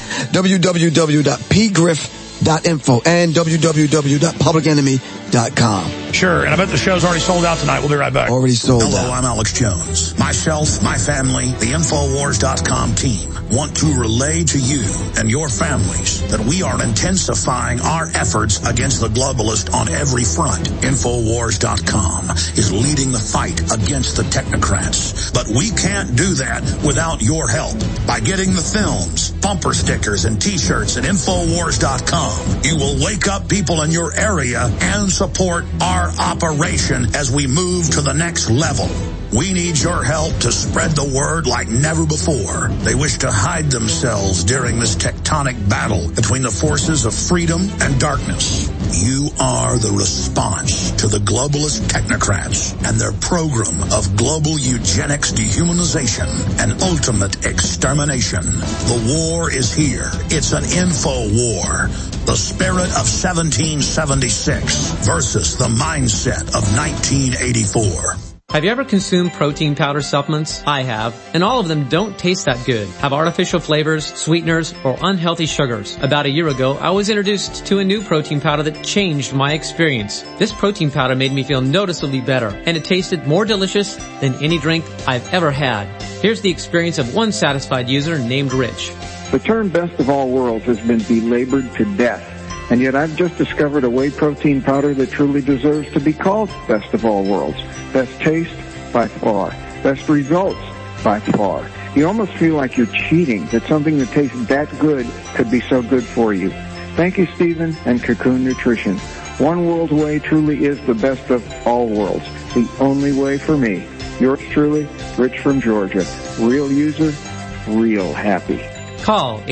www.pgriff.info and www.publicenemy.com. Sure, and I bet the show's already sold out tonight. We'll be right back. Already sold out. Hello, I'm Alex Jones. Myself, my family, the Infowars.com team want to relay to you and your families that we are intensifying our efforts against the globalist on every front. Infowars.com is leading the fight against the technocrats. But we can't do that without your help. By getting the films, bumper stickers, and t-shirts at Infowars.com, you will wake up people in your area and support our operation as we move to the next level. We need your help to spread the word like never before. They wish to hide themselves during this tectonic battle between the forces of freedom and darkness. You are the response to the globalist technocrats and their program of global eugenics, dehumanization, and ultimate extermination. The war is here. It's an info war. The spirit of 1776 versus the mindset of 1984. Have you ever consumed protein powder supplements? I have, and all of them don't taste that good, have artificial flavors, sweeteners, or unhealthy sugars. About a year ago, I was introduced to a new protein powder that changed my experience. This protein powder made me feel noticeably better, and it tasted more delicious than any drink I've ever had. Here's the experience of one satisfied user named Rich. The term best of all worlds has been belabored to death. And yet I've just discovered a whey protein powder that truly deserves to be called best of all worlds. Best taste by far. Best results by far. You almost feel like you're cheating, that something that tastes that good could be so good for you. Thank you, Stephen and Cocoon Nutrition. One World Whey truly is the best of all worlds. The only way for me. Yours truly, Rich from Georgia. Real user, real happy. Call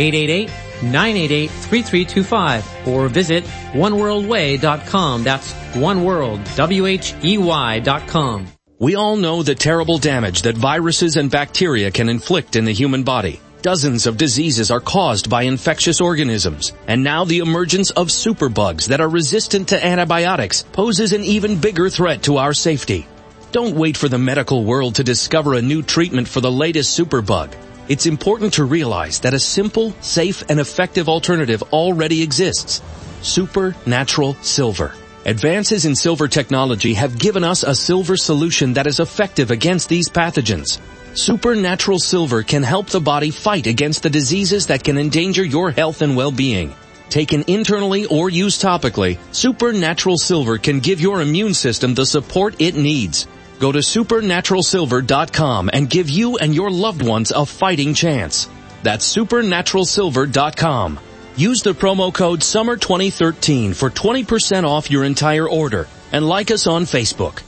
888-988-3325 or visit oneworldwhey.com. That's oneworld, WHEY.com. We all know the terrible damage that viruses and bacteria can inflict in the human body. Dozens of diseases are caused by infectious organisms, and now the emergence of superbugs that are resistant to antibiotics poses an even bigger threat to our safety. Don't wait for the medical world to discover a new treatment for the latest superbug. It's important to realize that a simple, safe, and effective alternative already exists. Supernatural Silver. Advances in silver technology have given us a silver solution that is effective against these pathogens. Supernatural Silver can help the body fight against the diseases that can endanger your health and well-being. Taken internally or used topically, Supernatural Silver can give your immune system the support it needs. Go to supernaturalsilver.com and give you and your loved ones a fighting chance. That's supernaturalsilver.com. Use the promo code SUMMER2013 for 20% off your entire order, and like us on Facebook.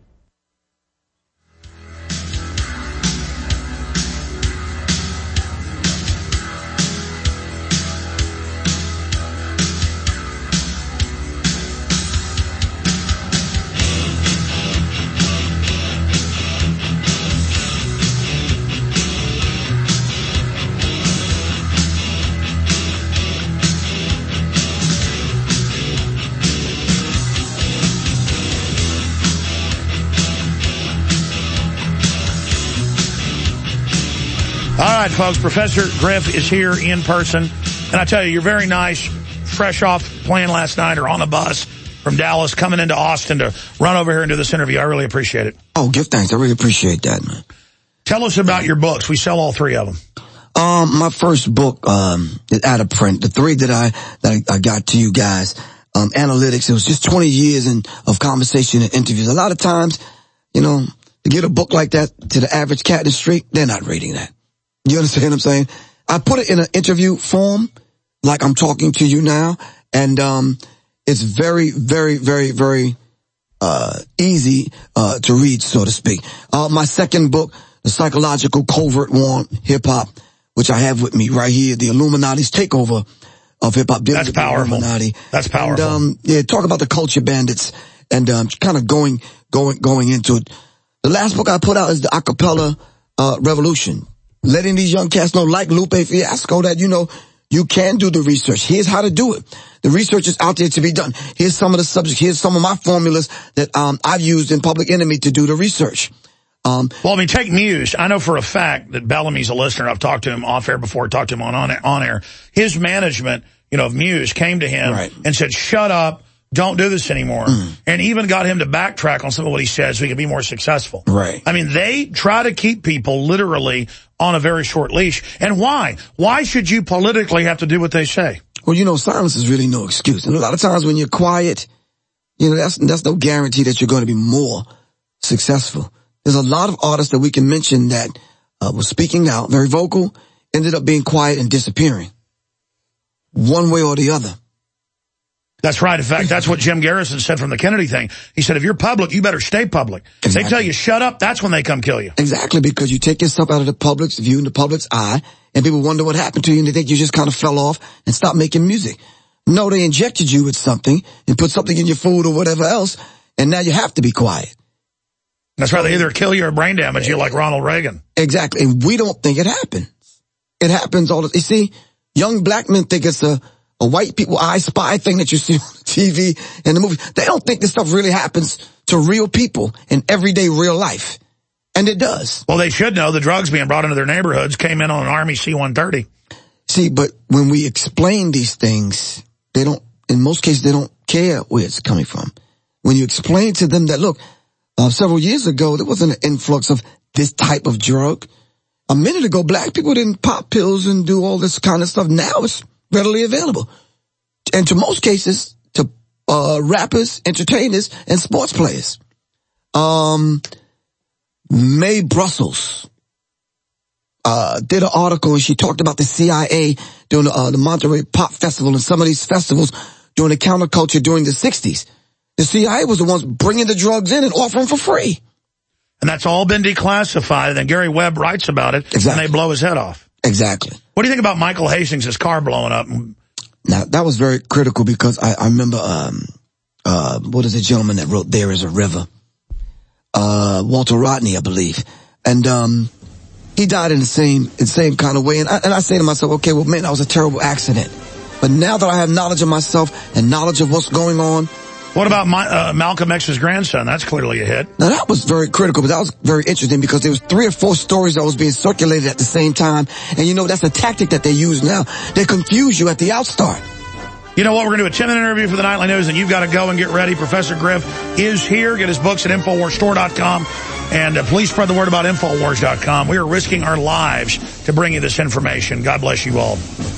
All right, folks, Professor Griff is here in person. And I tell you, you're very nice, fresh off playing last night or on a bus from Dallas, coming into Austin to run over here and do this interview. I really appreciate it. Oh, give thanks. I really appreciate that, man. Tell us about your books. We sell all three of them. My first book is out of print. The three that I got to you guys, Analytics, it was just 20 years of conversation and interviews. A lot of times, you know, to get a book like that to the average cat in the street, they're not reading that. You understand what I'm saying? I put it in an interview form, like I'm talking to you now, and it's very, very, very, very easy to read, so to speak. My second book, The Psychological Covert War Hip Hop, which I have with me right here, The Illuminati's Takeover of Hip Hop. That's powerful. Illuminati. That's powerful. And, yeah, talk about the culture bandits and kind of going into it. The last book I put out is The Acapella Revolution. Letting these young cats know, like Lupe Fiasco, that, you know, you can do the research. Here's how to do it. The research is out there to be done. Here's some of the subjects. Here's some of my formulas that I've used in Public Enemy to do the research. Well, I mean, take Muse. I know for a fact that Bellamy's a listener. I've talked to him off air before, talked to him on air. His management, you know, of Muse came to him and said, shut up. Don't do this anymore. And even got him to backtrack on some of what he said so he could be more successful. Right. I mean, they try to keep people literally on a very short leash. And why? Why should you politically have to do what they say? Well, you know, silence is really no excuse. And a lot of times when you're quiet, you know, that's no guarantee that you're going to be more successful. There's a lot of artists that we can mention that were speaking out, very vocal, ended up being quiet and disappearing. One way or the other. That's right. In fact, that's what Jim Garrison said from the Kennedy thing. He said, if you're public, you better stay public. If they tell you shut up, that's when they come kill you. Exactly, because you take yourself out of the public's view and the public's eye, and people wonder what happened to you, and they think you just kind of fell off and stopped making music. No, they injected you with something and put something in your food or whatever else, and now you have to be quiet. That's right. They either kill you or brain damage you like Ronald Reagan. Exactly. And we don't think it happens. It happens all the time. You see, young black men think it's a white people I Spy thing that you see on TV and the movie. They don't think this stuff really happens to real people in everyday real life. And it does. Well, they should know the drugs being brought into their neighborhoods came in on an Army C-130. See, but when we explain these things, they don't, in most cases, they don't care where it's coming from. When you explain to them that, look, several years ago, there wasn't an influx of this type of drug. A minute ago, black people didn't pop pills and do all this kind of stuff. Now it's readily available. and to most cases, to rappers, entertainers, and sports players. Mae Brussels did an article, and she talked about the CIA during the Monterey Pop Festival and some of these festivals during the counterculture during the 60s. The CIA was the ones bringing the drugs in and offering for free. And that's all been declassified, and then Gary Webb writes about it, and they blow his head off. Exactly. What do you think about Michael Hastings' car blowing up? Now, that was very critical because I remember, what is the gentleman that wrote There Is a River? Walter Rodney, I believe. And, he died in the same kind of way. And I say to myself, okay, well, man, that was a terrible accident. But now that I have knowledge of myself and knowledge of what's going on. What about Malcolm X's grandson? That's clearly a hit. Now, that was very critical, but that was very interesting because there was 3 or 4 stories that was being circulated at the same time. And you know, that's a tactic that they use now. They confuse you at the outstart. You know what? We're going to do a 10-minute interview for the Nightly News, and you've got to go and get ready. Professor Griff is here. Get his books at InfoWarsStore.com. And please spread the word about InfoWars.com. We are risking our lives to bring you this information. God bless you all.